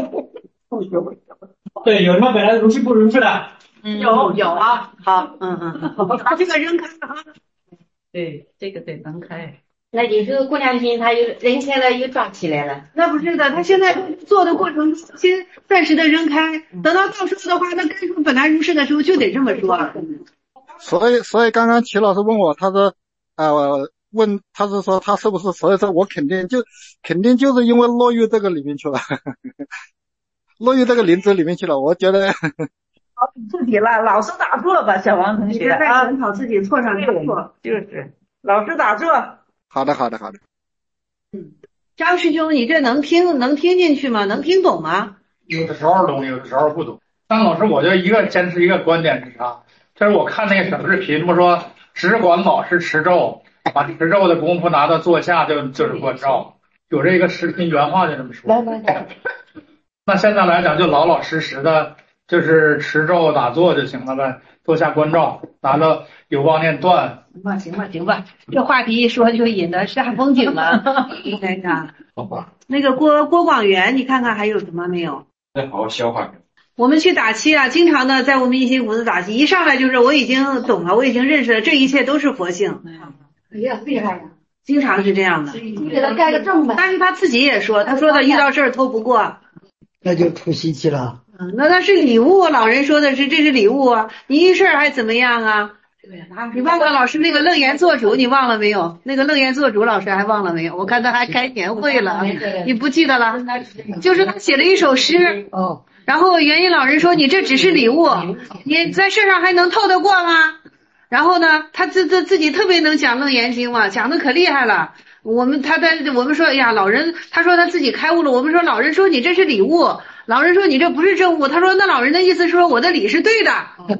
D: 对，有什么本来如是不如是的？
S: 嗯、有有啊，好，嗯嗯嗯，把这个扔开啊。
G: 对，这个得扔开。
N: 那你这个过两天他又扔开了，又抓起来了。
S: 那不是的，他现在做的过程中先暂时的扔开，等到到时候的话，他该说本来如是的时候就得这么说。
R: 所以，所以刚刚齐老师问我，他说，呃，问他是说他是不是，所以说我肯定就肯定就是因为落入这个里面去了，落入这个灵知里面去了。我觉得。
G: 好自己了，老实打坐吧，小王同学
S: 啊！检讨自己错上加错，
G: 就是老实打坐。
R: 好的，好的，好的。
S: 嗯，张师兄，你这能听能听进去吗？能听懂吗？
C: 有的时候懂，有的时候不懂。张老师，我就一个坚持一个观点是啥？这是我看那个小视频，不说只管老实持咒，把持咒的功夫拿到坐下就就是关照，有这个视频原话就这么说。
S: 来来来，
C: 那现在来讲就老老实实的。就是持咒打坐就行了呗，坐下关照，拿到有妄念断。
S: 行吧，行吧，行吧，这话题一说就引得煞风景了。那个，
A: 好吧。
S: 那个郭郭广元，你看看还有什么没有？
A: 再好好消化。
S: 我们去打七啊，经常的在我们一心谷子打七，一上来就是我已经懂了，我已经认识了，这一切都是佛性。
N: 哎呀，厉害呀！
S: 经常是这样的。
N: 你给他盖个证呗。
S: 但是他自己也说，他说的遇到事儿透不过。
B: 那就出习气了。
S: 嗯，那那是礼物，老人说的是这是礼物啊，你一事儿还怎么样啊？你忘了老师那个楞严做主，你忘了没有？那个楞严做主老师还忘了没有？我看他还开年会了，你不记得了？就是他写了一首诗，
B: 哦，
S: 然后元音老人说你这只是礼物，你在世上还能透得过吗？然后呢，他自自自己特别能讲楞严经嘛，讲的可厉害了。我们他在我们说，哎呀，老人他说他自己开悟了，我们说老人说你这是礼物。老人说你这不是正悟，他说那老人的意思是说我的理是对的。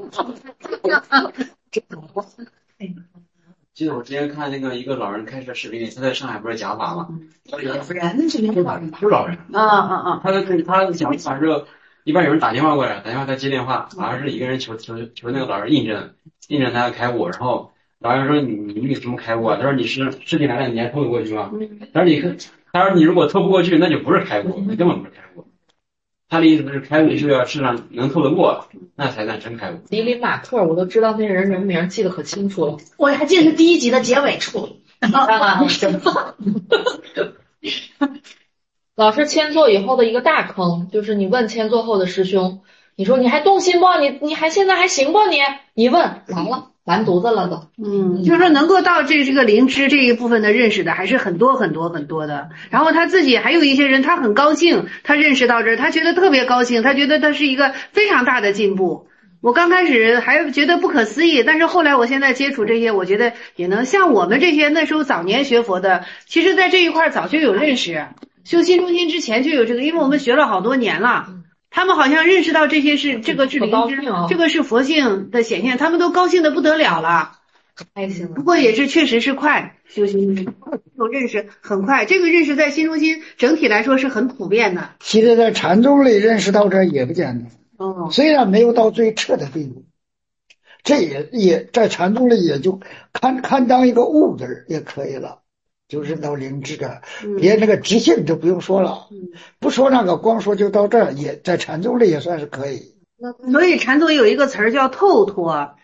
A: 记得我之前看那个一个老人开设视频里，他在上海不是讲法吗？
S: 人是人
A: 老人，不是老人。
S: 啊啊啊！
A: 他的他讲法是，一般有人打电话过来，打电话他接电话，好像是一个人求求求那个老人印证，印证他要开悟，然后老人说你你你什么开悟啊？他说你是世界来了，你还透得过去吗？他说你他说你如果透不过去，那就不是开悟，那根本不是开悟。他的意思是开悟就要世上能透得过，那才算真开悟。
F: 迪里马克，我都知道那人人名，记得可清楚了。
N: 我还记得是第一集的结尾处。
F: 老师签座以后的一个大坑，就是你问签座后的师兄，你说你还动心不？你你还现在还行不？你一问完了。完犊子了都，
S: 嗯，就是说能够到这这个灵知这一部分的认识的还是很多很多很多的。然后他自己还有一些人，他很高兴，他认识到这儿，他觉得特别高兴，他觉得他是一个非常大的进步。我刚开始还觉得不可思议，但是后来我现在接触这些，我觉得也能像我们这些那时候早年学佛的，其实在这一块早就有认识，修心中心之前就有这个，因为我们学了好多年了。他们好像认识到这些是这个是灵知，这个是佛性的显现，他们都高兴的不得了了。
F: 开心了。
S: 不过也是确实是快，修心这种认识很快，这个认识在心中心整体来说是很普遍的。
B: 其实，在禅宗里认识到这也不简单。
S: 哦，
B: 虽然没有到最彻的地步，这也也在禅宗里也就堪堪当一个悟字也可以了。就是到灵知的，别那个知性就不用说了，嗯、不说那个，光说就到这儿，也在禅宗里也算是可以。
S: 所以禅宗有一个词儿叫透脱，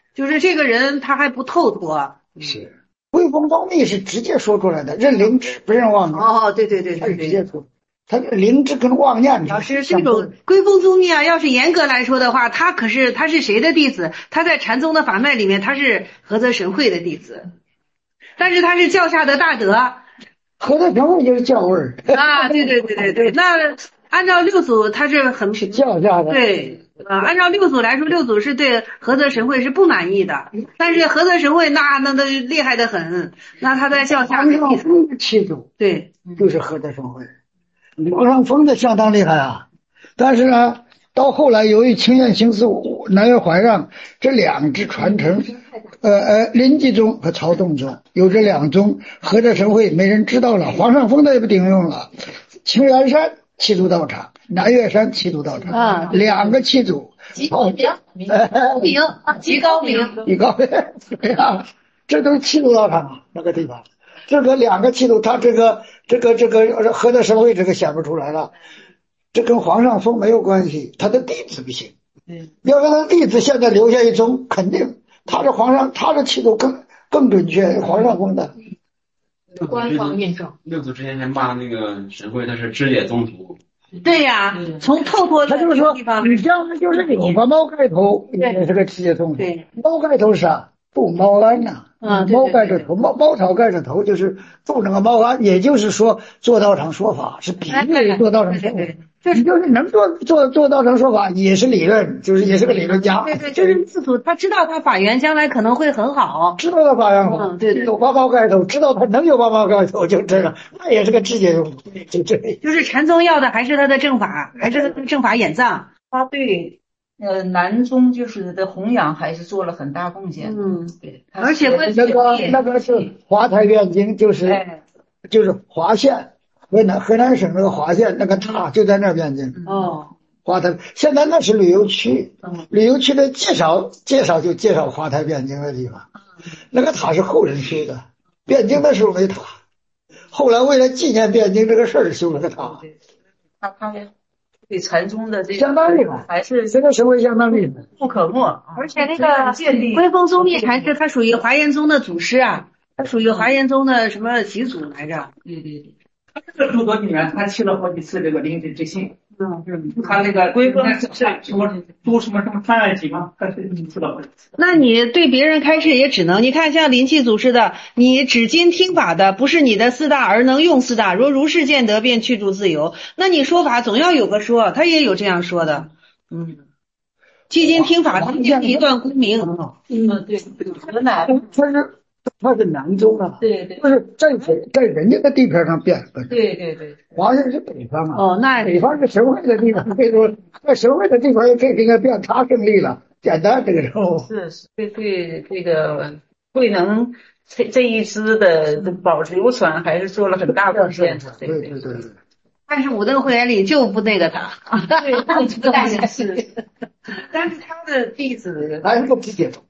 S: 就是这个人他还不透脱。
B: 是。归风宗密是直接说出来的，认灵知不认妄念。
S: 哦，对对对对对，
B: 他是直接说，他灵知跟妄念。
S: 老师，这种归风宗密啊，要是严格来说的话，他可是他是谁的弟子？他在禅宗的法脉里面，他是菏泽神会的弟子，但是他是教下的大德。
B: 菏泽神会就是教味儿
S: 啊，对对对对对。那按照六祖，他是很
B: 是教下的，
S: 对。呃，按照六祖来说，六祖是对菏泽神会是不满意的，但是菏泽神会那那那厉害的很，那他在教下
B: 王上峰的七祖，
S: 对，
B: 就是菏泽神会，王上峰的相当厉害啊。但是呢，到后来由于清苑行思、南岳怀让这两支传承，呃呃，临济宗和曹洞宗有这两宗，菏泽神会没人知道了，黄上峰的也不顶用了，清源山七祖道场。南岳山七祖道场，啊，两个七祖，
S: 极高明，明，极高明，
B: 极高明，对呀，这都是七祖道场啊，那个地方，这个两个七祖，他这个这个这个菏泽神会这个显不出来了，这跟黄上峰没有关系，他的弟子不行，嗯，要是他的弟子现在留下一宗，肯定他是皇上，他的七祖更更准确，黄上峰的。
S: 官方印证。
A: 六祖之前还骂那个神会，他是肢解宗徒。
S: 对呀，从透脱
B: 他就是说，你将来就是有个猫盖头，也是个职业动物。对，猫盖头是啥？布猫鞍呐，嗯，猫盖着头，猫猫草盖着头，就是布那个猫鞍，也就是说做道场说法是比喻做道场说法。就是就是能做做做道场说法也是理论，就是也是个理论家。
S: 对对，就是自主，他知道他法源将来可能会很好，
B: 知道他法源好，
S: 嗯，对对，
B: 有八毛盖头，知道他能有八毛盖头，就这个，那也是个直接用，就这。
S: 就是禅宗要的还是他的正法，还是他的正法演藏。
G: 他对呃南宗就是的弘扬还是做了很大贡献。
S: 嗯，
G: 对，
S: 而且
B: 那个那个是华台愿经，就是、哎、就是华县。河南河南省那个华县那个塔就在那边境
S: 哦，
B: 华台现在那是旅游区，嗯、旅游区的介绍介绍就介绍华台汴京的地方，嗯、那个塔是后人修的，汴京的时候没塔，后来为了纪念汴京这个事儿修了个塔。
G: 他他对禅宗的这
B: 相当厉害，
G: 还是
B: 这个社会相当厉害，
G: 不可没。
S: 而且那个归风宗密禅师，他属于华严宗的祖师啊，他属于华严宗的什么习祖来着？
G: 对对对。
D: 他这个诸多地缘，他去了好几次这个灵芝之信。嗯嗯，他那个归风是什么读什么什么传爱集吗？他是去了好几次。
S: 那你对别人开示也只能，你看像灵气祖师的，你只今听法的，不是你的四大而能用四大，若如是见得，便去诸自由。那你说法总要有个说，他也有这样说的。嗯，既今听法，他讲一段功名。
G: 嗯，对，河南
B: 他是。他是南宗啊，
G: 对对，
B: 就是在在人家的地盘上变，
G: 对对对，
B: 华县是北方啊，
S: 哦，那
B: 北方是神会的地方，可以说在神会的地方也可以给他变，他胜利了，简单这个任务。
G: 是是，对对，这个慧能这这一支的保持流传还是做了很大贡献的，
B: 对对对对。
S: 但是五灯会员里就不那个他，
G: 对，不大显示。但是他的弟子
B: 还是个直接。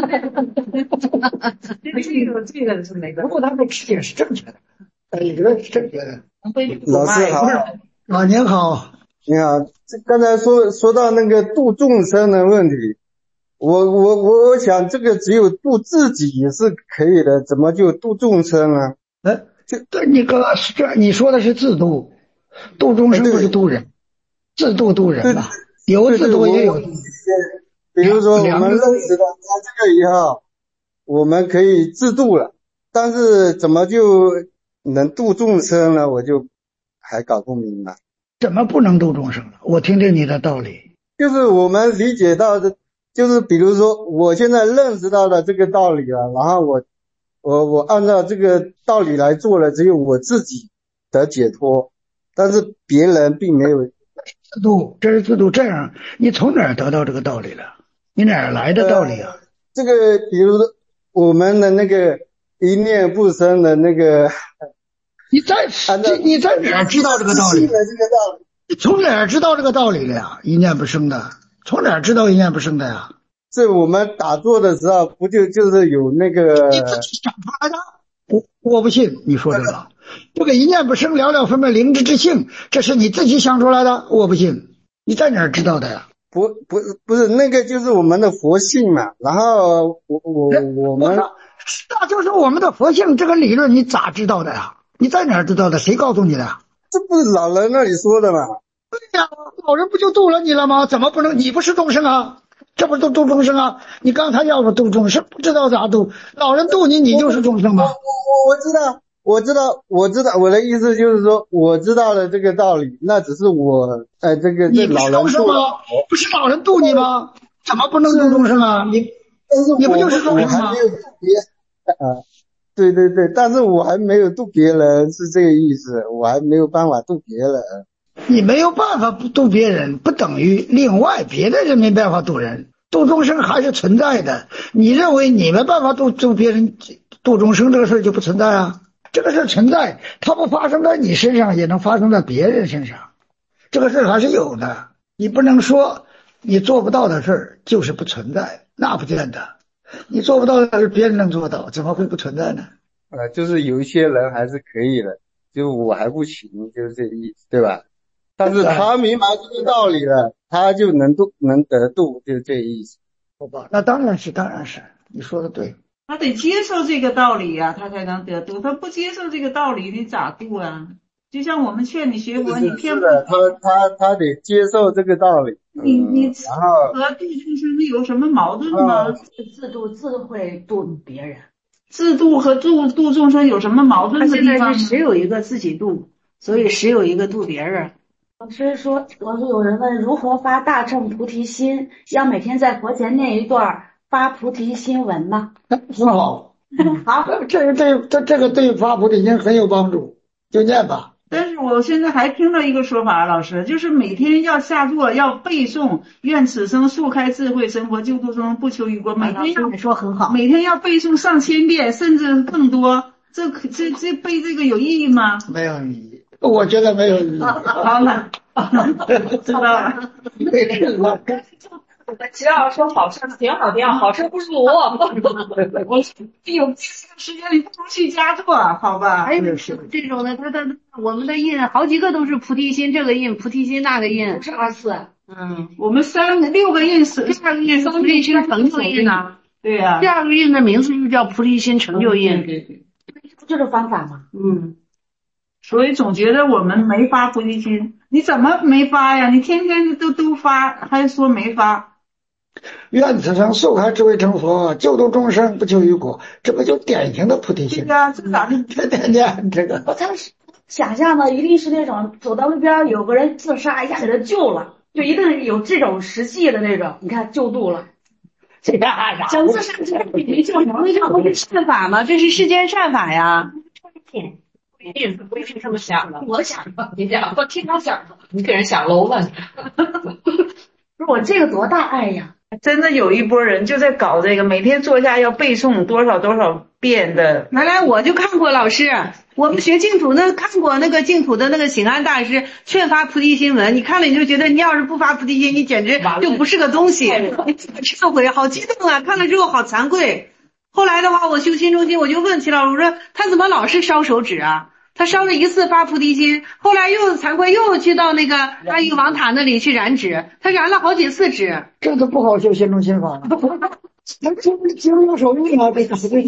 G: 这个这个是那个，
B: 不过他的直接是正确的，呃，理论是正确的。
J: 老师好，
B: 啊，您好，
J: 你好。刚才说说到那个度众生的问题，我我我我想这个只有度自己是可以的，怎么就度众生呢？
B: 哎，这这你哥这你说的是自度，度众生不是度人，自度度人嘛。有自度也有，
J: 比如说我们认识到他这个以后，我们可以自度了，但是怎么就能度众生呢？我就还搞不明白。
B: 怎么不能度众生了？我听听你的道理。
J: 就是我们理解到的，就是比如说我现在认识到的这个道理了，然后我我我按照这个道理来做了，只有我自己得解脱，但是别人并没有。
B: 自度，这是自度。这样，你从哪儿得到这个道理了？你哪儿来的道理啊？
J: 呃、这个，比如说我们的那个一念不生的那个，
B: 你在你在哪儿知道这个道理？这个道理，你从哪儿知道这个道理的呀？一念不生的，从哪儿知道一念不生的呀？
J: 这我们打坐的时候，不就就是有那个？
B: 你自己想出来的？我我不信你说这个。这个一念不生，了了分别灵知之性，这是你自己想出来的，我不信。你在哪儿知道的呀？
J: 不不不是那个就是我们的佛性嘛，然后我我我们
B: 那就是我们的佛性这个理论，你咋知道的呀？你在哪儿知道的？谁告诉你的？
J: 这不是老人那里说的吗？
B: 对呀，老人不就度了你了吗？怎么不能？你不是众生啊？这不是都度众生啊？你刚才要说度众生，不知道咋度，老人度你，你就是众生吗？
J: 我我我知道。我知道，我知道，我的意思就是说，我知道了这个道理，那只是我，呃，这个这老人度
B: 你不是众生吗？不是老人度你吗？怎么不能度众生啊？你，你不就是众生吗？
J: 啊，对对对，但是我还没有度别人，是这个意思，我还没有办法度别人。
B: 你没有办法不度别人，不等于另外别的人没办法度人，度众生还是存在的。你认为你没办法度度别人，度众生这个事就不存在啊？这个事存在，它不发生在你身上，也能发生在别人身上。这个事还是有的，你不能说你做不到的事就是不存在，那不见得。你做不到的事别人能做到，怎么会不存在呢？
J: 呃，就是有一些人还是可以的，就我还不行，就是这个意思，对吧？但是他明白这个道理了，他就能度能得度，就是这个意思。
B: 好吧，那当然是，当然是，你说的对。
G: 他得接受这个道理呀、啊，他才能得度。他不接受这个道理，你咋度啊？就像我们劝你学佛，你偏不
J: 的，他他他得接受这个道理。
G: 你你
J: 然后
G: 和度众生有什么矛盾吗？
F: 自度自会度别人，
G: 自度和度度众生有什么矛盾的地方？
S: 他现在是只有一个自己度，所以只有一个度别人。
F: 老师说，老师有人问如何发大乘菩提心，要每天在佛前念一段发菩提心文呢？
B: 很好，
F: 好，
B: 这个对这这个对发菩提心很有帮助，就念吧。
G: 但是我现在还听到一个说法，老师就是每天要下座要背诵“愿此生速开智慧，生活救度中不求于国”，每天要
S: 说很好，
G: 每天要背诵上千遍，甚至更多。这这这背这个有意义吗？
B: 没有意义，我觉得没有意义。
G: 好了，知道了。
B: 对这个。
M: 齐老师说好事挺好的，好事不如我。
G: 我有时间里不如去家做，好吧？
S: 还有这种的，他的我们的印好几个都是菩提心，这个印菩提心那个印，
F: 是二次。
G: 嗯，我们三六个印是
S: 第二个印是菩提心成就印呐。
G: 对呀、啊，
S: 第二个印的名字就叫菩提心成就印。
G: 对对对，
F: 不就是方法吗？
G: 嗯。所以总觉得我们没发菩提心，你怎么没发呀？你天天都都发，还说没发？
B: 愿此生速开智慧成佛，救度众生不求于国，这不就典型的菩提心？
G: 对呀、啊，这咋的？
B: 天天念这个。
F: 我当时想象的一定是那种走到路边有个人自杀，一下给他救了，就一定有这种实际的那种。你看救度了，
S: 这样想自杀这没救成，这不是善法吗？这是世间善法呀。
M: 不一定不一定这么想的，
F: 我想的，
M: 你想，我听他想的，你给人想 low 了。
F: 不是我这个多大爱呀！
G: 真的有一波人就在搞这个，每天坐下要背诵多少多少遍的。
S: 来来，我就看过老师，我们学净土那看过那个净土的那个醒安大师劝发菩提心文，你看了你就觉得你要是不发菩提心，你简直就不是个东西。你忏悔，好激动啊！看了之后好惭愧。后来的话，我修心中心，我就问齐老师，我说他怎么老是烧手指啊？他烧了一次发菩提心，后来又惭愧，又去到那个阿育王塔那里去染指，他染了好几次指。
B: 这都不好修心中心法了。他经经有手印啊，被打对。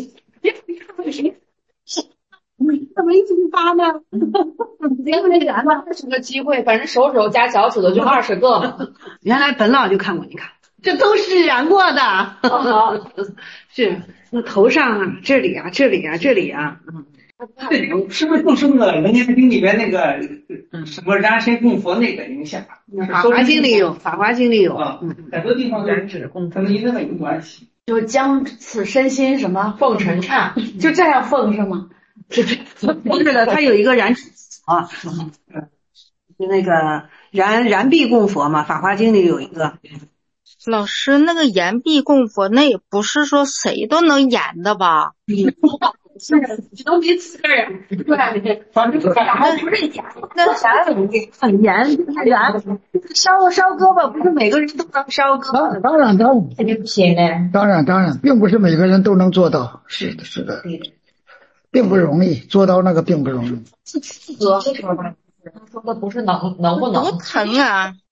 S: 你怎么一直不发呢？
M: 因为染了二十个机会，反正手指加脚趾头就二十个嘛。
S: 原来本老就看过，你看这都是染过的。是那头上啊，这里啊，这里啊，这里啊，嗯。
U: 对，是不是更受那个《楞严经》里边那个什么燃身供佛那个影响？
S: 法华经里有，法华经里有，
U: 嗯，很多地方燃指供佛，跟那个有关系。
F: 就将此身心什么
M: 奉尘刹，
F: 就这样奉是吗？
S: 是不是的，它有一个燃指啊，就那个燃燃臂供佛嘛，《法华经》里有一个。
W: 老师，那个燃臂供佛，那也不是说谁都能燃的吧？
M: 是都没资格燃，对，
U: 反正
F: 还不是燃，
S: 那啥很燃，燃烧烧胳膊，不是每个人都能烧胳膊。
B: 当然当然，
M: 肯定不行的。
B: 当然当然，并不是每个人都能做到，是的，是的，并不容易做到那个，并不容易。
M: 自自责的时候吧，他说的不是能能不能，
W: 多疼啊！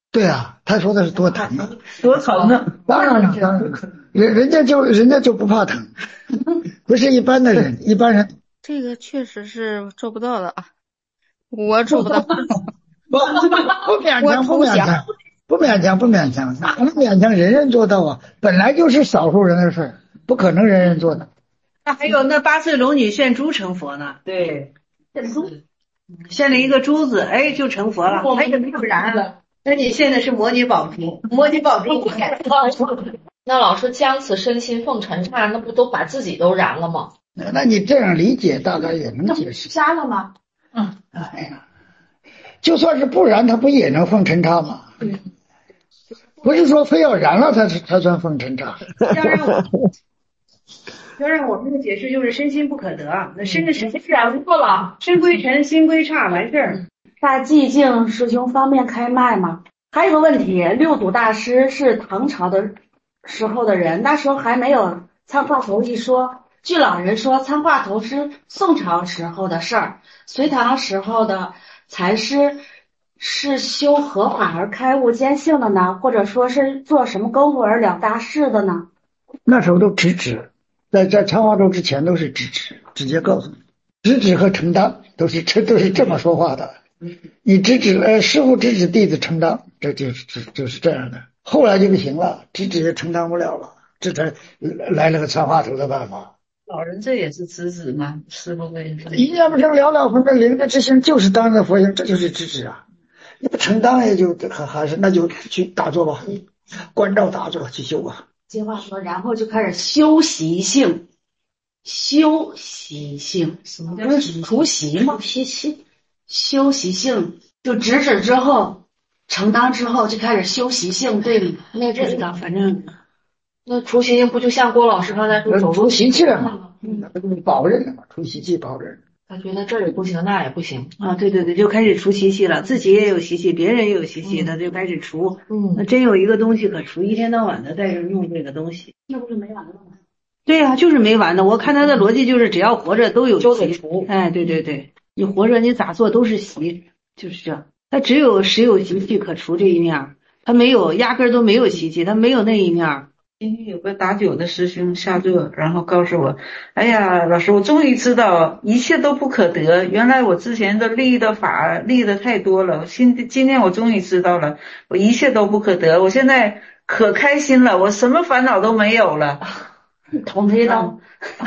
B: 对啊，他说的是多疼啊，
G: 多疼啊！
B: 当然了，当然了，人人家就人家就不怕疼，不是一般的人，一般人
W: 这个确实是做不到的啊，我做不到。
B: 不不勉强，不勉强，不勉强，不勉强，哪能勉强？人人做到啊，本来就是少数人的事儿，不可能人人做的。
S: 那还有那八岁龙女献猪成佛呢？
G: 对，
S: 献猪，献了一个珠子，哎，就成佛了。哎，不然了。那你现在是魔女宝珠，魔女宝珠不敢
F: 那老师将此身心奉尘刹，那不都把自己都燃了吗？
B: 那你这样理解大概也能解释。
F: 瞎了吗？
S: 嗯，
B: 哎呀，就算是不燃，它不也能奉尘刹吗？
S: 嗯，
B: 不是说非要燃了才才算奉尘刹。
S: 要让我要让我们的解释就是身心不可得，那身跟身
F: 燃过了，
S: 身归尘，心归刹，完事儿。
I: 大寂静师兄方便开麦吗？还有个问题，六祖大师是唐朝的时候的人，那时候还没有参话头一说。据老人说，参话头是宋朝时候的事儿，隋唐时候的禅师是修合法而开悟见性的呢，或者说是做什么功夫而了大事的呢？
B: 那时候都直指，在在参话头之前都是直指，直接告诉你，直指和承担都是这都是这么说话的。你直指呃师傅直指弟子承担，这就是就是这样的。后来就不行了，直指也承担不了了，这才来了个参话头的办法。
G: 老人这也是直指吗？师傅为什么？
B: 一念不生了了分的灵的之心就是当的佛性，这就是直指啊。你不承担也就还还是那就去打坐吧，关照打坐去修啊。
I: 这话说，然后就开始修习性，修习性，什么叫除习嘛？习习。修习性就直指之后，承担之后就开始修习性，对吗？
F: 那
I: 不知道，反正
F: 那除习性不就像郭老师刚才说走
B: 除习气了嘛？那不就是保任了嘛？除习气保任。
F: 他觉得这也不行，那也不行
S: 啊！对对对，就开始除习气了，自己也有习气，别人也有习气，他、嗯、就开始除。
F: 嗯，
S: 那真有一个东西可除，一天到晚的在这用这个东西，
I: 那不是没完了吗？
S: 对呀、啊，就是没完的。我看他的逻辑就是，只要活着都有
F: 就得除。
S: 哎，对对对。你活着，你咋做都是习，就是这。他只有实有习气可除这一面，他没有，压根儿都没有习气，他没有那一面。
G: 今天有个打酒的师兄下座，然后告诉我：“哎呀，老师，我终于知道一切都不可得。原来我之前的立的法立的太多了，今今天我终于知道了，我一切都不可得。我现在可开心了，我什么烦恼都没有了。”
I: 同意了。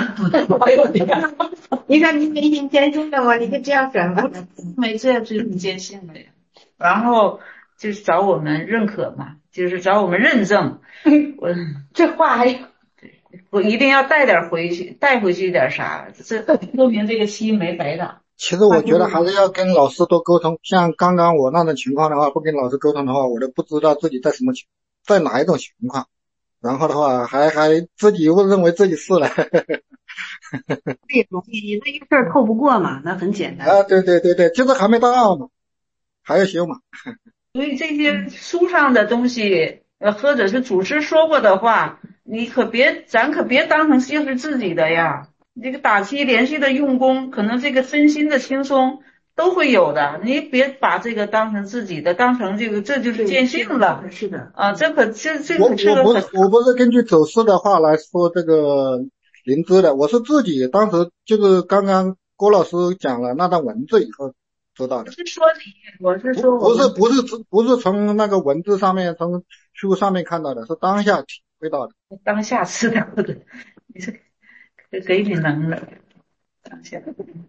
W: 你看你没心见性了吗？你就这样选吧。
G: 没这样就很见性了呀。然后就是找我们认可嘛，就是找我们认证。我
I: 这话还
G: 我一定要带点回去，带回去点啥，这说明这个心没白打。
R: 其实我觉得还是要跟老师多沟通。像刚刚我那种情况的话，不跟老师沟通的话，我都不知道自己在什么情，在哪一种情况。然后的话，还还自己认为自己是了。
S: 这也容易，你那一事儿透不过嘛，那很简单。
R: 啊，对对对对，就是还没到嘛，还要修嘛。
G: 所以这些书上的东西，呃，或者是祖师说过的话，你可别，咱可别当成就是自己的呀。这个打七连续的用功，可能这个身心的轻松都会有的，你别把这个当成自己的，当成这个这就是见性了。
S: 是的，
G: 啊，这可这这
R: 我
G: 可是个
R: 我不是我不是根据走势的话来说这个灵知的，我是自己当时就是刚刚郭老师讲了那段文字以后知道的。
G: 是说你，我是说
R: 不是不是不是从那个文字上面从书上面看到的，是当下体会到的。
G: 当下知道的，你是给你能了，当下。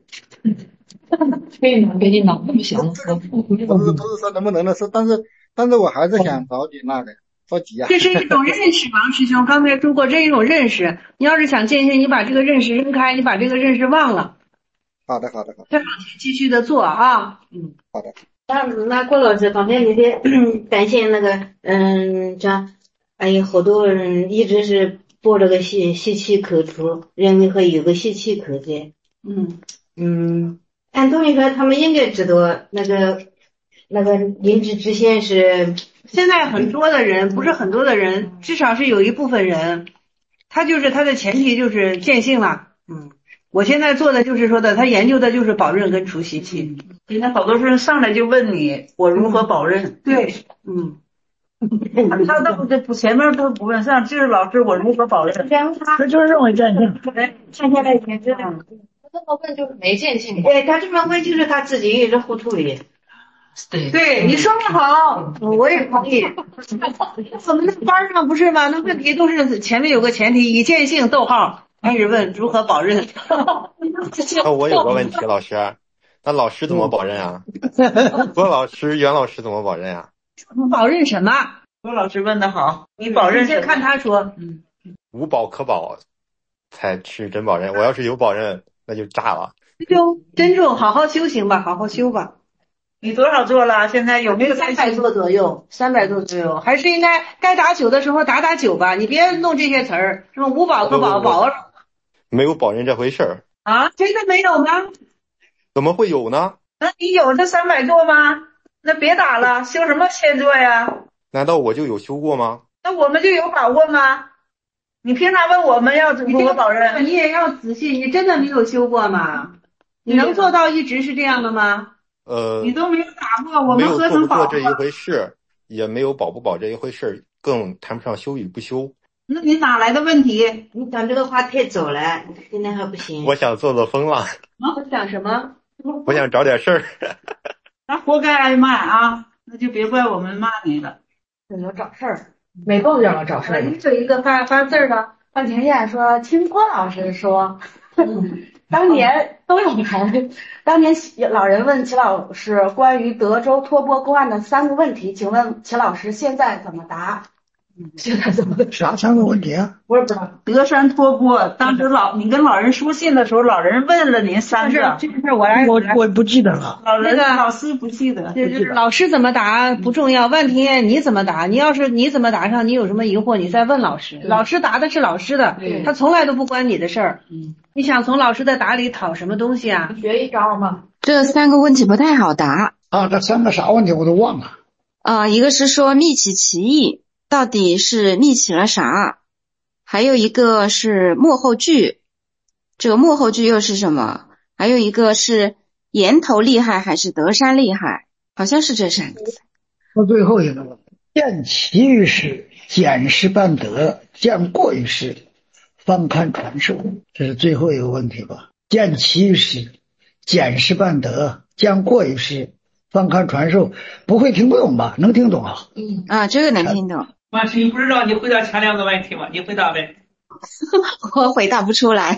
F: 给你给你能不行，
R: 不是不是说能不能的是，但是但是我还是想找你那个着急啊。
S: 这是一种认识，王师兄刚才说过，这是一种认识。你要是想见性，你把这个认识扔开，你把这个认识忘了。
R: 好的好的好的。
S: 再往前继续的做啊。
R: 嗯，好的。
I: 那那郭老师刚才你的感谢那个嗯，这哎呀，好多人一直是播这个吸吸气口出，认为还有个吸气口在。
S: 嗯
I: 嗯。按道理说，他们应该知道那个那个灵知之线是。
S: 现在很多的人，不是很多的人，至少是有一部分人，他就是他的前提就是见性了。
I: 嗯，
S: 我现在做的就是说的，他研究的就是保任跟除习气。
G: 现在好多人上来就问你我如何保任，
S: 对，嗯。
G: 他都不前面都不问，像这老师我如何保任？
B: 这就是认为见性。
I: 看下来研究的，他这么问就是没见性。对，他这么问就是他自己也是糊涂的。
S: 对，对，你说的好，我也同意。我们那班上不是吗？那问题都是前面有个前提，以见性逗号开始问如何保任。
T: 那我有个问题，老师，那老师怎么保任啊？郭老师、袁老师怎么保任啊？
S: 保任什么？
G: 郭老师问的好，你保任
S: 先看他说。嗯，
T: 无保可保才是真保任，我要是有保任那就炸了。
S: 就珍重，好好修行吧，好好修吧。
G: 你多少做了？现在有没有
S: 三百多左右？三百多左右，还是应该该打酒的时候打打酒吧，你别弄这些词儿，什么无保可保，保
T: 没有保任这回事儿
S: 啊？真的没有吗？
T: 怎么会有呢？
G: 那你有这三百多吗？那别打了，修什么千座呀？
T: 难道我就有修过吗？
G: 那我们就有把握吗？你凭啥问我们要如何保任？
S: 你也要仔细，你真的没有修过吗？你能做到一直是这样的吗？
T: 呃，
G: 你都没有把握，我们何
T: 没有做不
G: 曾保握？
T: 做这一回事，也没有保不保这一回事，更谈不上修与不修。
G: 那你哪来的问题？
I: 你讲这个话太早了，现在还不行。
T: 我想做做风浪。
S: 我想什么？
T: 我想找点事儿。
G: 那活该挨骂啊！那就别怪我们骂你了。
I: 怎么找事儿？没够让我找事儿。
S: 有一个发发字儿的，
I: 范甜燕说，听郭老师说，当年都有人，当年老人问齐老师关于德州托钵公案的三个问题，请问齐老师现在怎么答？现在怎么
B: 啥三个问题啊？
I: 我也不知道。
G: 德山托钵，当时老你跟老人书信的时候，老人问了您三个，
S: 这是我来，
B: 我我不记得了。
G: 老人
S: 那个
G: 老师不记得，
S: 就是老师怎么答不重要，问题你怎么答？你要是你怎么答上，你有什么疑惑，你再问老师。老师答的是老师的，他从来都不关你的事儿。嗯，你想从老师的答里讨什么东西啊？
I: 学一招嘛。
Q: 这三个问题不太好答
B: 啊，这三个啥问题我都忘了。
Q: 啊、呃，一个是说密启其意，到底是密启了啥？还有一个是幕后剧，这个幕后剧又是什么？还有一个是岩头厉害还是德山厉害？好像是这三个。
B: 到最后一个了，见其于事，简事半德；见过于事，方堪传授。这是最后一个问题吧？见其于事，简事半德；见过于事，方堪传授。不会听不懂吧？能听懂啊？
Q: 嗯啊，这个能听懂。
D: 马师，你不知道你回答前两个问题吗？你回答呗。
Q: 我回答不出来。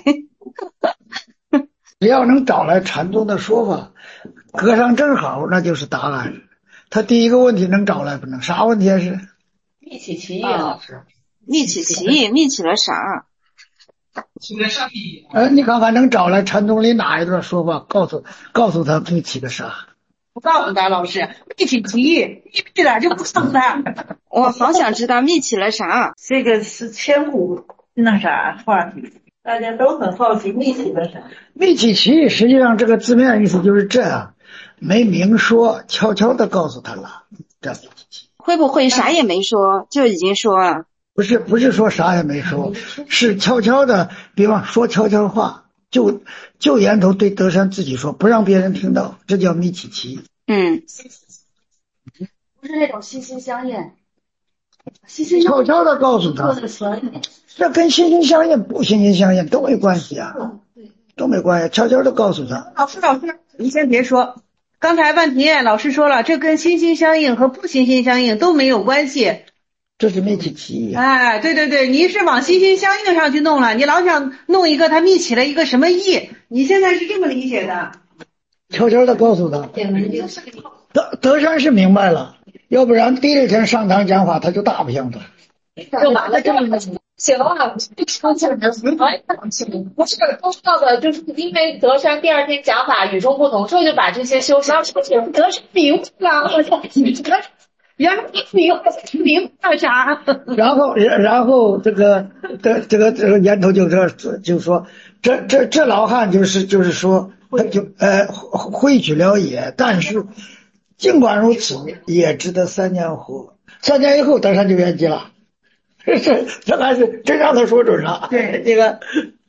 B: 只要能找来禅宗的说法，搁上正好，那就是答案。他第一个问题能找来不能？啥问题是？
I: 密启其意，老师。
Q: 密启其意，密启了啥？
D: 起个啥意？
B: 呃，你看看能找来禅宗里哪一段说法，告诉告诉他密启个啥？
S: 不告诉他，老师密启其意，一点就不告诉他。
Q: 我好想知道密启了啥。
G: 这个是千古那啥话题，大家都很好奇密启了啥。
B: 密启其意，实际上这个字面意思就是这样，没明说，悄悄的告诉他了。这密启其意
Q: 会不会啥也没说就已经说了？
B: 不是，不是说啥也没说，是悄悄的，比方说悄悄话，就就源头对德山自己说，不让别人听到，这叫密启其意。
Q: 嗯，
I: 不是那种心心相印，心心
B: 悄悄的告诉他，这跟心心相印不心心相印都没关系啊，都没关系，悄悄的告诉他。
S: 老师，老师，你先别说，刚才万婷老师说了，这跟心心相印和不心心相印都没有关系。
B: 这是密启其意。
S: 哎，对对对，你是往心心相印上去弄了，你老想弄一个他密起了一个什么意，你现在是这么理解的。
B: 悄悄的告诉他，德德山是明白了，要不然第二天上堂讲法他就大不相同。
I: 就完了，这么行了，不是都知道的，就是因为德山第二天讲法与众不同，这就把这些修行德山明白了，我操，德山原来明明白啥？
B: 然后然后这个这这个这个源头就这就说这这这老汉就是就是说他就呃会取了也，但是尽管如此，也值得三年活。三年以后德山就圆寂了。这这还是真让他说准了。
S: 对，这个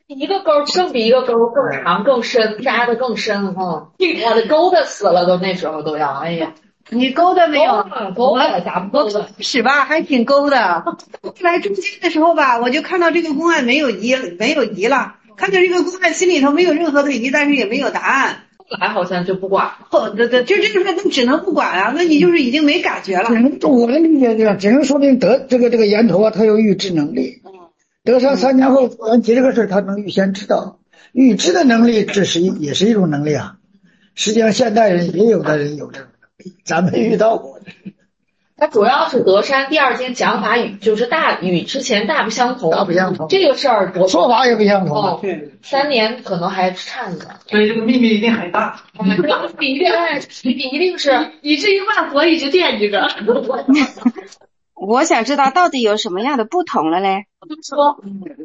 M: 一个沟更比一个沟更长更深，扎的更深哈。我的勾的死了都，那时候都要，哎呀。
S: 你勾的没有？
M: 勾的咋不勾的？
S: 是吧？还挺勾的。后来中间的时候吧，我就看到这个公案没有疑，没有疑了。看到这个公案心里头没有任何的疑，但是也没有答案。
M: 后来好像就不管了。
S: 哦，对对，就这个事那只能不管啊，那你就是已经没感觉了。
B: 只能我的理解就是，只能说明得这个这个源头啊，他有预知能力。德山三年后突然急这个事，他能预先知道，预知的能力，这是一也是一种能力啊。实际上，现代人也有的人有这种。咱没遇到过。
M: 它主要是德山第二经讲法与就是大与之前大不相同，
B: 大不相同。
M: 这个事儿
B: 说法也不相同。
M: 哦，三年可能还差一点。
U: 所以这个秘密一定很大。
M: 比一定哎，比一定是
K: 以至于万佛一直惦记着。
Q: 我想知道到底有什么样的不同了嘞？
K: 说，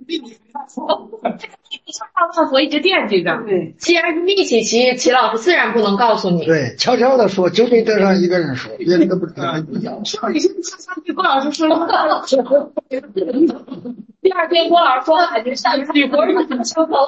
K: 万佛一直惦记着。
M: 对，既然是密契奇，齐老师自然不能告诉你。
B: 对，悄悄的说，就对德山一个人说，别人都不知道。
K: 说你现在上去，郭老师说了。
M: 第二天郭老师说话就像吕国人相逢。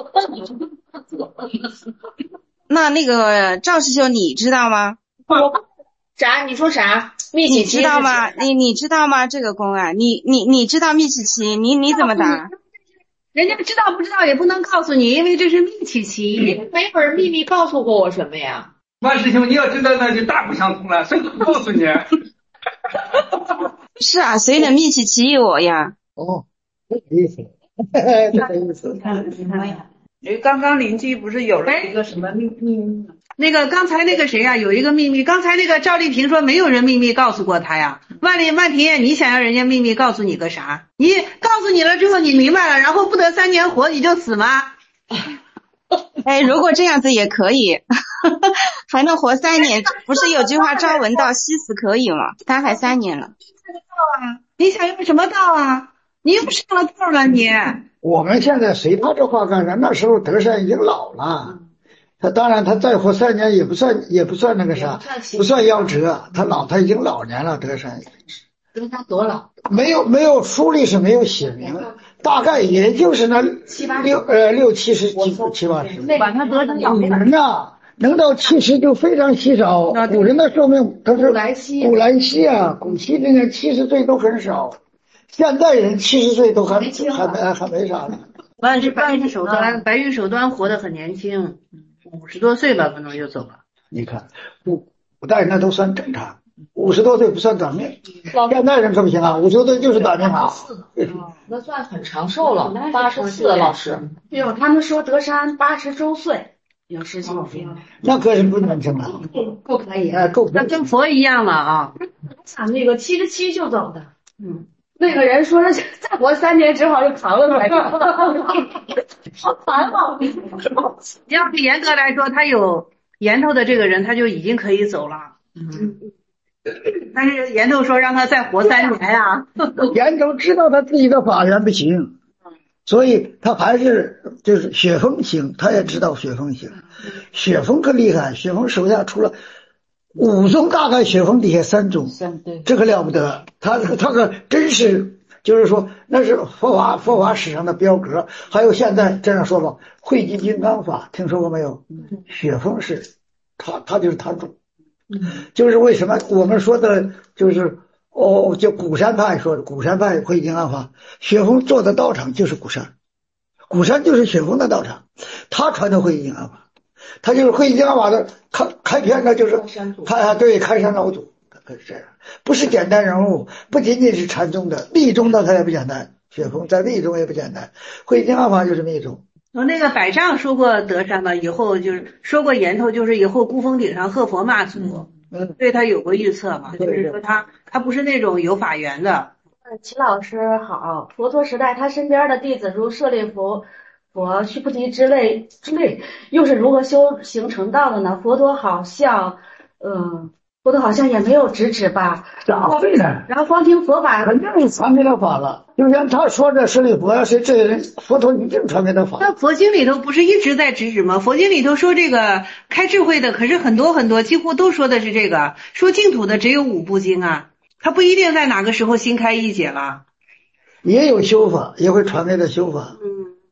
Q: 那那个赵师兄，你知道吗？
M: 我啥？你说啥？密契奇
Q: 你知道吗？你你知道吗？这个公案，你你你知道密契奇？你你怎么答？
S: 人家知道不知道也不能告诉你，因为这是密契奇。
M: 没有人秘密告诉过我什么呀？
U: 万师兄，你要知道那就大不相同了，谁都不告诉你。
Q: 是啊，谁能密契奇我呀？
B: 哦，这个意思，这个意思。
S: 因为刚刚邻居不是有了一个什么秘密吗？那个刚才那个谁呀、啊，有一个秘密。刚才那个赵丽萍说没有人秘密告诉过他呀。万里万婷，你想要人家秘密告诉你个啥？你告诉你了之后你明白了，然后不得三年活你就死吗？
Q: 哎，如果这样子也可以，还能活三年。不是有句话朝闻道夕死可以吗？他还三年了。
S: 你想要什么道啊？你又上了道了你。
B: 我们现在随他这话干啥？那时候德山已经老了，他当然他再活三年也不算也不算那个啥，不算夭折。他老他已经老年了，德山。
M: 德山多老？
B: 没有没有书里是没有写明，大概也就是那六呃六七十七七八十。
S: 把他德山老
B: 人呐，能到七十就非常稀少。古人的寿命他是古来稀，古来稀啊，古稀这个七十岁都很少。现代人七十岁都还还没还没啥呢。
S: 万是白玉手端，白玉手端活得很年轻，五十多岁吧，可能就走了。
B: 你看，古古代人那都算正常，五十多岁不算短命。现代人可不行啊，五十多岁就是短命啊。
M: 那算很长寿了，八十四老师。
I: 哟，他们说德山八十周岁，有事情。
B: 那可是不年轻了，
I: 不可以，
B: 哎，够。
S: 那跟佛一样了啊！
I: 想那个七十七就走的，嗯。那个人说是再活三年，只好就扛了来着，好烦啊！
S: 要是严格来说，他有源头的这个人，他就已经可以走了。嗯，但是源头说让他再活三年呀、啊，
B: 源头知道他自己的法源不行，所以他还是就是雪峰行，他也知道雪峰行。雪峰可厉害，雪峰手下出了五宗，大概雪峰底下三宗，这可了不得。他他可真是，就是说那是佛法佛法史上的标格。还有现在这样说吧，汇集金刚法听说过没有？雪峰是他他就是他主，就是为什么我们说的就是哦，就鼓山派说的鼓山派汇集金刚法，雪峰做的道场就是鼓山，鼓山就是雪峰的道场，他传的汇集金刚法。他就是汇集金刚法的开开篇的，就是开对开山老祖，可是这样，不是简单人物，不仅仅是禅宗的，密宗的他也不简单，雪峰在密宗也不简单，汇集金刚法就是密宗。
S: 我那个百丈说过德山嘛，以后就是说过源头，就是以后孤峰顶上贺佛骂祖，嗯，对他有过预测嘛，就是说他他不是那种有法源的。
I: 齐老师好，佛陀时代他身边的弟子如舍利弗。佛须菩提之类之类，又是如何修行成道的呢？佛陀好像，嗯，佛陀好像也没有直指吧。
B: 咋会呢？
I: 然后光听佛法，
B: 肯定是传给了法了。就像他说的舍利弗啊，是这些人，佛陀一定传给他法。
S: 那佛经里头不是一直在直指吗？佛经里头说这个开智慧的，可是很多很多，几乎都说的是这个。说净土的只有五部经啊，他不一定在哪个时候新开一解了。
B: 也有修法，也会传给他修法。
I: 嗯。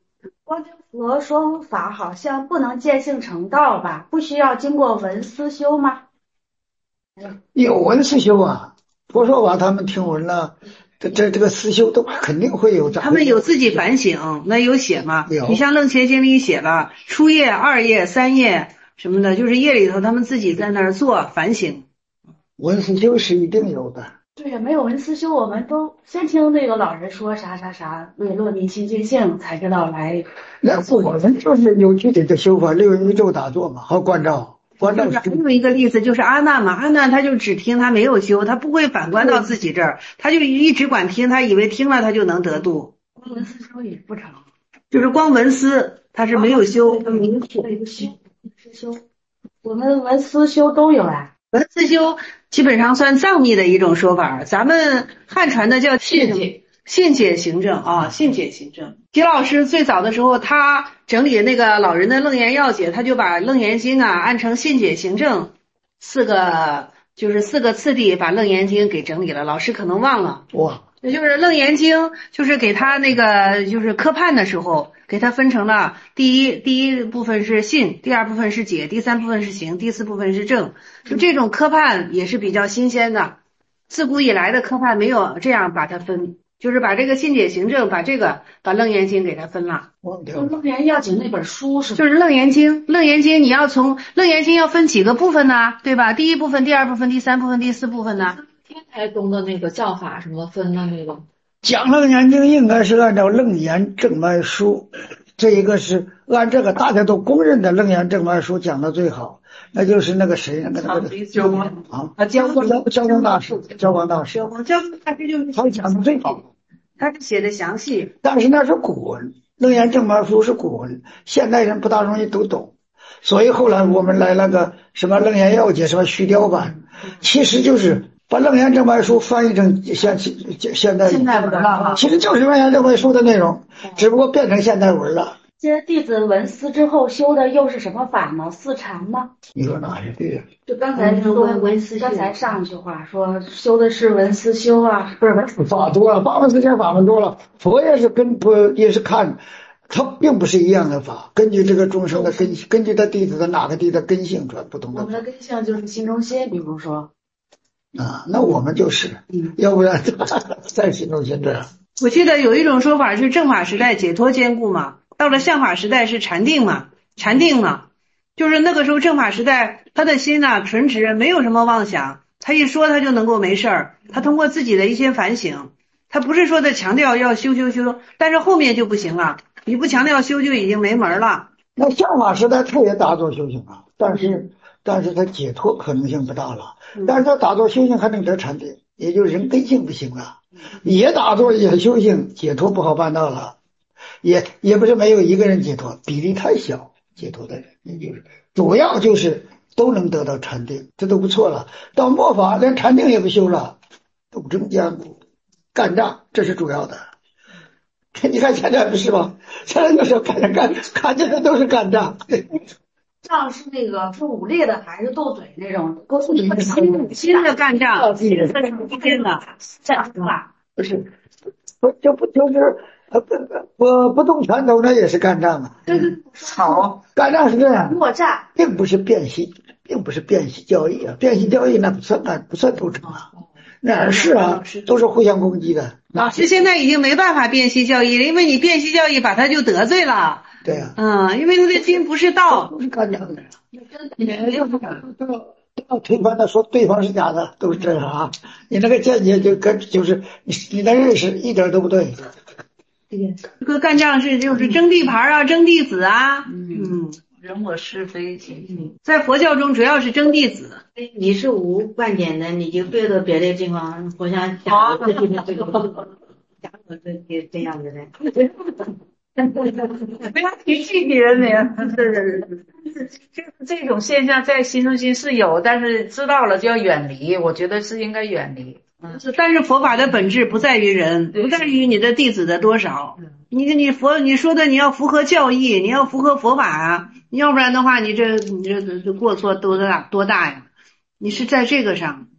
I: 光听佛说法好像不能见性成道吧？不需要经过闻思修吗？
B: 有闻思修啊，佛说法他们听闻了，这这这个思修都肯定会有。
S: 他们有自己反省，那有写吗？
B: 有。
S: 你像《楞伽经》里写了初夜、二夜、三夜什么的，就是夜里头他们自己在那儿做反省。
B: 闻思修是一定有的。
I: 对呀，没有闻思修，我们都先听那个老人说啥啥啥，为落民心见性，才知道来。
B: 那我们就是有具体的修法，六宇宙打坐嘛，和关照。关照。
S: 还有一个例子就是阿难嘛，阿难他就只听，他没有修，他不会反观到自己这儿，他就一直管听，他以为听了他就能得度。
I: 光闻思修也不成，
S: 就是光闻思，他是没有修。
I: 明确的一个修，思修，我们闻思修都有啊。
S: 闻思修基本上算藏密的一种说法，咱们汉传的叫信解信解行证啊，信解行证。齐老师最早的时候，他整理那个老人的楞严要解，他就把楞严经啊按成信解行证四个，就是四个次第，把楞严经给整理了。老师可能忘了，
B: 哇，
S: 也就是楞严经，就是给他那个就是科判的时候，给他分成了第一第一部分是信，第二部分是解，第三部分是行，第四部分是证。就这种科判也是比较新鲜的，自古以来的科判没有这样把它分，就是把这个信解行证，把这个把楞严经给它分了。
I: 楞严要紧那本书是
S: 就是楞严经，楞严经你要从楞严经要分几个部分呢？对吧？第一部分、第二部分、第三部分、第四部分呢？
F: 天台宗的那个教法什么分的那个。
B: 讲楞严经应该是按照楞严正脉书，这一个是按这个大家都公认的楞严正脉书讲的最好，那就是那个谁，那个那个
S: 焦光
B: 啊，焦光焦光大师，焦光大师，
S: 焦光焦光大师就是
B: 他讲的最好，
S: 他写的详细，
B: 但是那是古文，楞严正脉书是古文，现代人不大容易都懂，所以后来我们来了个什么楞严要解，什么虚雕版，其实就是把楞严正脉书翻译成现现代
I: 现代文了，
B: 其实就是楞严正脉书的内容，只不过变成现代文了。
I: 这弟子闻思之后修的又是什么法呢？四禅吗？
B: 你说哪是对呀？
I: 就刚才说闻思，刚才上一句话说修的是闻思修啊，不是闻思
B: 法多了，法门思想法门多了，佛也是跟不也是看，它并不是一样的法，根据这个众生的根，根据他弟子的哪个弟子根性传不同的。
I: 我们的根性就是心中心，比如说。
B: 啊，那我们就是，嗯、要不然在心中心这样。
S: 我记得有一种说法是正法时代解脱坚固嘛，到了相法时代是禅定嘛，禅定嘛，就是那个时候正法时代他的心呢纯直，没有什么妄想，他一说他就能够没事儿，他通过自己的一些反省，他不是说的强调要修修修，但是后面就不行了，你不强调修就已经没门了。
B: 那相法时代他也打坐修行啊，但是但是他解脱可能性不大了，但是他打坐修行还能得禅定，也就是人根性不行了，也打坐也修行，解脱不好办到了，也也不是没有一个人解脱，比例太小，解脱的人也就是主要就是都能得到禅定，这都不错了。到末法连禅定也不修了，斗争坚固，干仗，这是主要的。你看现在不是吗？现在就是干仗干，看见的都是干仗。
I: 仗是那个是武力的还是斗嘴那种？都是
S: 新新的干仗，新的新的
I: 这样是吧？
B: 不是，不就不就是呃不不不动拳头那也是干仗啊。
I: 对对，
B: 好，干仗是这样，
I: 默战，
B: 并不是辨析，并不是辨析交易啊，辨析交易那不算干不算斗争啊。哪是啊？都是互相攻击的。
S: 老师现在已经没办法辨析教义了，因为你辨析教义把他就得罪了。
B: 对呀、
S: 啊，嗯，因为他的心不是道，
B: 都是干仗的。你要是都要都要推翻的，说对方是假的，都是这样啊。你那个见解就跟就是你你的认识一点都不对。
S: 这个干仗是就是争地盘啊，争弟子啊，嗯。
G: 人我是非，
S: 嗯，在佛教中主要是争弟子。
L: 你是无观点的，你就对着别的地方互相讲这地方这个，讲我这这这样子的。
G: 不要提具体人名，是是是，这这种现象在心中心是有，但是知道了就要远离，我觉得是应该远离。
S: 嗯，但是佛法的本质不在于人，不在于你的弟子的多少。你你佛你说的你要符合教义，你要符合佛法啊，要不然的话，你这你这这过错多大多大呀？你是在这个上，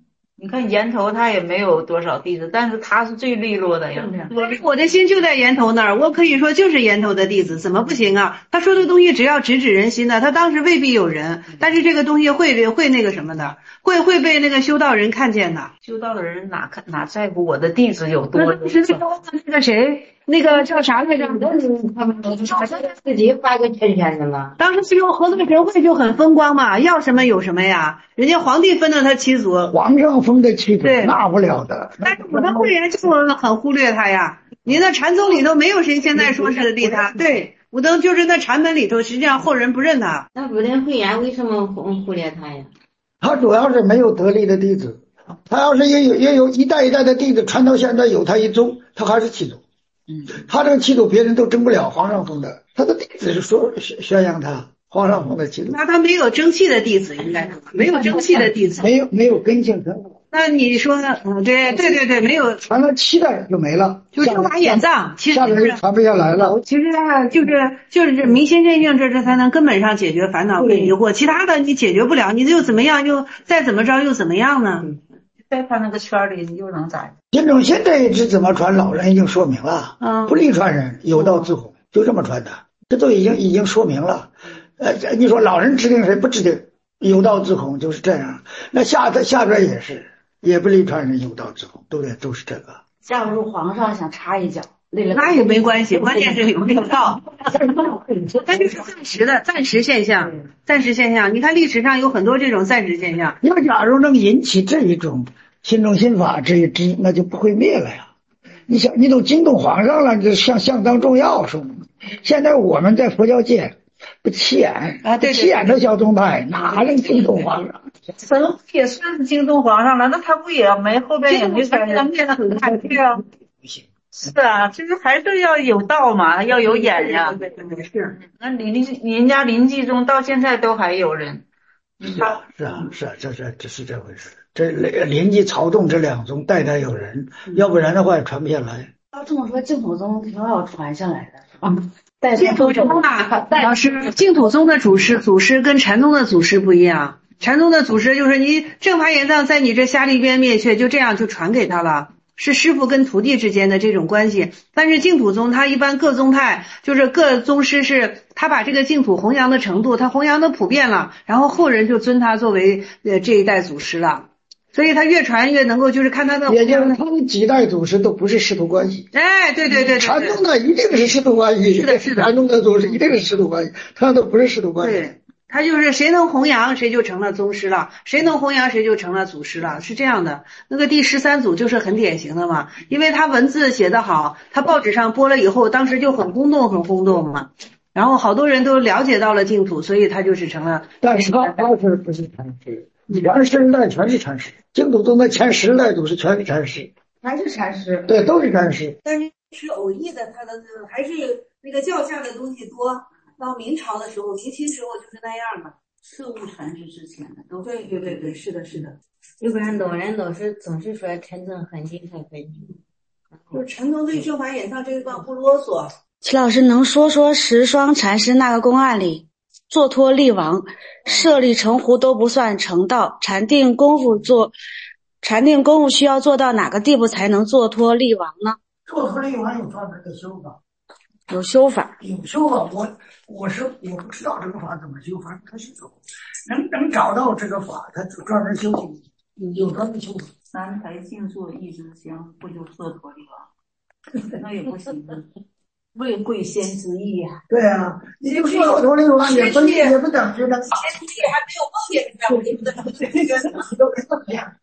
G: 你看岩头他也没有多少弟子，但是他是最利落的呀。
S: 我我的心就在岩头那儿，我可以说就是岩头的弟子，怎么不行啊？他说的东西只要直指人心的，他当时未必有人，但是这个东西会会那个什么的，会会被那个修道人看见的。
G: 修道的人哪看哪在乎我的弟子有多？
S: 是那个那个谁，那个叫啥来着？
L: 他们自己发个圈圈的吗？
S: 当时这种合作神会就很风光嘛，要什么有什么呀。人家皇帝分了他七族，
B: 皇上封的七族，那不了的。
S: 但是我的会员就很忽略他呀。你那禅宗里头没有谁现在说是利他，对，武登就是那禅门里头，实际上后人不认他。
L: 那武登会员为什么忽忽略他呀？
B: 他主要是没有得力的弟子，他要是也有也有一代一代的弟子传到现在有他一宗，他还是七祖。嗯，他这个七祖别人都争不了，皇上封的，他的弟子是说宣扬他。皇上封的七祖，
S: 那他没有争气的弟子，应该是没有争气的弟子，
B: 没有没有根性成。
S: 那你说，嗯，对对对对，没有
B: 传了七代就没了，
S: 就正法眼藏，其实
B: 下边就传不下来了。
S: 其实啊，就是就是这明心见性，这这才能根本上解决烦恼跟疑惑，其他的你解决不了，你又怎么样，又再怎么着又怎么样呢？
G: 在他那个圈里，你又能咋？
B: 金种现在一直怎么传，老人已经说明了，嗯，不利传人，有道自弘，就这么传的，这都已经已经说明了。呃，你说老人指定谁不指定？有道自弘就是这样。那下下边也是，也不利传人，有道自弘，都得都是这个。
I: 假如皇上想插一脚，
S: 那也没关系，关键是有没有道。那就是暂时的暂时现象，暂时现象。你看历史上有很多这种暂时现象。
B: 要假如能引起这一种心中心法这一支，那就不会灭了呀。你想，你都惊动皇上了，这相相当重要，说明现在我们在佛教界。不起眼
S: 啊，对，
B: 起眼的小宗派哪能惊动皇上？
G: 神也算是惊动皇上了，那他不也没后边也没给他灭得很快？对啊，
B: 不行。
G: 是啊，就是还是要有道嘛，要有眼呀。
S: 对对对，是。
G: 那林人家临济宗到现在都还有人。
B: 是啊，是啊，是啊，这这这是这回事。这临济、曹洞这两宗代代有人，要不然的话也传不下来。
I: 要这么说，净土宗挺好传下来的啊。
S: 净土宗啊，老师，净土宗的祖师祖师跟禅宗的祖师不一样。禅宗的祖师就是你正法眼藏在你这瞎力边灭却，就这样就传给他了，是师傅跟徒弟之间的这种关系。但是净土宗他一般各宗派就是各宗师是他把这个净土弘扬的程度，他弘扬的普遍了，然后后人就尊他作为呃这一代祖师了。所以他越传越能够，就是看他的，
B: 也就是他的几代祖师都不是师徒关系。
S: 哎，对对对对，
B: 禅宗的一定是师徒关系，
S: 是的，是的，
B: 禅宗的祖师一定是师徒关系，他都不是师徒关系。
S: 对，他就是谁能弘扬，谁就成了宗师了；谁能弘扬，谁就成了祖师了，是这样的。那个第十三祖就是很典型的嘛，因为他文字写得好，他报纸上播了以后，当时就很轰动，很轰动嘛。然后好多人都了解到了净土，所以他就是成了。
B: 但是他他是不是禅师？前十代全是禅师，净土宗的前十代都是全是禅师，
I: 还是禅师，
B: 对，都是禅师。
E: 但是是偶益的，他的还是那个教下的东西多。到明朝的时候，明清时候就是那样嘛。
I: 事物传世之前的都
E: 对对对对，是的，是的。
L: 要不然老人老是总是说禅宗很厉害，很厉害。
E: 就是禅宗对正法眼藏这一段不啰嗦。
I: 齐老师能说说十双禅师那个公案里？坐脱力王，舍利成湖都不算成道。禅定功夫做，禅定功夫需要做到哪个地步才能坐脱力王呢？
B: 坐脱力王有专门的修法，
I: 有修法，
B: 有修法。我我是我不知道这个法怎么修，反正他是走，能能找到这个法，他就专门修行，有专门修法。
G: 三台静坐一支香，不就坐脱力王？那也不行。为贵先之意呀、啊，
B: 对啊，你就说脱力王也不也不等于的，
E: 前提还没有梦见，你不能这个都是这么样。